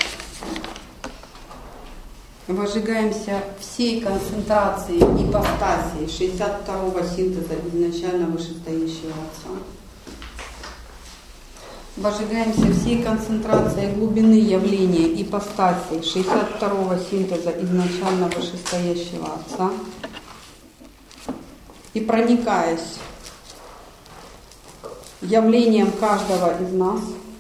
Возжигаемся всей концентрацией ипостасии шестьдесят второго синтеза изначально вышестоящего Отца. Возжигаемся всей концентрацией глубины явления ипостасии шестьдесят второго синтеза изначально вышестоящего Отца. И проникаясь явлением каждого из нас,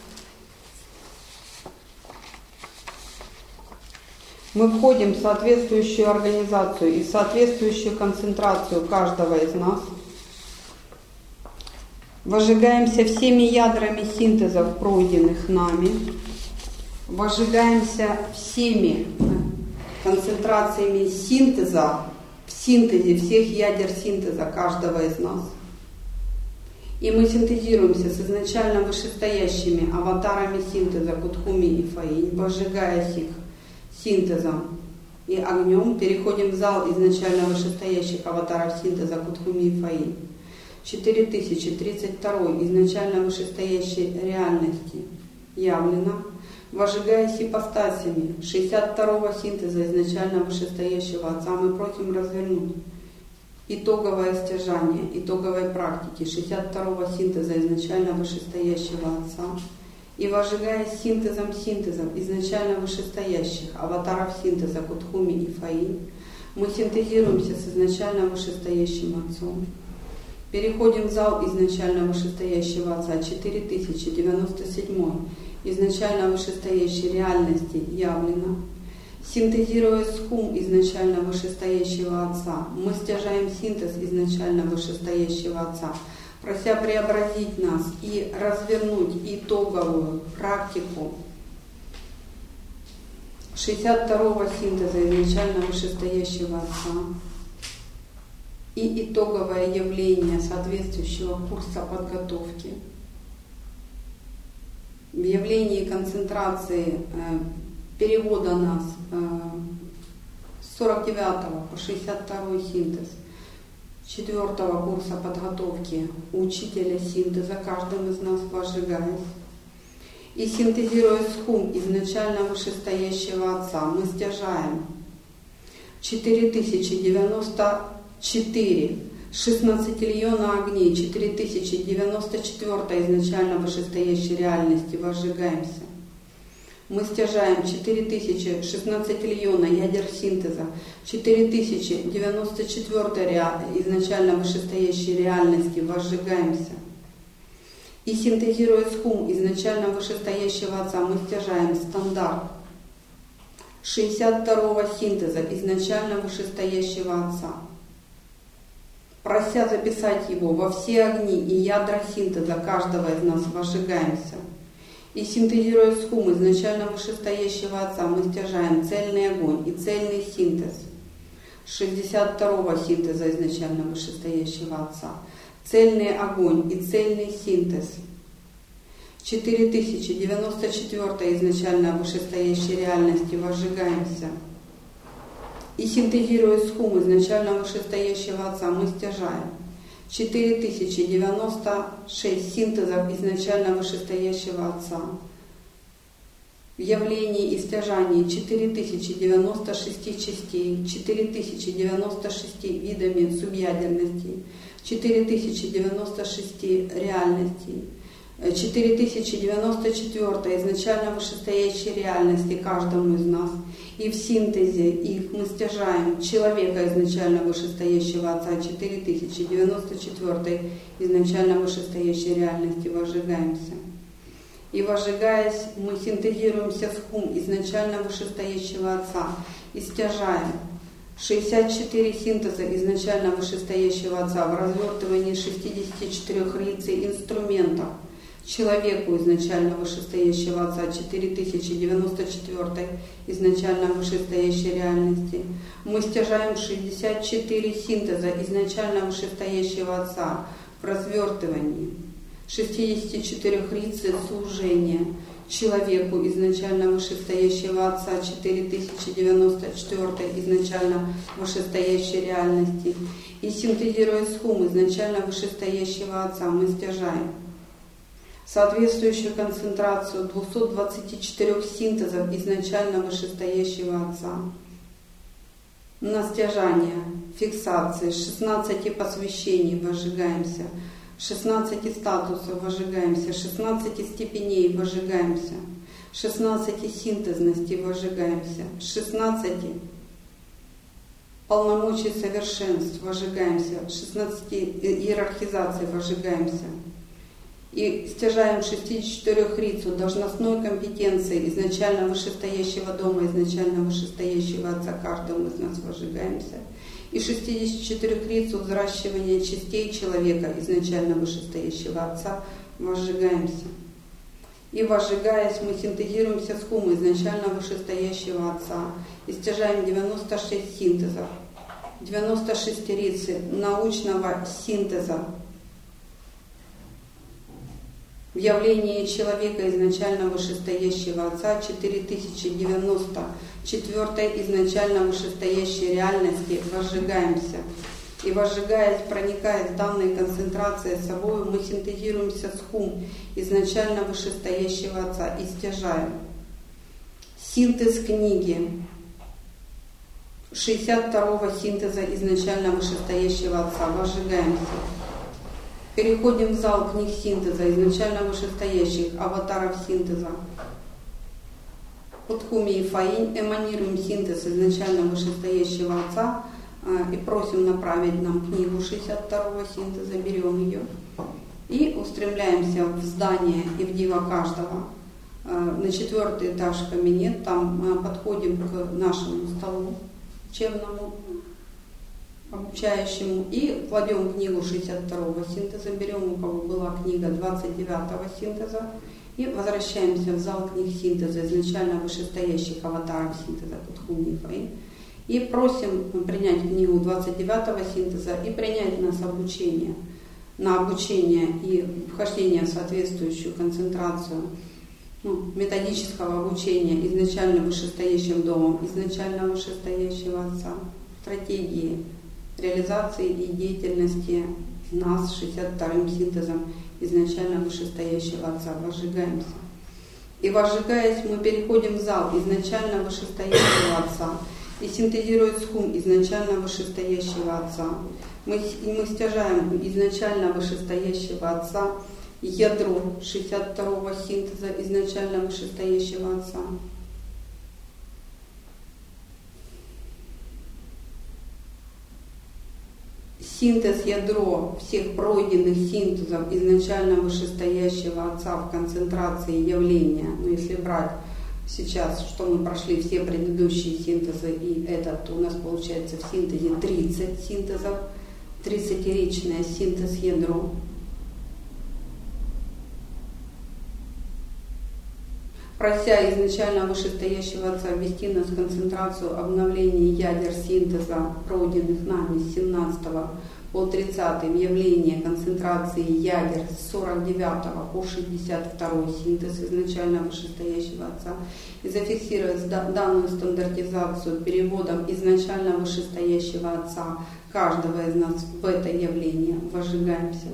мы входим в соответствующую организацию и соответствующую концентрацию каждого из нас. Возжигаемся всеми ядрами синтезов, пройденных нами. Возжигаемся всеми концентрациями синтеза, в синтезе всех ядер синтеза каждого из нас. И мы синтезируемся с изначально вышестоящими аватарами синтеза Кутхуми и Фаинь, возжигаясь их синтезом и огнем, переходим в зал изначально вышестоящих аватаров синтеза Кутхуми и Фаинь. четыре тысячи тридцать два изначально вышестоящей реальности явлено, возжигаясь ипостасями шестьдесят второго синтеза изначально вышестоящего Отца, мы просим развернуть итоговое стяжание итоговой практики шестьдесят второго синтеза изначально вышестоящего Отца. И возжигаясь синтезом синтезов изначально вышестоящих аватаров синтеза Кутхуми и Фаинь, мы синтезируемся с изначально вышестоящим Отцом. Переходим в зал изначально вышестоящего Отца четыре тысячи девяносто семь изначально вышестоящей реальности явлено. Синтезируя схум изначально вышестоящего Отца, мы стяжаем синтез изначально вышестоящего Отца, прося преобразить нас и развернуть итоговую практику шестьдесят второго синтеза изначально вышестоящего Отца и итоговое явление соответствующего курса подготовки. В явлении концентрации э, перевода нас э, с сорок девятого по шестьдесят второй синтез четвертого курса подготовки учителя синтеза, каждым из нас возжигаясь. И синтезируя схум изначально вышестоящего Отца, мы стяжаем четыре тысячи девяносто четыре шестнадцатильона огней, четыре тысячи девяносто четыре изначально вышестоящей реальности, возжигаемся. Мы стяжаем четыре тысячи шестнадцатильона ядер синтеза, четыре тысячи девяносто четыре изначально вышестоящей реальности, возжигаемся. И синтезируя схум изначально вышестоящего Отца, мы стяжаем стандарт шестьдесят второго синтеза изначально вышестоящего Отца, прося записать его во все огни и ядра синтеза каждого из нас, возжигаемся. И синтезируя схум изначально вышестоящего Отца, мы стяжаем цельный огонь и цельный синтез шестьдесят второго синтеза изначально вышестоящего Отца, цельный огонь и цельный синтез четыре тысячи девяносто четыре изначально вышестоящей реальности, возжигаемся. И синтезируя схум изначально вышестоящего Отца, мы стяжаем четыре тысячи девяносто шесть синтезов изначально вышестоящего Отца. В явлении и стяжании четыре тысячи девяносто шесть частей, четыре тысячи девяносто шесть видами субъядерностей, четыре тысячи девяносто шесть реальностей, четыре тысячи девяносто четыре изначально вышестоящей реальности каждому из нас. И в синтезе их мы стяжаем человека изначально вышестоящего Отца, четыре тысячи девяносто четыре изначально вышестоящей реальности, возжигаемся. И возжигаясь, мы синтезируемся с хум изначально вышестоящего Отца и стяжаем шестьдесят четыре синтеза изначально вышестоящего Отца в развертывании шестидесяти четырёх рицей инструментов человеку изначально вышестоящего Отца, четыре тысячи девяносто четыре изначально вышестоящей реальности. Мы стяжаем шестьдесят четыре синтеза изначально вышестоящего Отца в развертывании шестидесяти четырёх рицей служения человеку изначально вышестоящего Отца четыре тысячи девяносто четыре изначально вышестоящей реальности. И синтезируя схум изначально вышестоящего Отца, мы стяжаем соответствующую концентрацию двухсот двадцати четырёх синтезов изначально вышестоящего Отца. На стяжание, фиксации, шестнадцати посвящений возжигаемся, шестнадцати статусов возжигаемся, шестнадцати степеней возжигаемся, шестнадцати синтезностей возжигаемся, шестнадцати полномочий совершенств возжигаемся, шестнадцати иерархизаций возжигаемся. И стяжаем шестидесяти четырёх рицу должностной компетенции изначально вышестоящего дома, изначально вышестоящего Отца, каждому из нас возжигаемся. И шестидесяти четырёх рицу взращивания частей человека, изначально вышестоящего Отца, возжигаемся. И возжигаясь, мы синтезируемся с хумой изначально вышестоящего Отца и стяжаем девяносто шесть синтезов, девяносто шесть рицы научного синтеза в явлении человека изначально вышестоящего Отца четыре тысячи девяносто четвёртой изначально вышестоящей реальности возжигаемся. И возжигаясь, проникая в данной концентрации с собой, мы синтезируемся с хум изначально вышестоящего Отца и стяжаем. Синтез книги шестьдесят второго синтеза изначально вышестоящего Отца возжигаемся. Переходим в зал книг синтеза, изначально вышестоящих аватаров синтеза. Под Хуми и Фаинь эманируем синтез изначально вышестоящего Отца э, и просим направить нам книгу шестьдесят второго синтеза, берем ее и устремляемся в здание и в диво каждого. Э, на четвертый этаж кабинет, там э, подходим к нашему столу учебному, обучающему, и кладем книгу шестьдесят второго синтеза, берем, у кого была книга двадцать девятого синтеза, и возвращаемся в зал книг синтеза, изначально вышестоящих аватаров синтеза Кутхуни Фаи, и просим принять книгу двадцать девятого синтеза и принять нас обучение, на обучение и вхождение в соответствующую концентрацию ну, методического обучения изначально вышестоящим домом, изначально вышестоящего Отца, стратегии реализации и деятельности нас шестьдесят вторым синтезом изначально вышестоящего Отца возжигаемся. И возжигаясь, мы переходим в зал изначально вышестоящего Отца и синтезируя схум изначально вышестоящего Отца. Мы, мы стяжаем изначально вышестоящего Отца ядро шестьдесят второго синтеза изначально вышестоящего Отца. Синтез ядро всех пройденных синтезов изначально вышестоящего Отца в концентрации явления. Но если брать сейчас, что мы прошли все предыдущие синтезы и этот, то у нас получается в синтезе тридцать синтезов, тридцатиричное синтез ядро. Прося изначально вышестоящего Отца ввести нас в концентрацию обновления ядер синтеза, пройденных нами с семнадцатого по тридцатый, явление концентрации ядер с сорок девятого по шестьдесят второй синтез изначально вышестоящего Отца, и зафиксировать данную стандартизацию переводом изначально вышестоящего Отца каждого из нас в это явление, возжигаемся.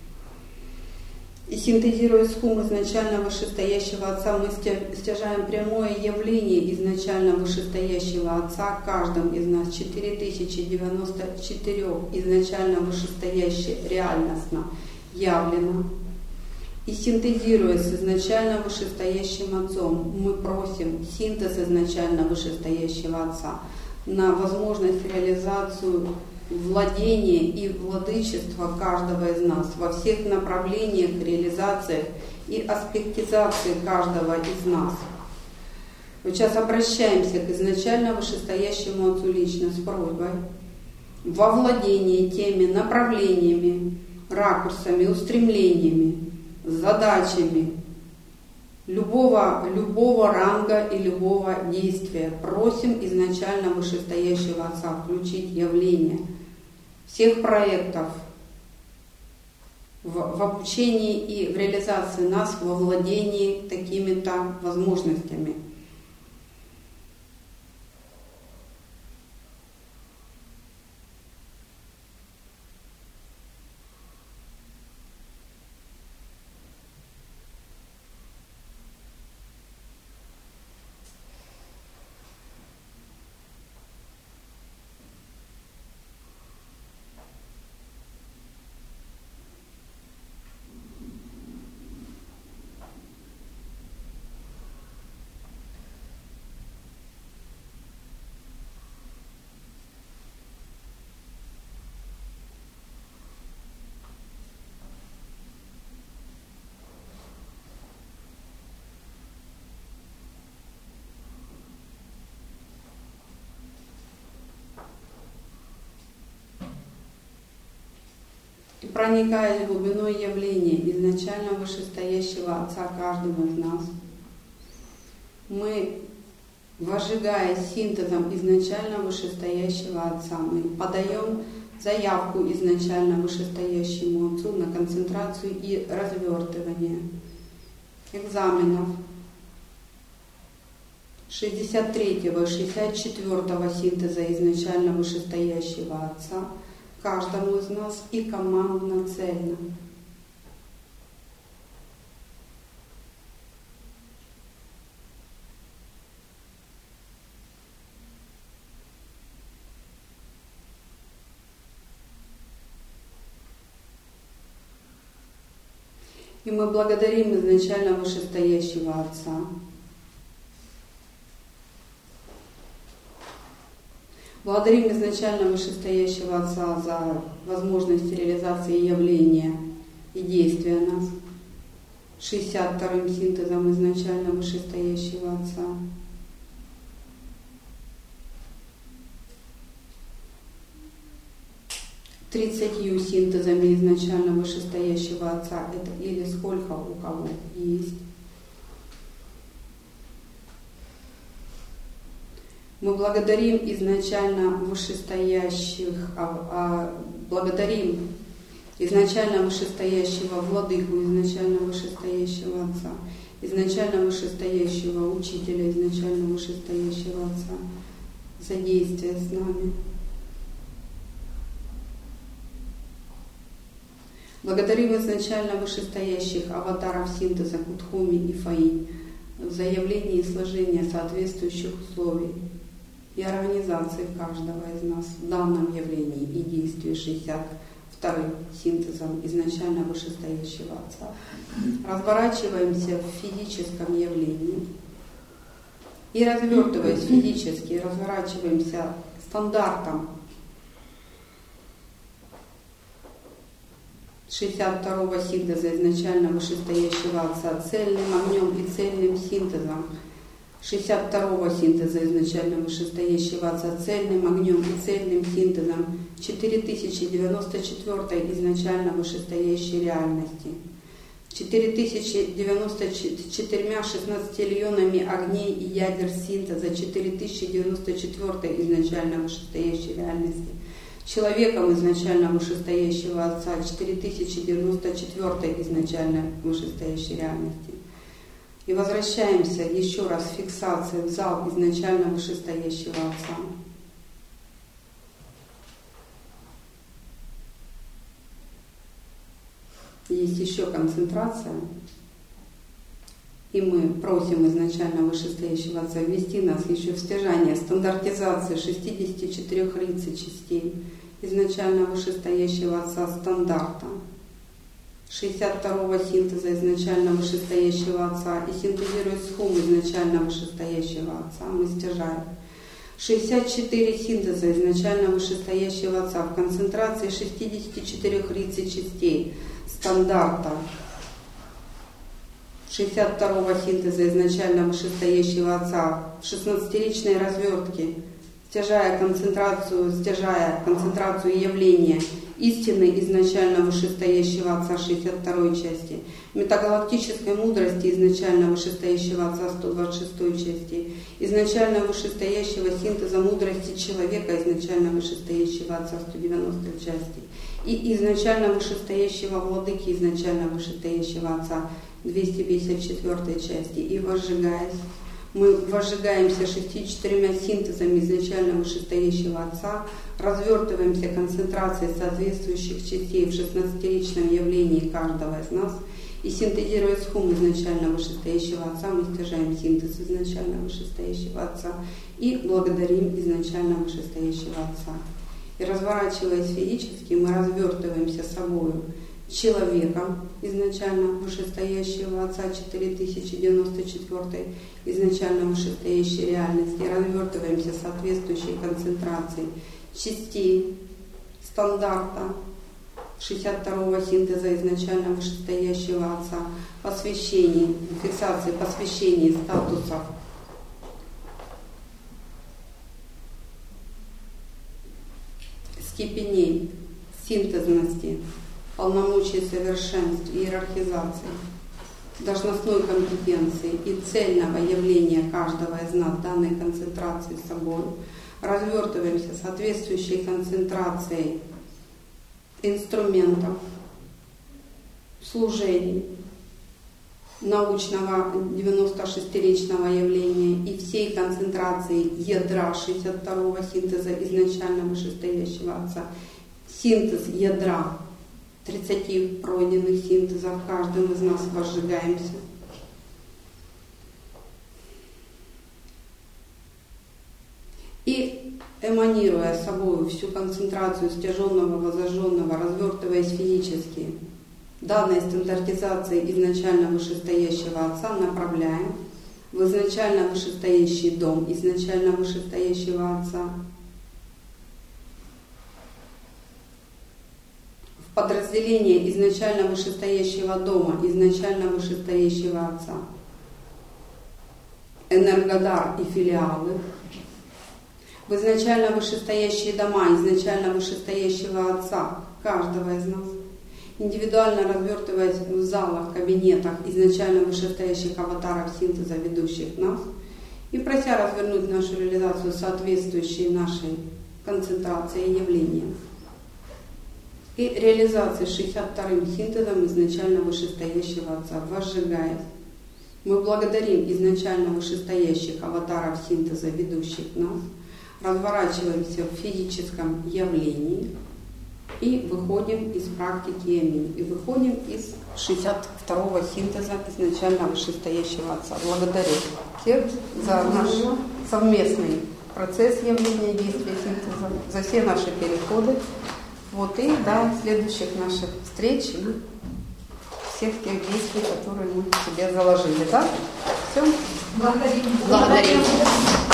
И синтезируя схум изначально вышестоящего Отца, мы стяжаем прямое явление изначально вышестоящего Отца каждым из нас четыре тысячи девяносто четыре изначально вышестоящее реальностно явлено. И синтезируя с изначально вышестоящим Отцом, мы просим синтез изначально вышестоящего Отца на возможность реализацию владение и владычество каждого из нас во всех направлениях, реализациях и аспектизации каждого из нас. Вот сейчас обращаемся к изначально вышестоящему Отцу лично с просьбой во владение теми направлениями, ракурсами, устремлениями, задачами любого, любого ранга и любого действия. Просим изначально вышестоящего Отца включить явление всех проектов в, в обучении и в реализации нас во владении такими-то возможностями. И проникая глубиной явления изначально вышестоящего Отца каждого из нас, мы, возжигая синтезом изначально вышестоящего Отца, мы подаем заявку изначально вышестоящему Отцу на концентрацию и развертывание экзаменов шестьдесят третьего и шестьдесят четвёртого синтеза изначально вышестоящего Отца каждому из нас и командно цельно. И мы благодарим изначально вышестоящего Отца. Благодарим изначально вышестоящего Отца за возможность реализации явления и действия нас шестьдесят вторым синтезом изначально вышестоящего Отца. тридцатью синтезами изначально вышестоящего Отца, это или сколько у кого есть. Мы благодарим изначально вышестоящих, а, а, благодарим изначально вышестоящего Владыку, изначально вышестоящего Отца, изначально вышестоящего Учителя, изначально вышестоящего Отца за действие с нами. Благодарим изначально вышестоящих аватаров синтеза Кутхуми и Фаи за явление и сложение соответствующих условий и организации каждого из нас в данном явлении и действии шестьдесят вторым синтезом изначально вышестоящего Отца. Разворачиваемся в физическом явлении и, развертываясь физически, разворачиваемся стандартом шестьдесят второго синтеза изначально вышестоящего Отца цельным огнем и цельным синтезом шестьдесят второго синтеза изначально вышестоящего Отца цельным огнем и цельным синтезом четыре тысячи девяносто четвёртой изначально вышестоящей реальности, четыре тысячи девяносто четырьмя шестнадцатиллионами огней и ядер синтеза четыре тысячи девяносто четвёртой изначально вышестоящей реальности, человеком изначально вышестоящего Отца четыре тысячи девяносто четвёртой изначально вышестоящей реальности. И возвращаемся еще раз в фиксацию в зал изначально вышестоящего Отца. Есть еще концентрация. И мы просим изначально вышестоящего Отца ввести нас еще в стяжание стандартизации шестидесяти четырёх риц и частей изначально вышестоящего Отца стандарта, шестьдесят второго синтеза изначально вышестоящего Отца и синтезируя схему изначально вышестоящего Отца, мы стяжаем шестьдесят четыре синтеза изначально вышестоящего Отца в концентрации шестидесяти четырёх риц и частей стандарта, шестьдесят второго синтеза изначально вышестоящего Отца в шестнадцатиричной развертке стяжая концентрацию, стяжая концентрацию явления истины изначально вышестоящего Отца шестьдесят второй части, метагалактической мудрости изначально вышестоящего Отца сто двадцать шестой части, изначально вышестоящего синтеза мудрости человека изначально вышестоящего Отца сто девяностой части и изначально вышестоящего владыки изначально вышестоящего Отца двести пятьдесят четвёртой части, и возжигаясь, мы возжигаемся шестью четырьмя синтезами изначально вышестоящего Отца, развертываемся концентрацией соответствующих частей в шестнадцатиричном явлении каждого из нас, и синтезируя схум изначально вышестоящего Отца, мы стяжаем синтез изначально вышестоящего Отца и благодарим изначально вышестоящего Отца. И разворачиваясь физически, мы развертываемся собою человеком изначально вышестоящего Отца четыре тысячи девяносто четвёртой, изначально вышестоящей реальности, развертываемся соответствующей концентрацией частей стандарта шестьдесят второго синтеза изначально вышестоящего Отца, посвящений, фиксации посвящений статусов степеней синтезности, полномочий совершенств, иерархизации, должностной компетенции и цельного явления каждого из нас данной концентрации собой, развертываемся соответствующей концентрацией инструментов, служений, научного девяностошестиричного явления и всей концентрации ядра шестьдесят второго синтеза изначально вышестоящего Отца, синтез ядра тридцати пройденных синтезов каждым из нас возжигаемся. И эманируя собой всю концентрацию стяженного, возожженного, развертываясь физически, данной стандартизации изначально вышестоящего Отца направляем в изначально вышестоящий дом изначально вышестоящего Отца, в подразделение изначально вышестоящего дома изначально вышестоящего Отца, энергодар и филиалы, в изначально вышестоящие дома изначально вышестоящего Отца каждого из нас, индивидуально развертываясь в залах, кабинетах изначально вышестоящих аватаров синтеза, ведущих нас, и прося развернуть нашу реализацию соответствующей нашей концентрации и явлениям. И реализации шестьдесят вторым синтезом изначально вышестоящего Отца, возжигаясь, мы благодарим изначально вышестоящих аватаров синтеза, ведущих нас, разворачиваемся в физическом явлении и выходим из практики Аминь. И выходим из шестьдесят второго синтеза изначально вышестоящего Отца. Благодарю всех за наш совместный процесс явления, действия синтеза, за все наши переходы. Вот, и до следующих наших встреч и всех тех действий, которые мы себе заложили. Да? Все. Благодарим. Благодарим.